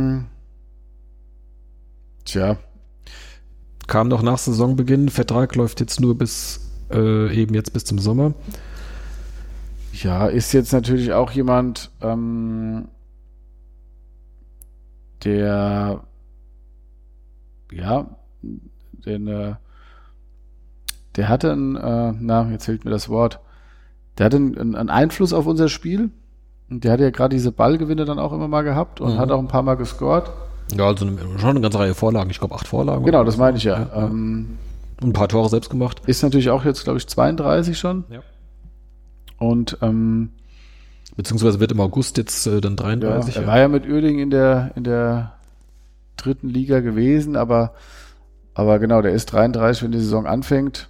[SPEAKER 1] Kam noch nach Saisonbeginn. Vertrag läuft jetzt nur bis zum Sommer.
[SPEAKER 2] Ja, ist jetzt natürlich auch jemand, der hatte jetzt fehlt mir das Wort. Der hatte einen Einfluss auf unser Spiel. Und der hat ja gerade diese Ballgewinne dann auch immer mal gehabt und hat auch ein paar Mal gescored.
[SPEAKER 1] Ja, also schon eine ganze Reihe Vorlagen. Ich glaube 8 Vorlagen.
[SPEAKER 2] Genau, das meine ich ja.
[SPEAKER 1] Und ein paar Tore selbst gemacht.
[SPEAKER 2] Ist natürlich auch jetzt, glaube ich, 32 schon.
[SPEAKER 1] Ja.
[SPEAKER 2] Und
[SPEAKER 1] beziehungsweise wird im August jetzt dann 33.
[SPEAKER 2] Ja, er war ja mit Uerdingen in der 3. Liga gewesen, aber genau, der ist 33, wenn die Saison anfängt.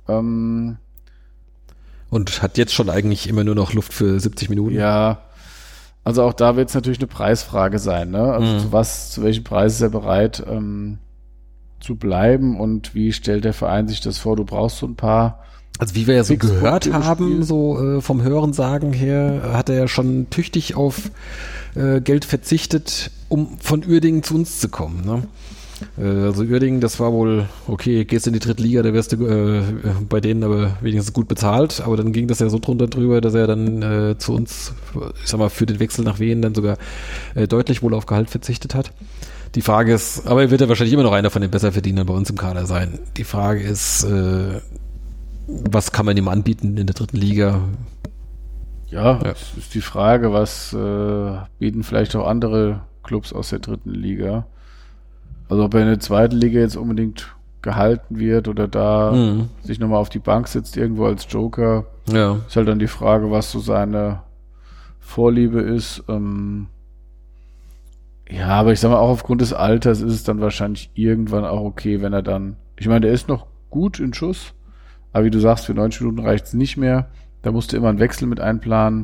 [SPEAKER 1] Und hat jetzt schon eigentlich immer nur noch Luft für 70 Minuten.
[SPEAKER 2] Ja, also auch da wird es natürlich eine Preisfrage sein, ne? Also zu welchem Preis ist er bereit zu bleiben und wie stellt der Verein sich das vor? Du brauchst so ein paar...
[SPEAKER 1] Also wie wir ja so gehört haben, so vom Hörensagen her, hat er ja schon tüchtig auf Geld verzichtet, um von Uerdingen zu uns zu kommen, ne? Also Uerdingen, das war wohl, okay, gehst in die 3. Liga, da wirst du bei denen aber wenigstens gut bezahlt, aber dann ging das ja so drüber, dass er dann zu uns, ich sag mal, für den Wechsel nach Wien dann sogar deutlich wohl auf Gehalt verzichtet hat. Die Frage ist, aber er wird ja wahrscheinlich immer noch einer von den Besserverdienern bei uns im Kader sein. Die Frage ist, was kann man ihm anbieten in der 3. Liga?
[SPEAKER 2] Ja, das ist die Frage, was bieten vielleicht auch andere Clubs aus der 3. Liga? Also ob er in der 2. Liga jetzt unbedingt gehalten wird oder da sich nochmal auf die Bank sitzt, irgendwo als Joker, ist halt dann die Frage, was so seine Vorliebe ist. Ja, aber ich sag mal, auch aufgrund des Alters ist es dann wahrscheinlich irgendwann auch okay, wenn er dann, ich meine, der ist noch gut in Schuss, aber wie du sagst, für 90 Minuten reicht es nicht mehr. Da musst du immer einen Wechsel mit einplanen.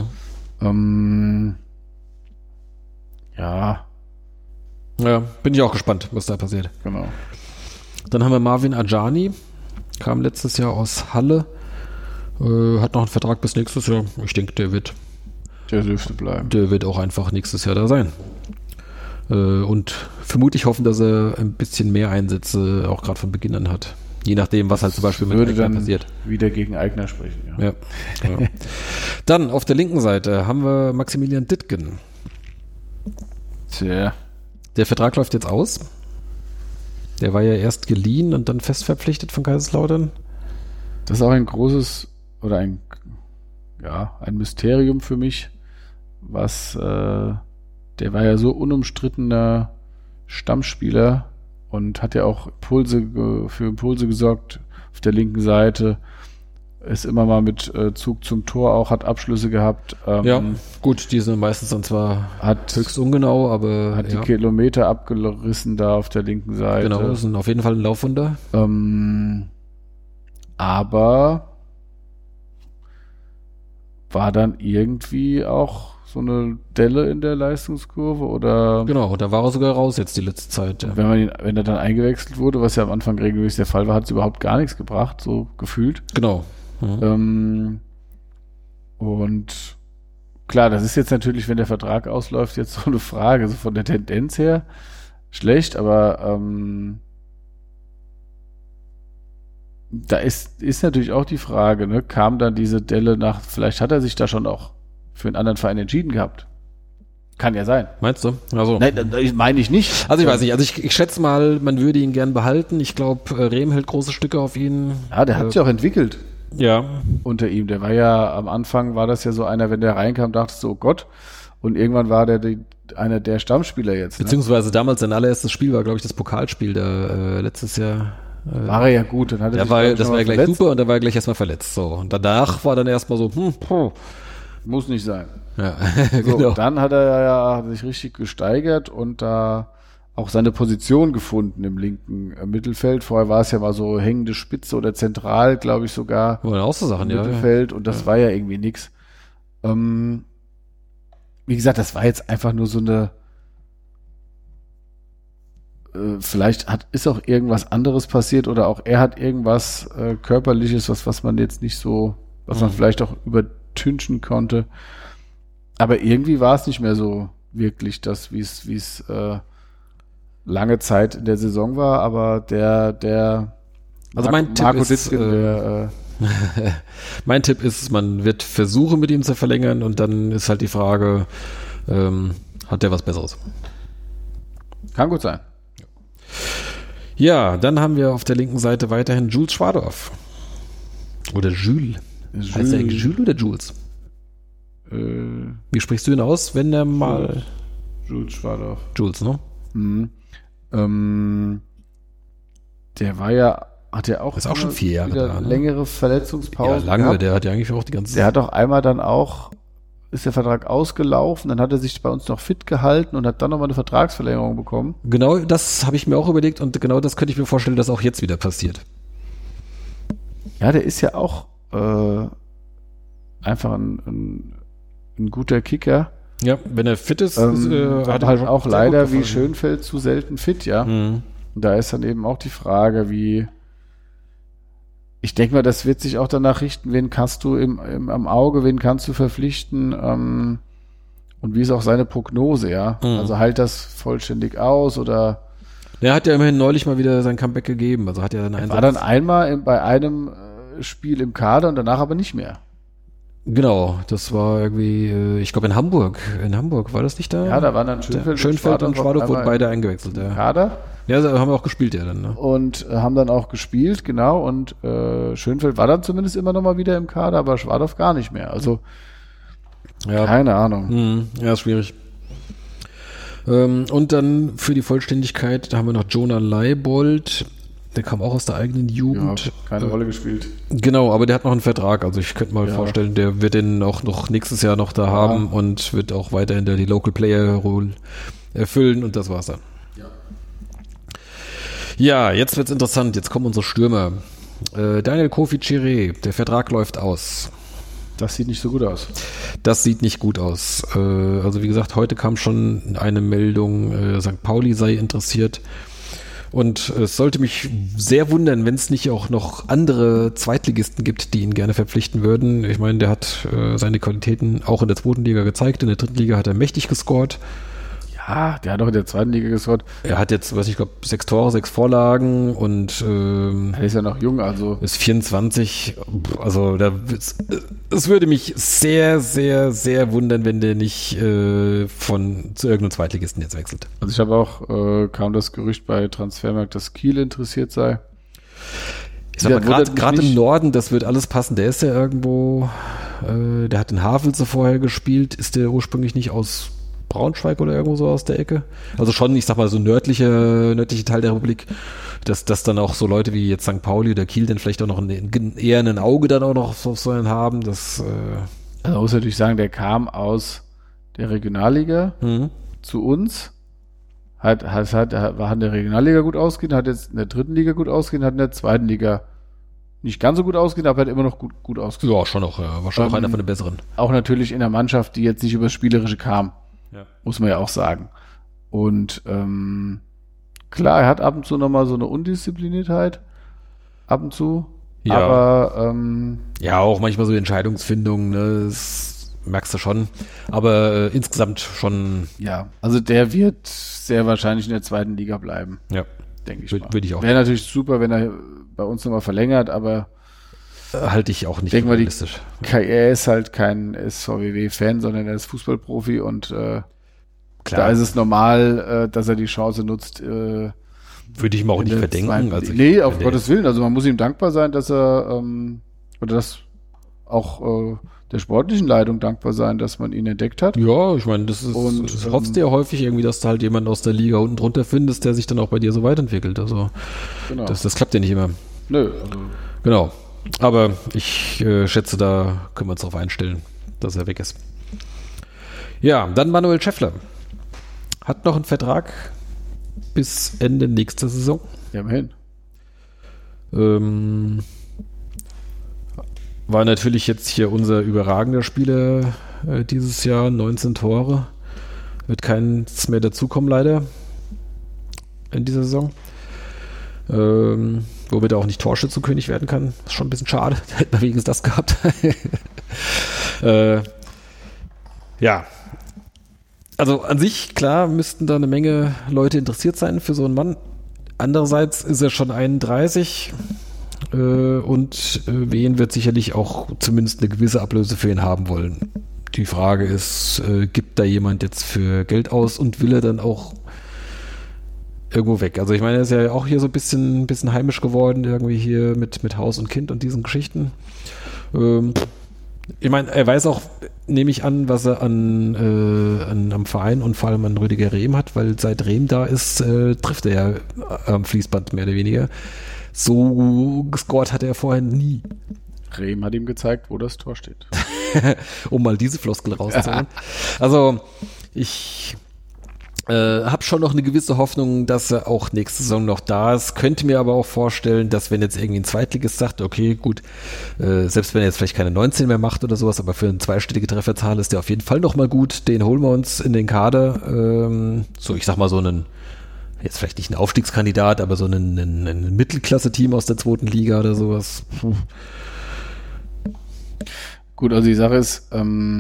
[SPEAKER 1] Ja, bin ich auch gespannt, was da passiert.
[SPEAKER 2] Genau.
[SPEAKER 1] Dann haben wir Marvin Ajani, kam letztes Jahr aus Halle, hat noch einen Vertrag bis nächstes Jahr. Ich denke, der
[SPEAKER 2] dürfte bleiben.
[SPEAKER 1] Der wird auch einfach nächstes Jahr da sein. Und vermutlich hoffen, dass er ein bisschen mehr Einsätze auch gerade von Beginn an hat. Je nachdem, was halt zum Beispiel mit
[SPEAKER 2] Eigner passiert. Wieder gegen Eigner sprechen,
[SPEAKER 1] ja. Dann auf der linken Seite haben wir Maximilian Dittgen.
[SPEAKER 2] Tja.
[SPEAKER 1] Der Vertrag läuft jetzt aus. Der war ja erst geliehen und dann fest verpflichtet von Kaiserslautern.
[SPEAKER 2] Das ist auch ein großes oder ein Mysterium für mich, der war ja so unumstrittener Stammspieler und hat ja auch für Impulse gesorgt auf der linken Seite, ist immer mal mit Zug zum Tor auch, hat Abschlüsse gehabt.
[SPEAKER 1] Ja, gut, die sind meistens dann zwar höchst ungenau, aber
[SPEAKER 2] hat die Kilometer abgerissen da auf der linken Seite.
[SPEAKER 1] Genau, das ist auf jeden Fall ein Laufwunder.
[SPEAKER 2] Aber war dann irgendwie auch so eine Delle in der Leistungskurve oder?
[SPEAKER 1] Genau, da war er sogar raus jetzt die letzte Zeit. Ja.
[SPEAKER 2] Wenn er dann eingewechselt wurde, was ja am Anfang regelmäßig der Fall war, hat es überhaupt gar nichts gebracht, so gefühlt.
[SPEAKER 1] Genau.
[SPEAKER 2] Und klar, das ist jetzt natürlich, wenn der Vertrag ausläuft, jetzt so eine Frage, so von der Tendenz her schlecht, aber da ist natürlich auch die Frage, ne, kam dann diese Delle vielleicht hat er sich da schon auch für einen anderen Verein entschieden gehabt. Kann ja sein.
[SPEAKER 1] Meinst du? Also.
[SPEAKER 2] Nein, das meine ich nicht.
[SPEAKER 1] Also ich weiß nicht, also ich schätze mal, man würde ihn gern behalten. Ich glaube, Rehm hält große Stücke auf ihn.
[SPEAKER 2] Ja, der hat sich auch entwickelt.
[SPEAKER 1] Ja.
[SPEAKER 2] Unter ihm. Der war ja, am Anfang war das ja so einer, wenn der reinkam, dachtest du, oh Gott. Und irgendwann war der einer der Stammspieler jetzt.
[SPEAKER 1] Beziehungsweise damals sein allererstes Spiel war, glaube ich, das Pokalspiel da letztes Jahr.
[SPEAKER 2] War er ja gut. Dann hat er
[SPEAKER 1] das war ja gleich verletzt. Super und da war er gleich erstmal verletzt. So. Und danach war dann erstmal so,
[SPEAKER 2] muss nicht sein.
[SPEAKER 1] Ja,
[SPEAKER 2] so,
[SPEAKER 1] genau.
[SPEAKER 2] Dann hat er sich richtig gesteigert und da auch seine Position gefunden im linken Mittelfeld. Vorher war es ja mal so hängende Spitze oder zentral, glaube ich sogar.
[SPEAKER 1] Oder auch so Sachen,
[SPEAKER 2] im Mittelfeld und das war ja irgendwie nix. Wie gesagt, das war jetzt einfach nur so eine vielleicht ist auch irgendwas anderes passiert oder auch er hat irgendwas Körperliches, was man jetzt nicht so, was man vielleicht auch übertünchen konnte. Aber irgendwie war es nicht mehr so wirklich das, wie es lange Zeit in der Saison war, aber
[SPEAKER 1] mein Tipp ist, mein Tipp ist, man wird versuchen, mit ihm zu verlängern und dann ist halt die Frage, hat der was Besseres?
[SPEAKER 2] Kann gut sein.
[SPEAKER 1] Ja, dann haben wir auf der linken Seite weiterhin Jules Schwadorf. Oder Jules. Heißt der eigentlich Jules oder Jules? Wie sprichst du ihn aus, wenn der mal...
[SPEAKER 2] Jules Schwadorf.
[SPEAKER 1] Jules, ne?
[SPEAKER 2] Mhm. Der war ja, hat ja auch...
[SPEAKER 1] Ist auch schon 4 Jahre da, ne?
[SPEAKER 2] Längere Verletzungspause.
[SPEAKER 1] Ja, lange, gehabt. Der hat ja eigentlich auch die ganze...
[SPEAKER 2] Der hat auch einmal dann auch, ist der Vertrag ausgelaufen, dann hat er sich bei uns noch fit gehalten und hat dann nochmal eine Vertragsverlängerung bekommen.
[SPEAKER 1] Genau, das habe ich mir auch überlegt und genau das könnte ich mir vorstellen, dass auch jetzt wieder passiert.
[SPEAKER 2] Ja, der ist ja auch einfach ein guter Kicker.
[SPEAKER 1] Ja, wenn er fit ist,
[SPEAKER 2] hat halt auch leider wie Schönfeld zu selten fit, ja. Und da ist dann eben auch die Frage, ich denke mal, das wird sich auch danach richten, wen kannst du am Auge, wen kannst du verpflichten und wie ist auch seine Prognose, ja. Also halt das vollständig aus oder...
[SPEAKER 1] Der hat ja immerhin neulich mal wieder sein Comeback gegeben, also hat er dann einen
[SPEAKER 2] war dann einmal bei einem Spiel im Kader und danach aber nicht mehr.
[SPEAKER 1] Genau, das war irgendwie, ich glaube in Hamburg. In Hamburg war das nicht da?
[SPEAKER 2] Ja, da waren dann
[SPEAKER 1] Schönfeld und Schwadorf wurden beide eingewechselt.
[SPEAKER 2] Ja. Kader.
[SPEAKER 1] Ja, haben wir auch gespielt, ja dann. Ne?
[SPEAKER 2] Und haben dann auch gespielt, genau. Und Schönfeld war dann zumindest immer noch mal wieder im Kader, aber Schwadorf gar nicht mehr. Also
[SPEAKER 1] ja.
[SPEAKER 2] Keine Ahnung.
[SPEAKER 1] Ja, ist schwierig. Und dann für die Vollständigkeit, da haben wir noch Jonah Leibold. Der kam auch aus der eigenen Jugend.
[SPEAKER 2] Ja, keine Rolle gespielt.
[SPEAKER 1] Genau, aber der hat noch einen Vertrag. Also ich könnte mal vorstellen, der wird den auch noch nächstes Jahr noch da haben und wird auch weiterhin die Local Player Role erfüllen und das war's dann. Ja, jetzt wird's interessant. Jetzt kommen unsere Stürmer. Daniel Kofi-Chiré, der Vertrag läuft aus.
[SPEAKER 2] Das sieht nicht so gut aus.
[SPEAKER 1] Das sieht nicht gut aus. Also wie gesagt, heute kam schon eine Meldung, St. Pauli sei interessiert. Und es sollte mich sehr wundern, wenn es nicht auch noch andere Zweitligisten gibt, die ihn gerne verpflichten würden. Ich meine, der hat seine Qualitäten auch in der 2. Liga gezeigt. In der 3. Liga hat er mächtig gescored.
[SPEAKER 2] Ja, der hat doch in der zweiten Liga gescored.
[SPEAKER 1] Er hat jetzt, weiß ich glaube, 6 Tore, 6 Vorlagen und
[SPEAKER 2] er ist ja noch jung, also
[SPEAKER 1] ist 24. Also es würde mich sehr, sehr, sehr wundern, wenn der nicht zu irgendeinem Zweitligisten jetzt wechselt.
[SPEAKER 2] Also ich habe auch, kam das Gerücht bei Transfermarkt, dass Kiel interessiert sei.
[SPEAKER 1] Ich sag mal, gerade im Norden, das wird alles passen. Der ist ja irgendwo, der hat in Havelse vorher gespielt. Ist der ursprünglich nicht aus Braunschweig oder irgendwo so aus der Ecke? Also schon, ich sag mal, so nördliche Teil der Republik, dass dann auch so Leute wie jetzt St. Pauli oder Kiel dann vielleicht auch noch eher ein Auge dann auch noch auf so einen haben. Das,
[SPEAKER 2] also man muss natürlich sagen, der kam aus der Regionalliga zu uns. Hat in der Regionalliga gut ausgehen, hat jetzt in der dritten Liga gut ausgehen, hat in der zweiten Liga nicht ganz so gut ausgehen, aber hat immer noch gut ausgesehen.
[SPEAKER 1] Ja, schon noch, ja. War schon noch einer von den Besseren.
[SPEAKER 2] Auch natürlich in der Mannschaft, die jetzt nicht über das Spielerische kam.
[SPEAKER 1] Ja.
[SPEAKER 2] Muss man ja auch sagen. Und klar, er hat ab und zu nochmal so eine Undiszipliniertheit. Ab und zu.
[SPEAKER 1] Ja.
[SPEAKER 2] Aber
[SPEAKER 1] ja, auch manchmal so Entscheidungsfindung, ne? Das merkst du schon. Aber insgesamt schon.
[SPEAKER 2] Ja, also der wird sehr wahrscheinlich in der zweiten Liga bleiben.
[SPEAKER 1] Ja.
[SPEAKER 2] Denke ich
[SPEAKER 1] mal. Würde ich auch.
[SPEAKER 2] Wäre natürlich super, wenn er bei uns nochmal verlängert, aber
[SPEAKER 1] halte ich auch nicht
[SPEAKER 2] für realistisch. Er ist halt kein SVW-Fan, sondern er ist Fußballprofi und klar, da ist es normal, dass er die Chance nutzt.
[SPEAKER 1] Würde ich ihm auch nicht verdenken.
[SPEAKER 2] Also nee, auf Gottes Willen. Also man muss ihm dankbar sein, dass er oder dass auch der sportlichen Leitung dankbar sein, dass man ihn entdeckt hat.
[SPEAKER 1] Ja, ich meine, das hoffst du ja häufig irgendwie, dass du halt jemanden aus der Liga unten drunter findest, der sich dann auch bei dir so weiterentwickelt. Also genau. Das klappt ja nicht immer.
[SPEAKER 2] Nö. Also
[SPEAKER 1] genau. Aber ich schätze, da können wir uns darauf einstellen, dass er weg ist. Ja, dann Manuel Schäffler. Hat noch einen Vertrag bis Ende nächster Saison.
[SPEAKER 2] Ja, immerhin.
[SPEAKER 1] War natürlich jetzt hier unser überragender Spieler dieses Jahr, 19 Tore. Wird keins mehr dazukommen, leider, in dieser Saison. Womit er auch nicht Torschützenkönig werden kann. Ist schon ein bisschen schade. Da hätte man wenigstens das gehabt. Ja. Also an sich, klar, müssten da eine Menge Leute interessiert sein für so einen Mann. Andererseits ist er schon 31 und Wien wird sicherlich auch zumindest eine gewisse Ablöse für ihn haben wollen. Die Frage ist, gibt da jemand jetzt für Geld aus und will er dann auch irgendwo weg? Also ich meine, er ist ja auch hier so ein bisschen heimisch geworden, irgendwie hier mit Haus und Kind und diesen Geschichten. Ich meine, er weiß auch, nehme ich an, was er am Verein und vor allem an Rüdiger Rehm hat, weil seit Rehm da ist, trifft er ja am Fließband mehr oder weniger. So gescored hat er vorher nie.
[SPEAKER 2] Rehm hat ihm gezeigt, wo das Tor steht.
[SPEAKER 1] Um mal diese Floskel rauszuholen. Also ich habe schon noch eine gewisse Hoffnung, dass er auch nächste Saison noch da ist. Könnte mir aber auch vorstellen, dass wenn jetzt irgendwie ein Zweitligist sagt, okay, gut, selbst wenn er jetzt vielleicht keine 19 mehr macht oder sowas, aber für eine zweistellige Trefferzahl ist der auf jeden Fall noch mal gut. Den holen wir uns in den Kader. So, ich sag mal so einen, jetzt vielleicht nicht ein Aufstiegskandidat, aber so ein Mittelklasse-Team aus der zweiten Liga oder sowas.
[SPEAKER 2] Gut, also die Sache ist,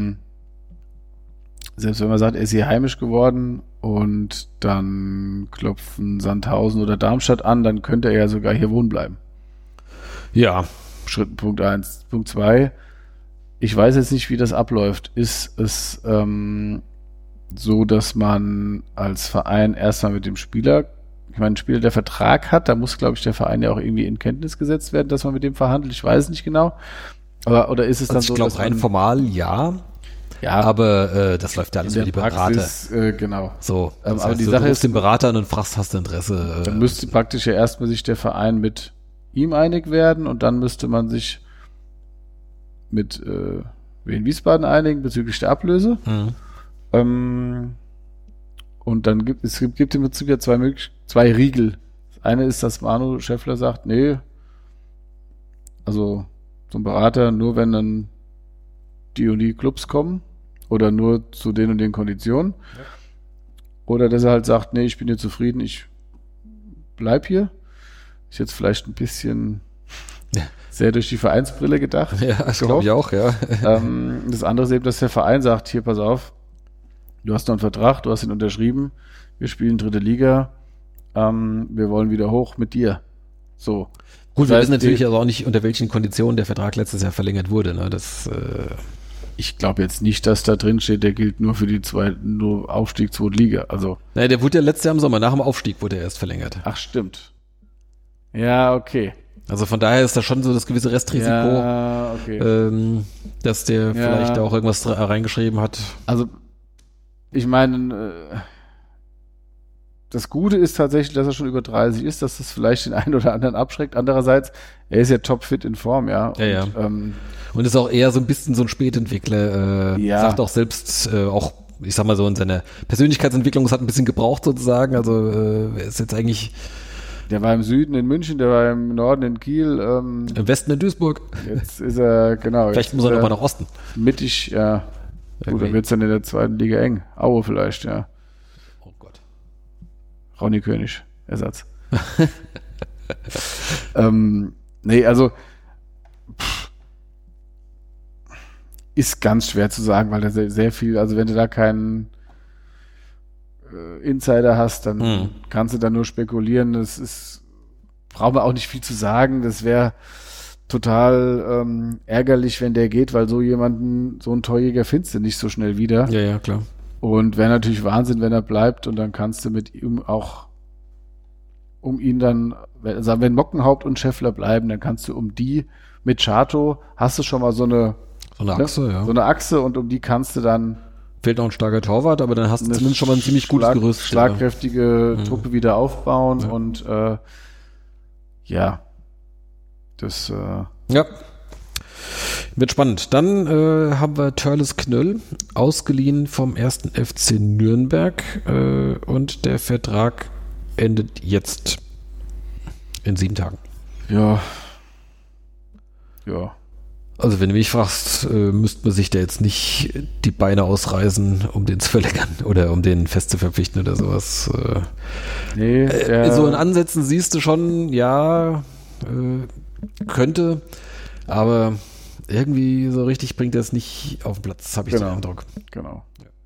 [SPEAKER 2] selbst wenn man sagt, er ist hier heimisch geworden und dann klopfen Sandhausen oder Darmstadt an, dann könnte er ja sogar hier wohnen bleiben.
[SPEAKER 1] Ja.
[SPEAKER 2] Punkt 1. Punkt 2. Ich weiß jetzt nicht, wie das abläuft. Ist es so, dass man als Verein erstmal mit dem Spieler, ich meine, ein Spieler, der Vertrag hat, da muss, glaube ich, der Verein ja auch irgendwie in Kenntnis gesetzt werden, dass man mit dem verhandelt. Ich weiß es nicht genau. Aber, oder ist es dann
[SPEAKER 1] so, ich glaube, rein formal ja. Ja, aber das läuft ja alles über die
[SPEAKER 2] Praxis,
[SPEAKER 1] Berater.
[SPEAKER 2] Genau.
[SPEAKER 1] So,
[SPEAKER 2] aber heißt, die Sache ist,
[SPEAKER 1] den Berater an und fragst, hast du Interesse?
[SPEAKER 2] Dann müsste praktisch ja erstmal sich der Verein mit ihm einig werden und dann müsste man sich mit Wien Wiesbaden einigen bezüglich der Ablöse. Und dann gibt es im Prinzip ja zwei Riegel. Das eine ist, dass Manu Schäffler sagt, nee, also zum Berater nur wenn dann die und die Clubs kommen oder nur zu den und den Konditionen. Ja. Oder dass er halt sagt, nee, ich bin hier zufrieden, ich bleib hier. Ist jetzt vielleicht ein bisschen sehr durch die Vereinsbrille gedacht.
[SPEAKER 1] Ja, das glaube ich auch, ja.
[SPEAKER 2] Das andere ist eben, dass der Verein sagt, hier, pass auf, du hast noch einen Vertrag, du hast ihn unterschrieben, wir spielen 3. Liga, wir wollen wieder hoch mit dir. So.
[SPEAKER 1] Gut, wir wissen natürlich also auch nicht, unter welchen Konditionen der Vertrag letztes Jahr verlängert wurde. Ne?
[SPEAKER 2] Ich glaube jetzt nicht, dass da drin steht, der gilt nur für die nur Aufstieg 2. Liga. Also.
[SPEAKER 1] Naja, der wurde ja letztes Jahr im Sommer, nach dem Aufstieg wurde er erst verlängert.
[SPEAKER 2] Ach, stimmt. Ja, okay.
[SPEAKER 1] Also von daher ist da schon so das gewisse Restrisiko,
[SPEAKER 2] ja, okay.
[SPEAKER 1] Dass der vielleicht auch irgendwas reingeschrieben hat.
[SPEAKER 2] Also, ich meine, das Gute ist tatsächlich, dass er schon über 30 ist, dass das vielleicht den einen oder anderen abschreckt. Andererseits, er ist ja topfit in Form, ja.
[SPEAKER 1] Ja. Und ist auch eher so ein bisschen so ein Spätentwickler. Sagt auch selbst, auch, ich sag mal so, in seiner Persönlichkeitsentwicklung, es hat ein bisschen gebraucht sozusagen. Also er ist jetzt eigentlich...
[SPEAKER 2] Der war im Süden in München, der war im Norden in Kiel.
[SPEAKER 1] Im Westen in Duisburg.
[SPEAKER 2] Jetzt ist er, genau.
[SPEAKER 1] Vielleicht muss er nochmal nach Osten.
[SPEAKER 2] Mittig, ja. Gut, dann wird es dann in der 2. Liga eng. Aue vielleicht, ja.
[SPEAKER 1] Oh Gott.
[SPEAKER 2] Ronny König, Ersatz. Nee, also ist ganz schwer zu sagen, weil da sehr viel, also wenn du da keinen Insider hast, dann kannst du da nur spekulieren. Brauchen wir auch nicht viel zu sagen. Das wäre total ärgerlich, wenn der geht, weil so einen Torjäger findest du nicht so schnell wieder.
[SPEAKER 1] Ja, klar.
[SPEAKER 2] Und wäre natürlich Wahnsinn, wenn er bleibt, und dann kannst du mit ihm auch ihn dann, also wenn Mockenhaupt und Scheffler bleiben, dann kannst du mit Chato hast du schon mal so eine
[SPEAKER 1] Achse, ja.
[SPEAKER 2] So eine Achse, und um die kannst du dann.
[SPEAKER 1] Fehlt noch ein starker Torwart, aber dann hast du zumindest schon mal ein ziemlich gutes Gerüst.
[SPEAKER 2] Schlagkräftige Truppe wieder aufbauen und das
[SPEAKER 1] wird spannend. Dann haben wir Törles Knöll, ausgeliehen vom 1. FC Nürnberg, und der Vertrag endet jetzt in 7 Tagen.
[SPEAKER 2] Ja.
[SPEAKER 1] Also wenn du mich fragst, müsste man sich da jetzt nicht die Beine ausreißen, um den zu verlängern oder um den fest zu verpflichten oder sowas.
[SPEAKER 2] Nee,
[SPEAKER 1] so in Ansätzen siehst du schon, könnte, aber irgendwie so richtig bringt er es nicht auf den Platz, habe ich den Eindruck.
[SPEAKER 2] Genau.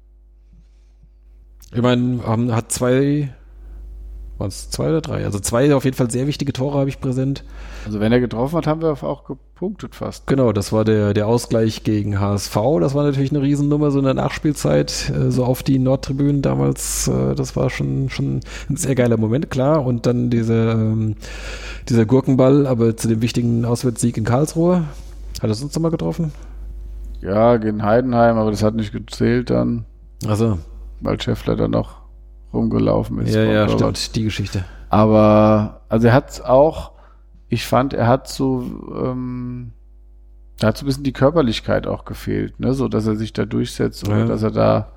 [SPEAKER 1] Ich meine, hat 2 oder 3? Also 2 auf jeden Fall sehr wichtige Tore habe ich präsent.
[SPEAKER 2] Also wenn er getroffen hat, haben wir auch gepunktet fast.
[SPEAKER 1] Genau, das war der Ausgleich gegen HSV. Das war natürlich eine Riesennummer, so in der Nachspielzeit, so auf die Nordtribünen damals. Das war schon ein sehr geiler Moment, klar. Und dann dieser Gurkenball, aber zu dem wichtigen Auswärtssieg in Karlsruhe. Hat er uns nochmal getroffen?
[SPEAKER 2] Ja, gegen Heidenheim, aber das hat nicht gezählt dann.
[SPEAKER 1] Ach so.
[SPEAKER 2] Weil Scheffler dann noch rumgelaufen ist.
[SPEAKER 1] Ja, stimmt, die Geschichte.
[SPEAKER 2] Aber, also ich fand, er hat so ein bisschen die Körperlichkeit auch gefehlt, ne, so dass er sich da durchsetzt oder dass er da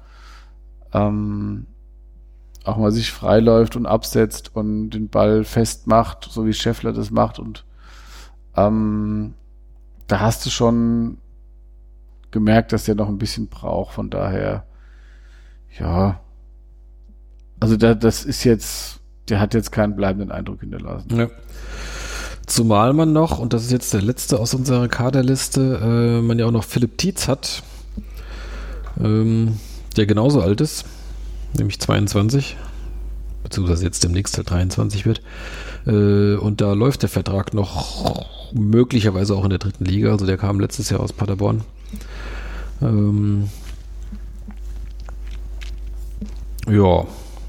[SPEAKER 2] auch mal sich freiläuft und absetzt und den Ball festmacht, so wie Scheffler das macht, und da hast du schon gemerkt, dass der noch ein bisschen braucht, von daher, ja, also das ist jetzt, der hat jetzt keinen bleibenden Eindruck hinterlassen.
[SPEAKER 1] Ja. Zumal man noch, und das ist jetzt der letzte aus unserer Kaderliste, man ja auch noch Philipp Tietz hat, der genauso alt ist, nämlich 22, beziehungsweise jetzt demnächst halt 23 wird. Und da läuft der Vertrag noch möglicherweise auch in der 3. Liga, also der kam letztes Jahr aus Paderborn. Ja.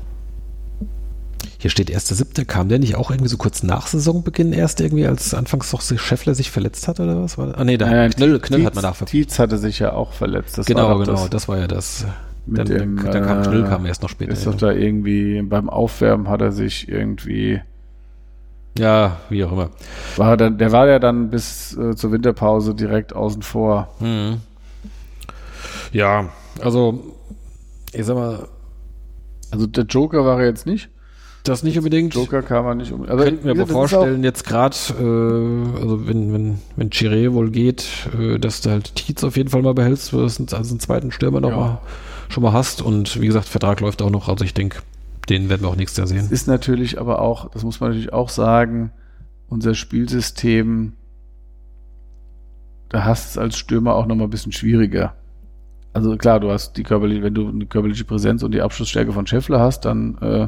[SPEAKER 1] Hier steht 1.7. Kam der nicht auch irgendwie so kurz nach Saisonbeginn erst irgendwie, als anfangs doch Scheffler sich verletzt hat oder was? Knöll hat man nachverpflichtet.
[SPEAKER 2] Tietz hatte sich ja auch verletzt.
[SPEAKER 1] Das war ja das. Dann kam Knöll erst noch später.
[SPEAKER 2] Ist doch da irgendwie, beim Aufwärmen hat er sich irgendwie...
[SPEAKER 1] Ja, wie auch immer.
[SPEAKER 2] Der war ja dann bis zur Winterpause direkt außen vor.
[SPEAKER 1] Mhm. Ja, also ich sag mal...
[SPEAKER 2] Also der Joker war er jetzt nicht.
[SPEAKER 1] Das nicht unbedingt.
[SPEAKER 2] Joker kann man nicht unbedingt.
[SPEAKER 1] Aber könnten wir aber vorstellen, jetzt gerade, also wenn Chiré wohl geht, dass du halt Tietz auf jeden Fall mal behältst, als einen zweiten Stürmer noch schon mal hast. Und wie gesagt, Vertrag läuft auch noch. Also ich denke, den werden wir auch nächstes Jahr sehen.
[SPEAKER 2] Es ist natürlich aber auch, das muss man natürlich auch sagen, unser Spielsystem, da hast du es als Stürmer auch noch mal ein bisschen schwieriger. also klar, du hast wenn du eine körperliche Präsenz und die Abschlussstärke von Scheffler hast, dann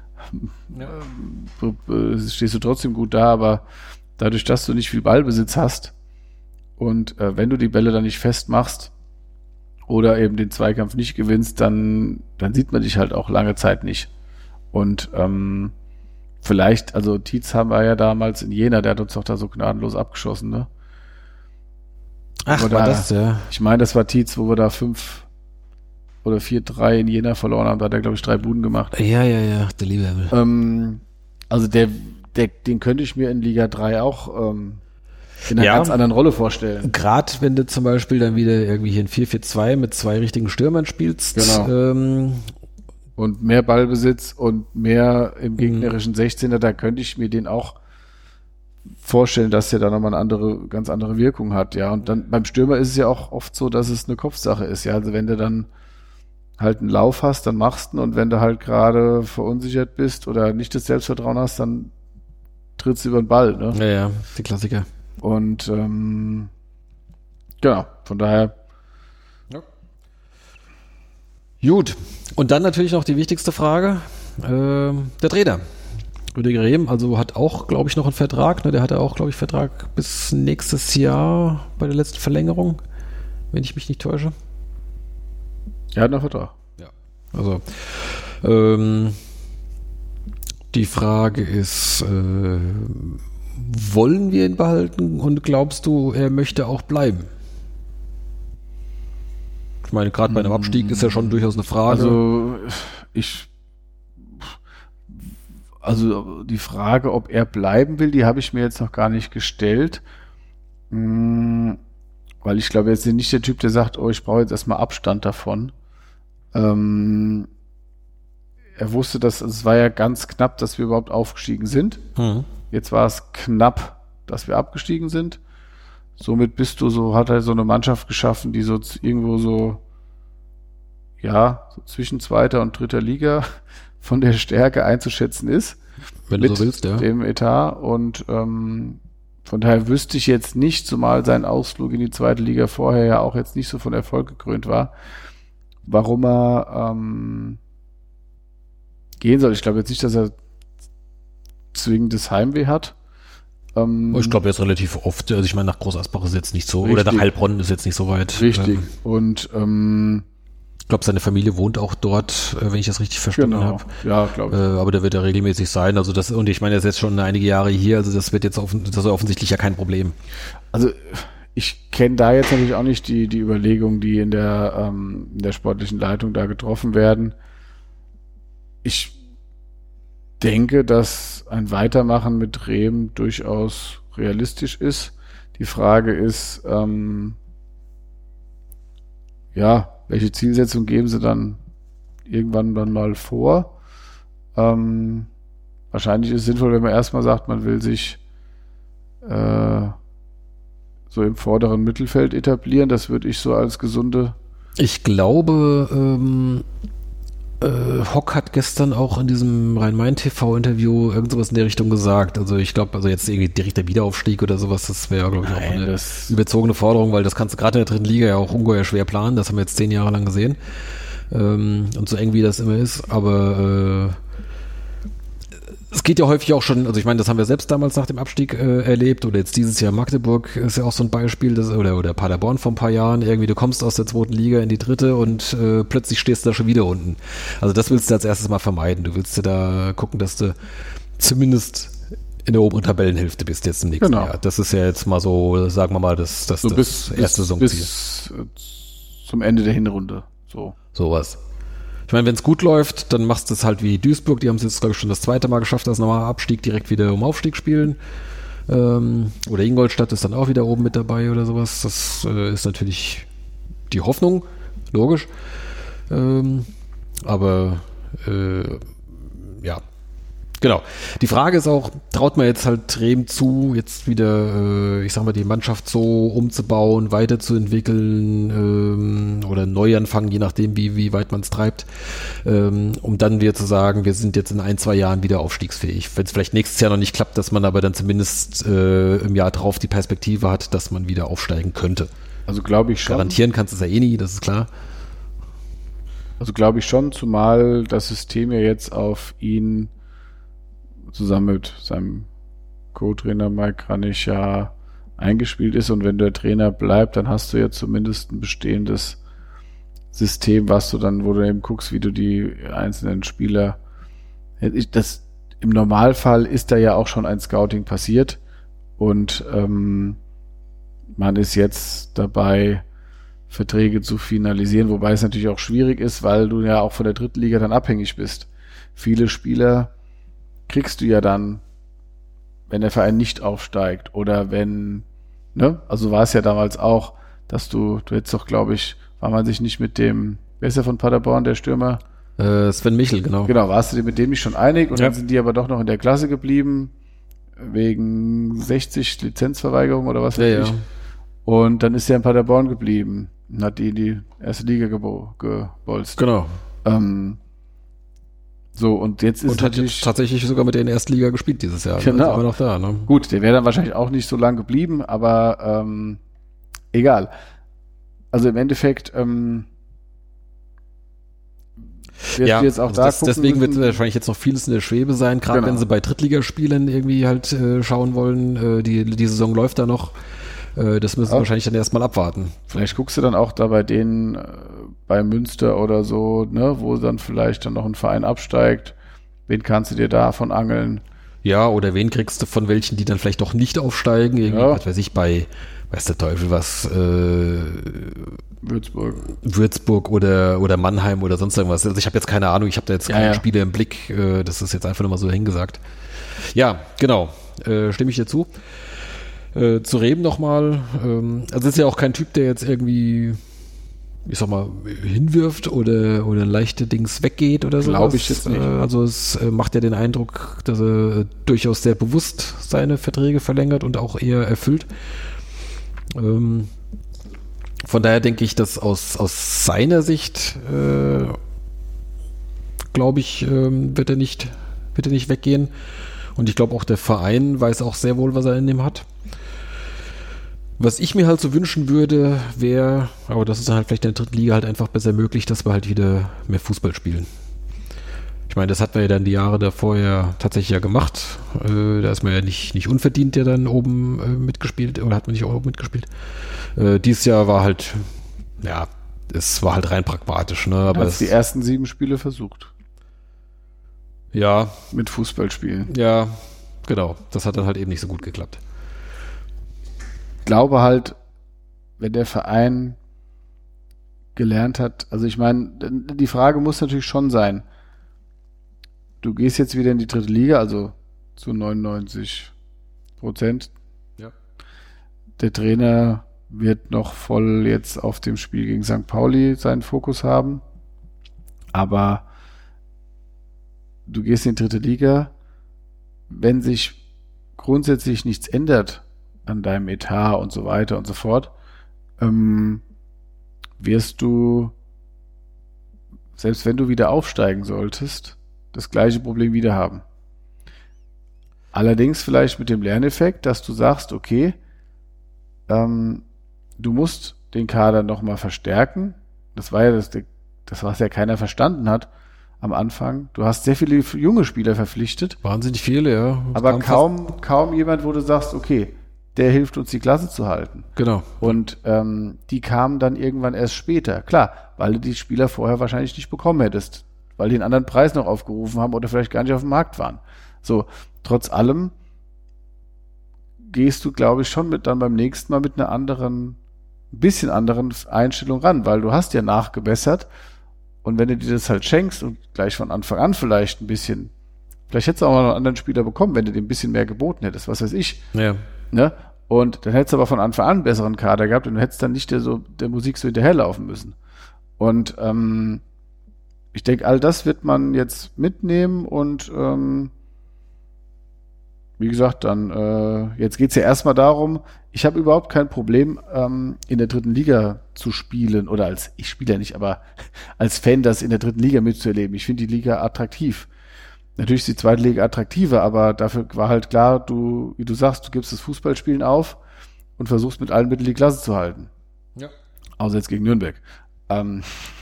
[SPEAKER 2] stehst du trotzdem gut da, aber dadurch, dass du nicht viel Ballbesitz hast und wenn du die Bälle dann nicht festmachst oder eben den Zweikampf nicht gewinnst, dann sieht man dich halt auch lange Zeit nicht. Und vielleicht, also Tietz haben wir ja damals in Jena, der hat uns doch da so gnadenlos abgeschossen, ne?
[SPEAKER 1] Ach, war das, ja.
[SPEAKER 2] Ich meine, das war Tietz, wo wir da 5 oder 4-3 in Jena verloren haben. Da hat er, glaube ich, 3 Buden gemacht.
[SPEAKER 1] Ja, der liebe Himmel.
[SPEAKER 2] Also den könnte ich mir in Liga 3 auch in einer ganz anderen Rolle vorstellen.
[SPEAKER 1] Gerade wenn du zum Beispiel dann wieder irgendwie hier ein 4-4-2 mit 2 richtigen Stürmern spielst.
[SPEAKER 2] Genau. Und mehr Ballbesitz und mehr im gegnerischen 16er, da könnte ich mir den auch vorstellen, dass der da nochmal eine ganz andere Wirkung hat, ja. Und dann beim Stürmer ist es ja auch oft so, dass es eine Kopfsache ist, ja. Also wenn du dann halt einen Lauf hast, dann machst du ihn, und wenn du halt gerade verunsichert bist oder nicht das Selbstvertrauen hast, dann trittst du über den Ball, ne?
[SPEAKER 1] Ja, die Klassiker.
[SPEAKER 2] Und genau, von daher.
[SPEAKER 1] Ja. Gut. Und dann natürlich noch die wichtigste Frage, der Trainer. Rüdiger Rehm, also hat auch, glaube ich, noch einen Vertrag, ne? Der hatte auch, glaube ich, Vertrag bis nächstes Jahr bei der letzten Verlängerung, wenn ich mich nicht täusche.
[SPEAKER 2] Er hat noch Vertrag.
[SPEAKER 1] Ja. Also die Frage ist, wollen wir ihn behalten, und glaubst du, er möchte auch bleiben? Ich meine, gerade bei einem Abstieg ist ja schon durchaus eine Frage.
[SPEAKER 2] Also die Frage, ob er bleiben will, die habe ich mir jetzt noch gar nicht gestellt. Weil ich glaube, er ist nicht der Typ, der sagt, oh, ich brauche jetzt erstmal Abstand davon. Er wusste, dass es war ja ganz knapp, dass wir überhaupt aufgestiegen sind. Jetzt war es knapp, dass wir abgestiegen sind. Somit hat er so eine Mannschaft geschaffen, die so irgendwo so zwischen 2. und 3. Liga von der Stärke einzuschätzen ist.
[SPEAKER 1] Wenn du so willst, ja.
[SPEAKER 2] Mit dem Etat. Und von daher wüsste ich jetzt nicht, zumal sein Ausflug in die 2. Liga vorher ja auch jetzt nicht so von Erfolg gekrönt war, warum er gehen soll. Ich glaube jetzt nicht, dass er zwingendes Heimweh hat.
[SPEAKER 1] Ich glaube jetzt relativ oft. Also ich meine, nach Groß Asbach ist jetzt nicht so, richtig. Oder nach Heilbronn ist jetzt nicht so weit.
[SPEAKER 2] Richtig. Und
[SPEAKER 1] ich glaube, seine Familie wohnt auch dort, wenn ich das richtig verstanden habe.
[SPEAKER 2] Ja, glaube ich.
[SPEAKER 1] Aber der wird ja regelmäßig sein. Also und ich meine, er ist jetzt schon einige Jahre hier, also das wird jetzt das ist offensichtlich ja kein Problem.
[SPEAKER 2] Also ich kenne da jetzt natürlich auch nicht die Überlegungen, die in der sportlichen Leitung da getroffen werden. Ich denke, dass ein Weitermachen mit Rehm durchaus realistisch ist. Die Frage ist, welche Zielsetzung geben sie dann irgendwann dann mal vor? Wahrscheinlich ist es sinnvoll, wenn man erstmal sagt, man will sich so im vorderen Mittelfeld etablieren. Das würde ich so als gesunde...
[SPEAKER 1] Ich glaube, Hock hat gestern auch in diesem Rhein-Main-TV-Interview irgend sowas in der Richtung gesagt. Also ich glaube, jetzt irgendwie direkt der Wiederaufstieg oder sowas, das wäre, glaube ich, auch eine überzogene Forderung, weil das kannst du gerade in der 3. Liga ja auch ungeheuer schwer planen. Das haben wir jetzt 10 Jahre lang gesehen. Und so eng wie das immer ist. Aber es geht ja häufig auch schon, also ich meine, das haben wir selbst damals nach dem Abstieg erlebt, oder jetzt dieses Jahr Magdeburg ist ja auch so ein Beispiel, oder Paderborn vor ein paar Jahren, irgendwie du kommst aus der 2. Liga in die 3. und plötzlich stehst du da schon wieder unten. Also das willst du als erstes mal vermeiden. Du willst da gucken, dass du zumindest in der oberen Tabellenhälfte bist jetzt im nächsten Jahr. Das ist ja jetzt mal so, sagen wir mal, das erste Saisonziel.
[SPEAKER 2] Bis zum Ende der Hinrunde.
[SPEAKER 1] Sowas. Ich meine, wenn es gut läuft, dann machst du es halt wie Duisburg, die haben es jetzt, glaube ich, schon das 2. Mal geschafft, dass normaler Abstieg direkt wieder um Aufstieg spielen. Oder Ingolstadt ist dann auch wieder oben mit dabei oder sowas. Das ist natürlich die Hoffnung, logisch. Aber genau. Die Frage ist auch, traut man jetzt halt Rehm zu, jetzt wieder, ich sag mal, die Mannschaft so umzubauen, weiterzuentwickeln oder Neuanfang, je nachdem, wie weit man es treibt, um dann wieder zu sagen, wir sind jetzt in 1-2 Jahren wieder aufstiegsfähig. Wenn es vielleicht nächstes Jahr noch nicht klappt, dass man aber dann zumindest im Jahr drauf die Perspektive hat, dass man wieder aufsteigen könnte.
[SPEAKER 2] Also glaube ich schon.
[SPEAKER 1] Garantieren kannst du es ja eh nie, das ist klar.
[SPEAKER 2] Also glaube ich schon, zumal das System ja jetzt auf ihn zusammen mit seinem Co-Trainer Mike Kranich ja eingespielt ist, und wenn der Trainer bleibt, dann hast du ja zumindest ein bestehendes System, was du dann, wo du eben guckst, wie du die einzelnen Spieler, im Normalfall ist da ja auch schon ein Scouting passiert, und man ist jetzt dabei, Verträge zu finalisieren, wobei es natürlich auch schwierig ist, weil du ja auch von der dritten Liga dann abhängig bist. Viele Spieler kriegst du ja dann, wenn der Verein nicht aufsteigt oder wenn, ne, also war es ja damals auch, dass du hättest doch, glaube ich, war man sich nicht mit dem, wer ist der von Paderborn, der Stürmer?
[SPEAKER 1] Sven Michel, genau.
[SPEAKER 2] Genau, warst du dir mit dem nicht schon einig, und dann sind die aber doch noch in der Klasse geblieben, wegen 60 Lizenzverweigerung oder was weiß ich. Und dann ist er in Paderborn geblieben und hat die in die erste Liga gebolzt.
[SPEAKER 1] Genau.
[SPEAKER 2] So, und jetzt ist
[SPEAKER 1] und hat jetzt tatsächlich sogar mit der ersten Liga gespielt dieses Jahr.
[SPEAKER 2] Genau.
[SPEAKER 1] Ist immer noch da, ne?
[SPEAKER 2] Gut, der wäre dann wahrscheinlich auch nicht so lang geblieben, aber egal. Also im Endeffekt jetzt auch
[SPEAKER 1] also deswegen wird wahrscheinlich jetzt noch vieles in der Schwebe sein, gerade wenn sie bei Drittligaspielen irgendwie halt schauen wollen. Die Saison läuft da noch. Das müssen wir wahrscheinlich dann erstmal abwarten.
[SPEAKER 2] Vielleicht guckst du dann auch da bei denen bei Münster oder so, ne, wo dann vielleicht dann noch ein Verein absteigt. Wen kannst du dir davon angeln?
[SPEAKER 1] Ja, oder wen kriegst du von welchen, die dann vielleicht doch nicht aufsteigen? Irgendwie, was weiß ich, weiß der Teufel was, Würzburg oder Mannheim oder sonst irgendwas. Also ich habe jetzt keine Ahnung, ich habe da jetzt keine Spiele im Blick. Das ist jetzt einfach nur mal so hingesagt. Ja, genau. Stimme ich dir zu. Zu Reben nochmal, also ist ja auch kein Typ, der jetzt irgendwie, ich sag mal, hinwirft oder leichte Dings weggeht oder so.
[SPEAKER 2] Glaube ich jetzt nicht.
[SPEAKER 1] Also es macht ja den Eindruck, dass er durchaus sehr bewusst seine Verträge verlängert und auch eher erfüllt. Von daher denke ich, dass aus seiner Sicht, glaube ich, wird er nicht weggehen. Und ich glaube auch der Verein weiß auch sehr wohl, was er in dem hat. Was ich mir halt so wünschen würde, wäre, aber das ist dann halt vielleicht in der dritten Liga halt einfach besser möglich, dass wir halt wieder mehr Fußball spielen. Ich meine, das hat man ja dann die Jahre davor ja tatsächlich ja gemacht. Da ist man ja nicht unverdient ja dann oben mitgespielt, oder hat man nicht auch oben mitgespielt. Dieses Jahr war halt, ja, es war halt rein pragmatisch. Ne? Aber
[SPEAKER 2] die ersten 7 Spiele versucht.
[SPEAKER 1] Ja.
[SPEAKER 2] Mit Fußballspielen.
[SPEAKER 1] Ja, genau. Das hat dann halt eben nicht so gut geklappt.
[SPEAKER 2] Ich glaube halt, wenn der Verein gelernt hat, also ich meine, die Frage muss natürlich schon sein, du gehst jetzt wieder in die dritte Liga, also zu 99%.
[SPEAKER 1] Ja.
[SPEAKER 2] Der Trainer wird noch voll jetzt auf dem Spiel gegen St. Pauli seinen Fokus haben, aber du gehst in die dritte Liga, wenn sich grundsätzlich nichts ändert an deinem Etat und so weiter und so fort, wirst du, selbst wenn du wieder aufsteigen solltest, das gleiche Problem wieder haben. Allerdings vielleicht mit dem Lerneffekt, dass du sagst, okay, du musst den Kader nochmal verstärken. Das war ja das, was ja keiner verstanden hat am Anfang. Du hast sehr viele junge Spieler verpflichtet.
[SPEAKER 1] Wahnsinnig viele, ja.
[SPEAKER 2] Aber kaum jemand, wo du sagst, okay, der hilft uns, die Klasse zu halten.
[SPEAKER 1] Genau.
[SPEAKER 2] Und die kamen dann irgendwann erst später. Klar, weil du die Spieler vorher wahrscheinlich nicht bekommen hättest, weil die einen anderen Preis noch aufgerufen haben oder vielleicht gar nicht auf dem Markt waren. So, trotz allem gehst du, glaube ich, schon dann beim nächsten Mal mit einer bisschen anderen Einstellung ran, weil du hast ja nachgebessert, und wenn du dir das halt schenkst und gleich von Anfang an vielleicht hättest du auch noch einen anderen Spieler bekommen, wenn du dem ein bisschen mehr geboten hättest, was weiß ich.
[SPEAKER 1] Ja.
[SPEAKER 2] Ne? Und dann hättest du aber von Anfang an einen besseren Kader gehabt und du hättest dann nicht der Musik so hinterherlaufen müssen. Und ich denke, all das wird man jetzt mitnehmen und wie gesagt, dann jetzt geht's ja erstmal darum, ich habe überhaupt kein Problem, in der dritten Liga zu spielen, oder ich spiele ja nicht, aber als Fan das in der dritten Liga mitzuerleben. Ich finde die Liga attraktiv. Natürlich ist die zweite Liga attraktiver, aber dafür war halt klar, wie du sagst, du gibst das Fußballspielen auf und versuchst mit allen Mitteln die Klasse zu halten.
[SPEAKER 1] Ja.
[SPEAKER 2] Außer jetzt gegen Nürnberg. Und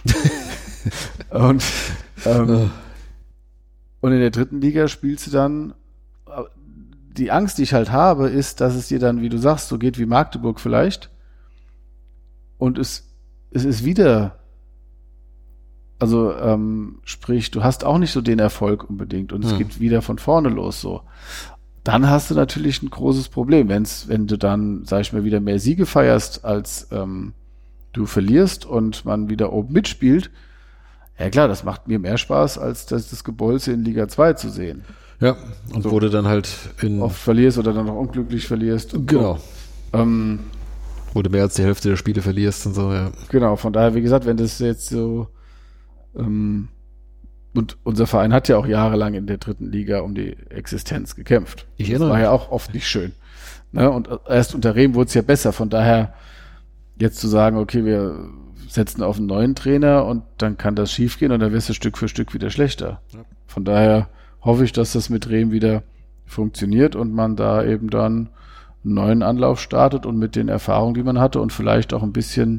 [SPEAKER 2] in der dritten Liga spielst du dann, die Angst, die ich halt habe, ist, dass es dir dann, wie du sagst, so geht wie Magdeburg vielleicht. Und es ist wieder, also sprich, du hast auch nicht so den Erfolg unbedingt und es geht wieder von vorne los so. Dann hast du natürlich ein großes Problem, wenn du dann, sag ich mal, wieder mehr Siege feierst, als du verlierst und man wieder oben mitspielt. Ja klar, das macht mir mehr Spaß, als das Gebolze in Liga 2 zu sehen.
[SPEAKER 1] Ja, und so, wurde dann halt
[SPEAKER 2] oft verlierst oder dann noch unglücklich verlierst.
[SPEAKER 1] Genau. So. Wo du mehr als die Hälfte der Spiele verlierst und so, ja.
[SPEAKER 2] Genau, von daher, wie gesagt, wenn das jetzt so und unser Verein hat ja auch jahrelang in der dritten Liga um die Existenz gekämpft.
[SPEAKER 1] Ich erinnere mich.
[SPEAKER 2] Das war ja auch oft nicht schön. Ne? Und erst unter Rehm wurde es ja besser. Von daher jetzt zu sagen, okay, wir setzen auf einen neuen Trainer und dann kann das schiefgehen und dann wirst du Stück für Stück wieder schlechter. Ja. Von daher hoffe ich, dass das mit Rehm wieder funktioniert und man da eben dann einen neuen Anlauf startet und mit den Erfahrungen, die man hatte und vielleicht auch ein bisschen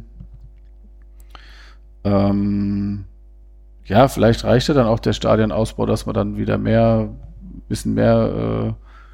[SPEAKER 2] vielleicht reicht ja dann auch der Stadionausbau, dass man dann wieder bisschen mehr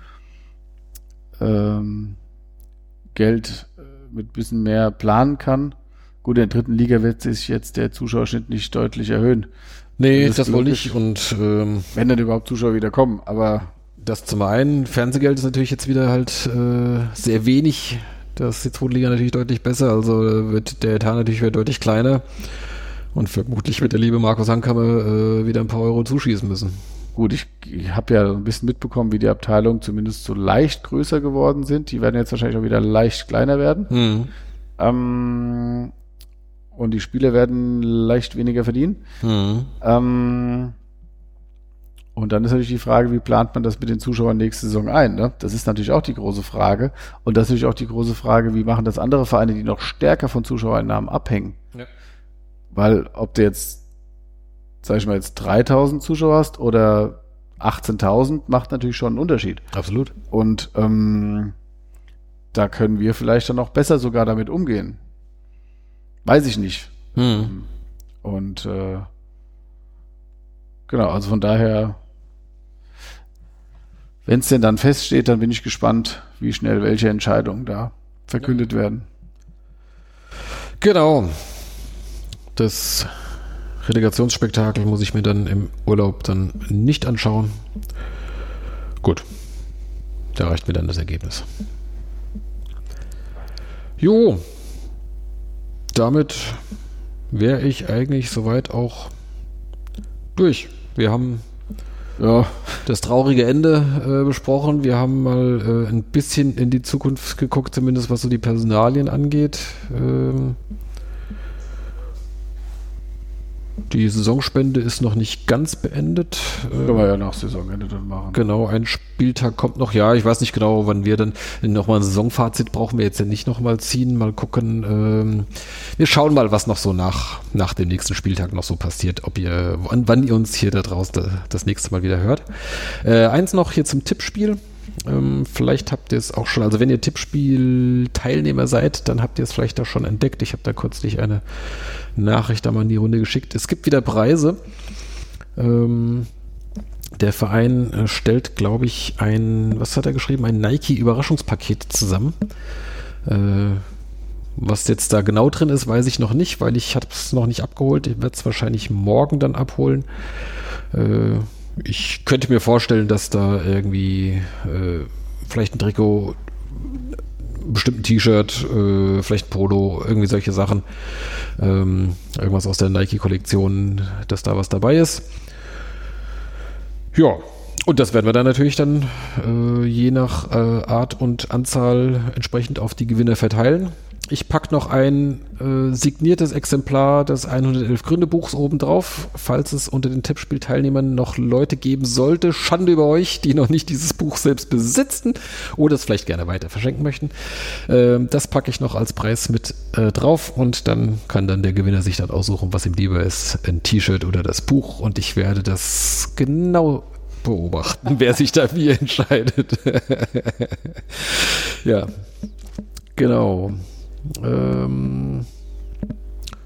[SPEAKER 2] Geld mit bisschen mehr planen kann. Gut, in der dritten Liga wird sich jetzt der Zuschauerschnitt nicht deutlich erhöhen.
[SPEAKER 1] Nee, das wohl nicht. Und
[SPEAKER 2] wenn dann überhaupt Zuschauer wieder kommen, aber
[SPEAKER 1] das zum einen, Fernsehgeld ist natürlich jetzt wieder halt sehr wenig. Das ist die zweite Liga natürlich deutlich besser, also wird der Etat natürlich wieder deutlich kleiner. Und vermutlich wird der liebe Markus Hankammer wieder ein paar Euro zuschießen müssen.
[SPEAKER 2] Gut, ich habe ja ein bisschen mitbekommen, wie die Abteilungen zumindest so leicht größer geworden sind. Die werden jetzt wahrscheinlich auch wieder leicht kleiner werden. Und die Spieler werden leicht weniger verdienen. Und dann ist natürlich die Frage, wie plant man das mit den Zuschauern nächste Saison ein? Ne? Das ist natürlich auch die große Frage. Und das ist natürlich auch die große Frage, wie machen das andere Vereine, die noch stärker von Zuschauereinnahmen abhängen? Ja. Weil ob du jetzt, sag ich mal, jetzt 3.000 Zuschauer hast oder 18.000, macht natürlich schon einen Unterschied.
[SPEAKER 1] Absolut.
[SPEAKER 2] Und da können wir vielleicht dann auch besser sogar damit umgehen. Weiß ich nicht. Und genau, also von daher, wenn es denn dann feststeht, dann bin ich gespannt, wie schnell welche Entscheidungen da verkündet werden.
[SPEAKER 1] Genau. Das Relegationsspektakel muss ich mir dann im Urlaub dann nicht anschauen. Gut. Da reicht mir dann das Ergebnis. Jo. Damit wäre ich eigentlich soweit auch durch. Wir haben das traurige Ende besprochen. Wir haben mal ein bisschen in die Zukunft geguckt, zumindest was so die Personalien angeht. Die Saisonspende ist noch nicht ganz beendet.
[SPEAKER 2] Können wir ja nach Saisonende dann machen.
[SPEAKER 1] Genau, ein Spieltag kommt noch. Ja, ich weiß nicht genau, wann wir dann nochmal ein Saisonfazit brauchen wir jetzt ja nicht nochmal ziehen. Mal gucken. Wir schauen mal, was noch so nach dem nächsten Spieltag noch so passiert. Wann ihr uns hier da draußen das nächste Mal wieder hört. Eins noch hier zum Tippspiel. Vielleicht habt ihr es auch schon, also wenn ihr Tippspiel-Teilnehmer seid, dann habt ihr es vielleicht auch schon entdeckt. Ich habe da kürzlich eine Nachricht da mal in die Runde geschickt. Es gibt wieder Preise. Der Verein stellt, glaube ich, was hat er geschrieben? Ein Nike-Überraschungspaket zusammen. Was jetzt da genau drin ist, weiß ich noch nicht, weil ich habe es noch nicht abgeholt. Ich werde es wahrscheinlich morgen dann abholen. Ich könnte mir vorstellen, dass da irgendwie vielleicht ein Trikot, bestimmt ein T-Shirt, vielleicht ein Polo, irgendwie solche Sachen, irgendwas aus der Nike-Kollektion, dass da was dabei ist. Ja, und das werden wir dann natürlich dann je nach Art und Anzahl entsprechend auf die Gewinner verteilen. Ich packe noch ein signiertes Exemplar des 111 Gründe-Buchs oben drauf, falls es unter den Tippspielteilnehmern noch Leute geben sollte. Schande über euch, die noch nicht dieses Buch selbst besitzen oder es vielleicht gerne weiter verschenken möchten. Das packe ich noch als Preis mit drauf und dann kann dann der Gewinner sich dann aussuchen, was ihm lieber ist, ein T-Shirt oder das Buch, und ich werde das genau beobachten, wer sich da wie entscheidet. Ja, genau.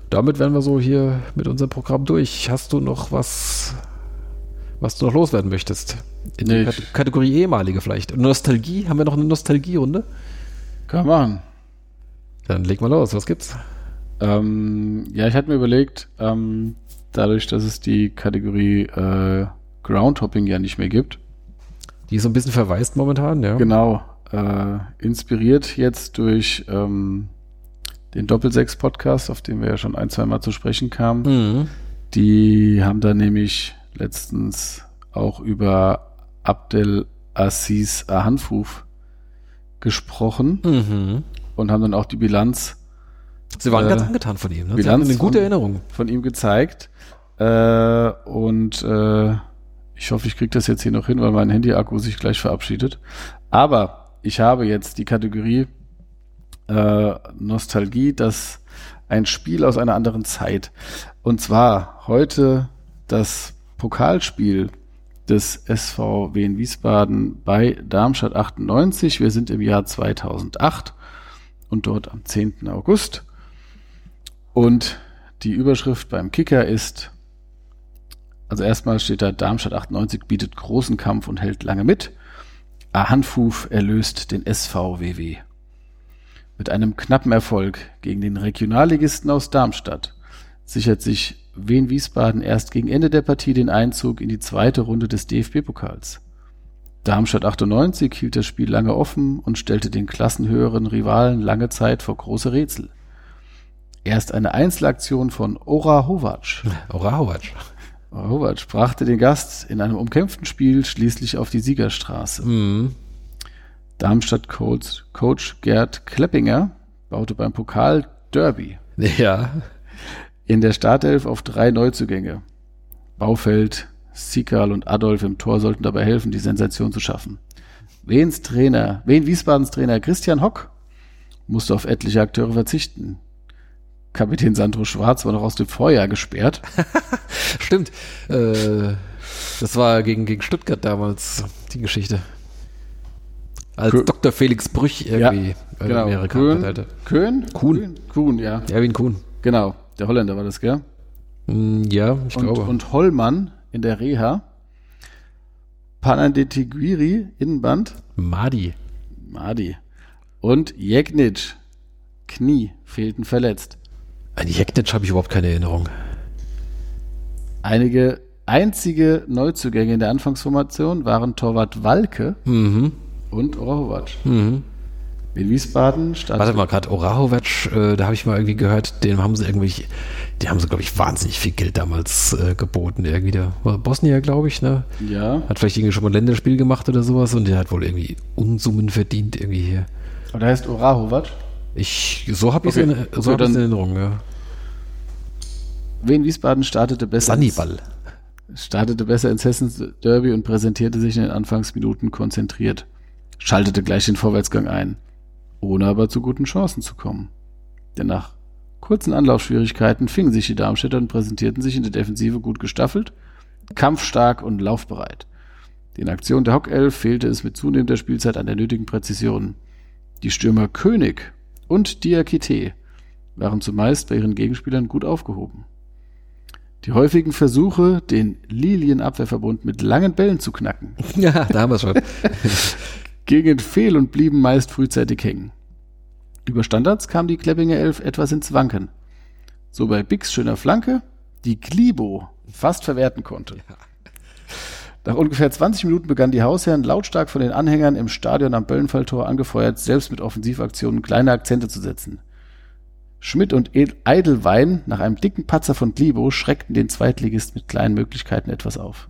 [SPEAKER 1] damit wären wir so hier mit unserem Programm durch. Hast du noch was du noch loswerden möchtest? In der Kategorie ehemalige vielleicht. Nostalgie? Haben wir noch eine Nostalgie-Runde?
[SPEAKER 2] Kann man machen.
[SPEAKER 1] Dann leg mal los. Was gibt's?
[SPEAKER 2] Ja, ich hatte mir überlegt, dadurch, dass es die Kategorie Groundhopping ja nicht mehr gibt.
[SPEAKER 1] Die ist so ein bisschen verwaist momentan, ja.
[SPEAKER 2] Genau. Inspiriert jetzt durch den Doppelsechs-Podcast, auf den wir ja schon 1-2 Mal zu sprechen kamen.
[SPEAKER 1] Mhm.
[SPEAKER 2] Die haben da nämlich letztens auch über Abdelaziz Ahanfouf gesprochen und haben dann auch die Bilanz.
[SPEAKER 1] Sie waren ganz angetan von ihm, ne?
[SPEAKER 2] Bilanz
[SPEAKER 1] Sie hatten eine gute Erinnerung
[SPEAKER 2] von ihm gezeigt. Ich hoffe, ich kriege das jetzt hier noch hin, weil mein Handy-Akku sich gleich verabschiedet. Aber ich habe jetzt die Kategorie Nostalgie, das ein Spiel aus einer anderen Zeit. Und zwar heute das Pokalspiel des SV Wien Wiesbaden bei Darmstadt 98. Wir sind im Jahr 2008 und dort am 10. August. Und die Überschrift beim Kicker ist, also erstmal steht da, Darmstadt 98 bietet großen Kampf und hält lange mit. Ahanfouf erlöst den SV WW. Mit einem knappen Erfolg gegen den Regionalligisten aus Darmstadt sichert sich Wien Wiesbaden erst gegen Ende der Partie den Einzug in die zweite Runde des DFB-Pokals. Darmstadt 98 hielt das Spiel lange offen und stellte den klassenhöheren Rivalen lange Zeit vor große Rätsel. Erst eine Einzelaktion von Orahovac brachte den Gast in einem umkämpften Spiel schließlich auf die Siegerstraße. Darmstadt-Coach Gerd Kleppinger baute beim Pokal Derby.
[SPEAKER 1] Ja.
[SPEAKER 2] In der Startelf auf 3 Neuzugänge. Baufeld, Sikal und Adolf im Tor sollten dabei helfen, die Sensation zu schaffen. Wien Wiesbadens Trainer Christian Hock musste auf etliche Akteure verzichten. Kapitän Sandro Schwarz war noch aus dem Vorjahr gesperrt.
[SPEAKER 1] Stimmt. Das war gegen Stuttgart damals die Geschichte. Als Dr. Felix Brüch irgendwie mehrere Karten hatte.
[SPEAKER 2] Kuhn, ja.
[SPEAKER 1] Erwin Kuhn.
[SPEAKER 2] Genau, der Holländer war das, gell?
[SPEAKER 1] Ja, ich glaube.
[SPEAKER 2] Und Hollmann in der Reha. Panandetigiri, Innenband.
[SPEAKER 1] Madi.
[SPEAKER 2] Und Jeknic, Knie, fehlten verletzt.
[SPEAKER 1] An Jeknic habe ich überhaupt keine Erinnerung.
[SPEAKER 2] Einzige Neuzugänge in der Anfangsformation waren Torwart Walke und Orahovac. In Wiesbaden stand.
[SPEAKER 1] Warte mal, gerade Orahovac, da habe ich mal irgendwie gehört, die haben sie, glaube ich, wahnsinnig viel Geld damals geboten. Irgendwie der war Bosnier, glaube ich, ne?
[SPEAKER 2] Ja.
[SPEAKER 1] Hat vielleicht irgendwie schon mal ein Länderspiel gemacht oder sowas und der hat wohl irgendwie Unsummen verdient irgendwie hier.
[SPEAKER 2] Aber der heißt Orahovac?
[SPEAKER 1] So habe ich es in Erinnerung, ja.
[SPEAKER 2] Wien Wiesbaden startete besser ins Hessens Derby und präsentierte sich in den Anfangsminuten konzentriert. Schaltete gleich den Vorwärtsgang ein, ohne aber zu guten Chancen zu kommen. Denn nach kurzen Anlaufschwierigkeiten fingen sich die Darmstädter und präsentierten sich in der Defensive gut gestaffelt, kampfstark und laufbereit. Den Aktionen der Hockelf fehlte es mit zunehmender Spielzeit an der nötigen Präzision. Die Stürmer König und Diakite waren zumeist bei ihren Gegenspielern gut aufgehoben. Die häufigen Versuche, den Lilienabwehrverbund mit langen Bällen zu knacken,
[SPEAKER 1] ja, da haben wir es schon,
[SPEAKER 2] gingen fehl und blieben meist frühzeitig hängen. Über Standards kam die Kleppinger Elf etwas ins Wanken. So bei Bix schöner Flanke, die Glibo fast verwerten konnte. Ja. Nach ungefähr 20 Minuten begannen die Hausherren lautstark von den Anhängern im Stadion am Böllenfalltor angefeuert, selbst mit Offensivaktionen kleine Akzente zu setzen. Schmidt und Eidelwein nach einem dicken Patzer von Glibo schreckten den Zweitligist mit kleinen Möglichkeiten etwas auf.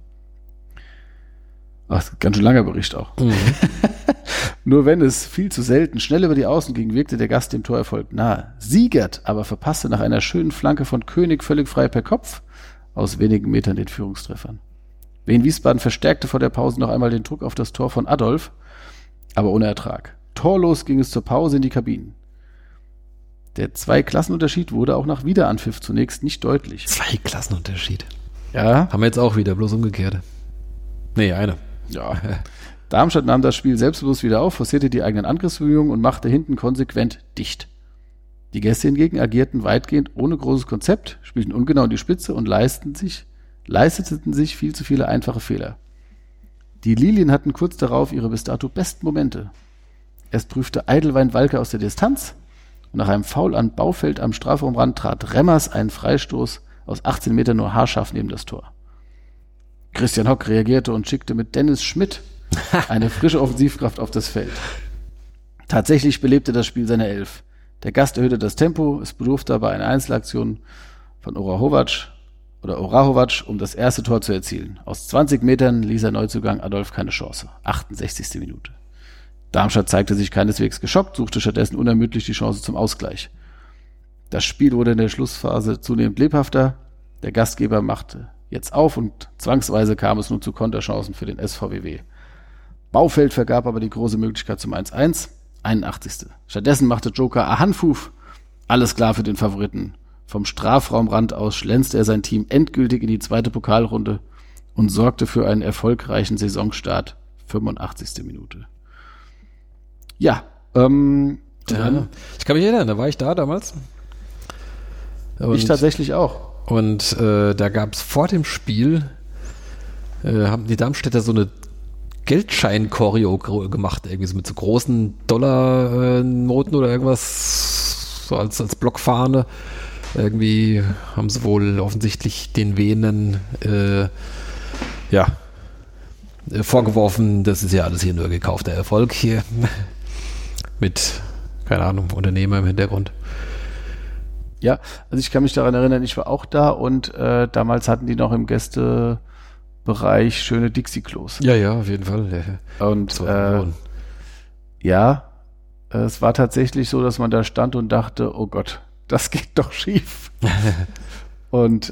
[SPEAKER 2] Ach, ganz schön langer Bericht auch. Nur wenn es viel zu selten schnell über die Außen ging, wirkte der Gast dem Torerfolg nahe. Siegert aber verpasste nach einer schönen Flanke von König völlig frei per Kopf aus wenigen Metern den Führungstreffern. Wien Wiesbaden verstärkte vor der Pause noch einmal den Druck auf das Tor von Adolf, aber ohne Ertrag. Torlos ging es zur Pause in die Kabinen. Der Zweiklassenunterschied wurde auch nach Wiederanpfiff zunächst nicht deutlich.
[SPEAKER 1] Zweiklassenunterschied?
[SPEAKER 2] Ja.
[SPEAKER 1] Haben wir jetzt auch wieder, bloß umgekehrt. Nee, eine.
[SPEAKER 2] Ja. Darmstadt nahm das Spiel selbstbewusst wieder auf, forcierte die eigenen Angriffsbemühungen und machte hinten konsequent dicht. Die Gäste hingegen agierten weitgehend ohne großes Konzept, spielten ungenau in die Spitze und leisteten sich viel zu viele einfache Fehler. Die Lilien hatten kurz darauf ihre bis dato besten Momente. Erst prüfte Eidelwein Walke aus der Distanz und nach einem Foul an Baufeld am Strafraumrand trat Remmers einen Freistoß aus 18 Metern nur haarscharf neben das Tor. Christian Hock reagierte und schickte mit Dennis Schmidt eine frische Offensivkraft auf das Feld. Tatsächlich belebte das Spiel seine Elf. Der Gast erhöhte das Tempo, es bedurfte aber einer Einzelaktion von Orahovac, um das erste Tor zu erzielen. Aus 20 Metern ließ der Neuzugang Adolf keine Chance. 68. Minute. Darmstadt zeigte sich keineswegs geschockt, suchte stattdessen unermüdlich die Chance zum Ausgleich. Das Spiel wurde in der Schlussphase zunehmend lebhafter. Der Gastgeber machte jetzt auf und zwangsweise kam es nun zu Konterchancen für den SVWW. Baufeld vergab aber die große Möglichkeit zum 1-1, 81. Stattdessen machte Joker Ahanfuf alles klar für den Favoriten. Vom Strafraumrand aus schlänzte er sein Team endgültig in die zweite Pokalrunde und sorgte für einen erfolgreichen Saisonstart. 85. Minute. Ja,
[SPEAKER 1] ich kann mich erinnern, da war ich da damals.
[SPEAKER 2] Und ich tatsächlich auch.
[SPEAKER 1] Und da gab es vor dem Spiel, haben die Darmstädter so eine Geldschein-Choreo gemacht, irgendwie so mit so großen Dollarnoten oder irgendwas, so als Blockfahne. Irgendwie haben sie wohl offensichtlich den Venen vorgeworfen, das ist ja alles hier nur gekaufter Erfolg hier. Mit, keine Ahnung, Unternehmer im Hintergrund.
[SPEAKER 2] Ja, also ich kann mich daran erinnern, ich war auch da und damals hatten die noch im Gästebereich schöne Dixie-Klos.
[SPEAKER 1] Ja, auf jeden Fall. Ja.
[SPEAKER 2] Und es war tatsächlich so, dass man da stand und dachte, oh Gott, das geht doch schief. Und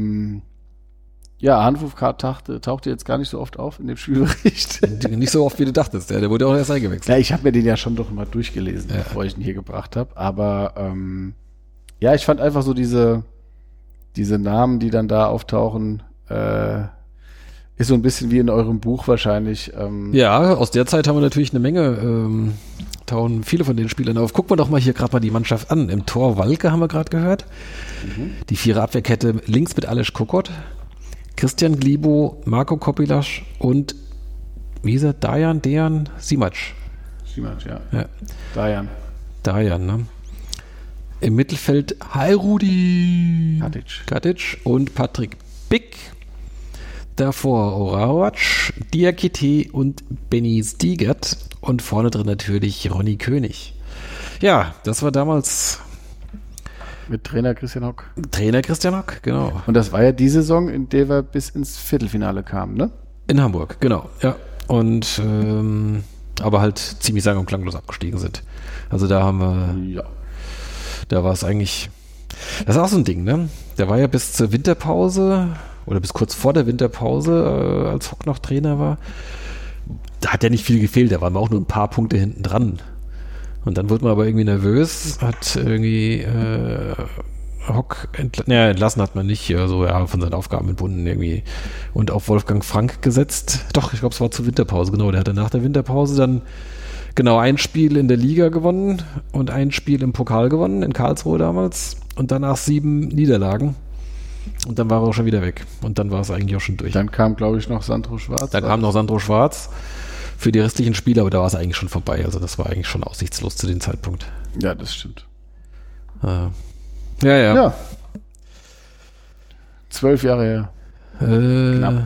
[SPEAKER 2] Hanfuf tauchte jetzt gar nicht so oft auf in dem Spielbericht.
[SPEAKER 1] Nicht so oft, wie du dachtest. Ja, der wurde auch erst eingewechselt.
[SPEAKER 2] Ja, ich habe mir den ja schon doch mal durchgelesen, bevor ich ihn hier gebracht habe. Aber ich fand einfach so diese Namen, die dann da auftauchen, ist so ein bisschen wie in eurem Buch wahrscheinlich.
[SPEAKER 1] Ja, aus der Zeit haben wir natürlich eine Menge, tauchen viele von den Spielern auf. Gucken wir doch mal hier gerade mal die Mannschaft an. Im Tor Walke haben wir gerade gehört. Die Vierer-Abwehrkette links mit Aleš Kokot, Christian Glibo, Marco Kopilasch und wie hieß er? Dejan Simac.
[SPEAKER 2] Simac, ja. Dejan,
[SPEAKER 1] ne? Im Mittelfeld Rudi Katic und Patrick Bick. Davor Orahovac, Diakite und Benny Stiegert. Und vorne drin natürlich Ronny König. Ja, das war damals
[SPEAKER 2] mit Trainer Christian Hock.
[SPEAKER 1] Genau.
[SPEAKER 2] Und das war ja die Saison, in der wir bis ins Viertelfinale kamen, ne?
[SPEAKER 1] In Hamburg, genau, ja. Und aber halt ziemlich sang- und klanglos abgestiegen sind. Also da haben wir, da war es eigentlich, das ist auch so ein Ding, ne? Der war ja bis zur Winterpause oder bis kurz vor der Winterpause, als Hock noch Trainer war, da hat ja nicht viel gefehlt, da waren wir auch nur ein paar Punkte hinten dran. Und dann wurde man aber irgendwie nervös, hat irgendwie Hock entlassen hat man nicht, also von seinen Aufgaben entbunden irgendwie und auf Wolfgang Frank gesetzt. Doch, ich glaube, es war zur Winterpause, genau. Der hatte nach der Winterpause dann ein Spiel in der Liga gewonnen und ein Spiel im Pokal gewonnen, in Karlsruhe damals und danach 7 Niederlagen. Und dann war er auch schon wieder weg. Und dann war es eigentlich auch schon durch.
[SPEAKER 2] Dann kam, glaube ich, noch Sandro Schwarz.
[SPEAKER 1] Dann kam noch Sandro Schwarz für die restlichen Spiele, aber da war es eigentlich schon vorbei. Also das war eigentlich schon aussichtslos zu dem Zeitpunkt.
[SPEAKER 2] Ja, das stimmt.
[SPEAKER 1] Ja.
[SPEAKER 2] 12 Jahre her.
[SPEAKER 1] Knapp.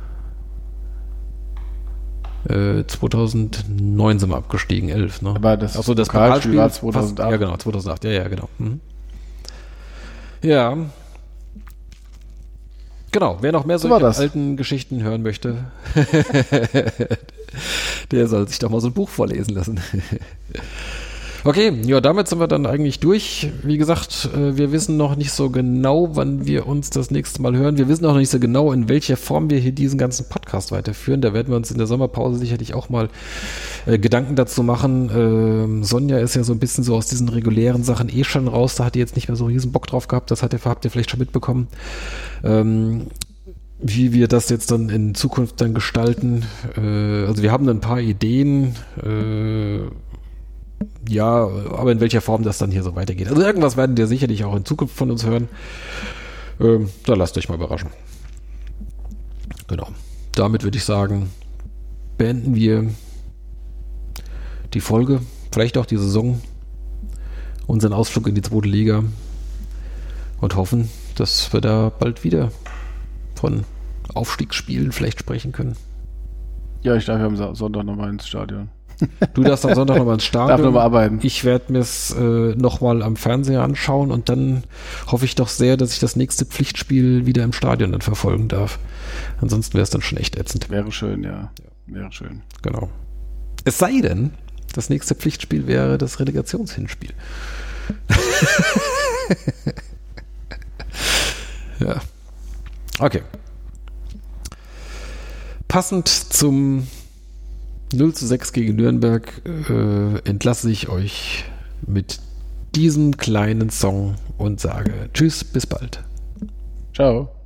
[SPEAKER 1] 2009 sind wir abgestiegen, 11, ne?
[SPEAKER 2] Aber das
[SPEAKER 1] Pokalspiel
[SPEAKER 2] war 2008.
[SPEAKER 1] Ja, genau, 2008. Ja, genau. Ja. Genau, wer noch mehr solche alten Geschichten hören möchte, der soll sich doch mal so ein Buch vorlesen lassen. Okay, ja, damit sind wir dann eigentlich durch. Wie gesagt, wir wissen noch nicht so genau, wann wir uns das nächste Mal hören. Wir wissen auch noch nicht so genau, in welcher Form wir hier diesen ganzen Podcast weiterführen. Da werden wir uns in der Sommerpause sicherlich auch mal Gedanken dazu machen. Sonja ist ja so ein bisschen so aus diesen regulären Sachen schon raus. Da hat die jetzt nicht mehr so riesen Bock drauf gehabt. Das habt ihr vielleicht schon mitbekommen. Wie wir das jetzt dann in Zukunft dann gestalten. Also wir haben ein paar Ideen, Ja, aber in welcher Form das dann hier so weitergeht. Also irgendwas werden wir sicherlich auch in Zukunft von uns hören. Da lasst euch mal überraschen. Genau. Damit würde ich sagen, beenden wir die Folge, vielleicht auch die Saison, unseren Ausflug in die 2. Liga und hoffen, dass wir da bald wieder von Aufstiegsspielen vielleicht sprechen können.
[SPEAKER 2] Ja, ich darf ja am Sonntag nochmal ins Stadion.
[SPEAKER 1] Du darfst am Sonntag nochmal ins Stadion.
[SPEAKER 2] Darf nochmal arbeiten.
[SPEAKER 1] Ich werde mir es nochmal am Fernseher anschauen und dann hoffe ich doch sehr, dass ich das nächste Pflichtspiel wieder im Stadion dann verfolgen darf. Ansonsten wäre es dann schon echt ätzend.
[SPEAKER 2] Wäre schön, ja. Wäre schön.
[SPEAKER 1] Genau. Es sei denn, das nächste Pflichtspiel wäre das Relegationshinspiel. Ja. Okay. Passend zum 0:6 gegen Nürnberg entlasse ich euch mit diesem kleinen Song und sage Tschüss, bis bald.
[SPEAKER 2] Ciao.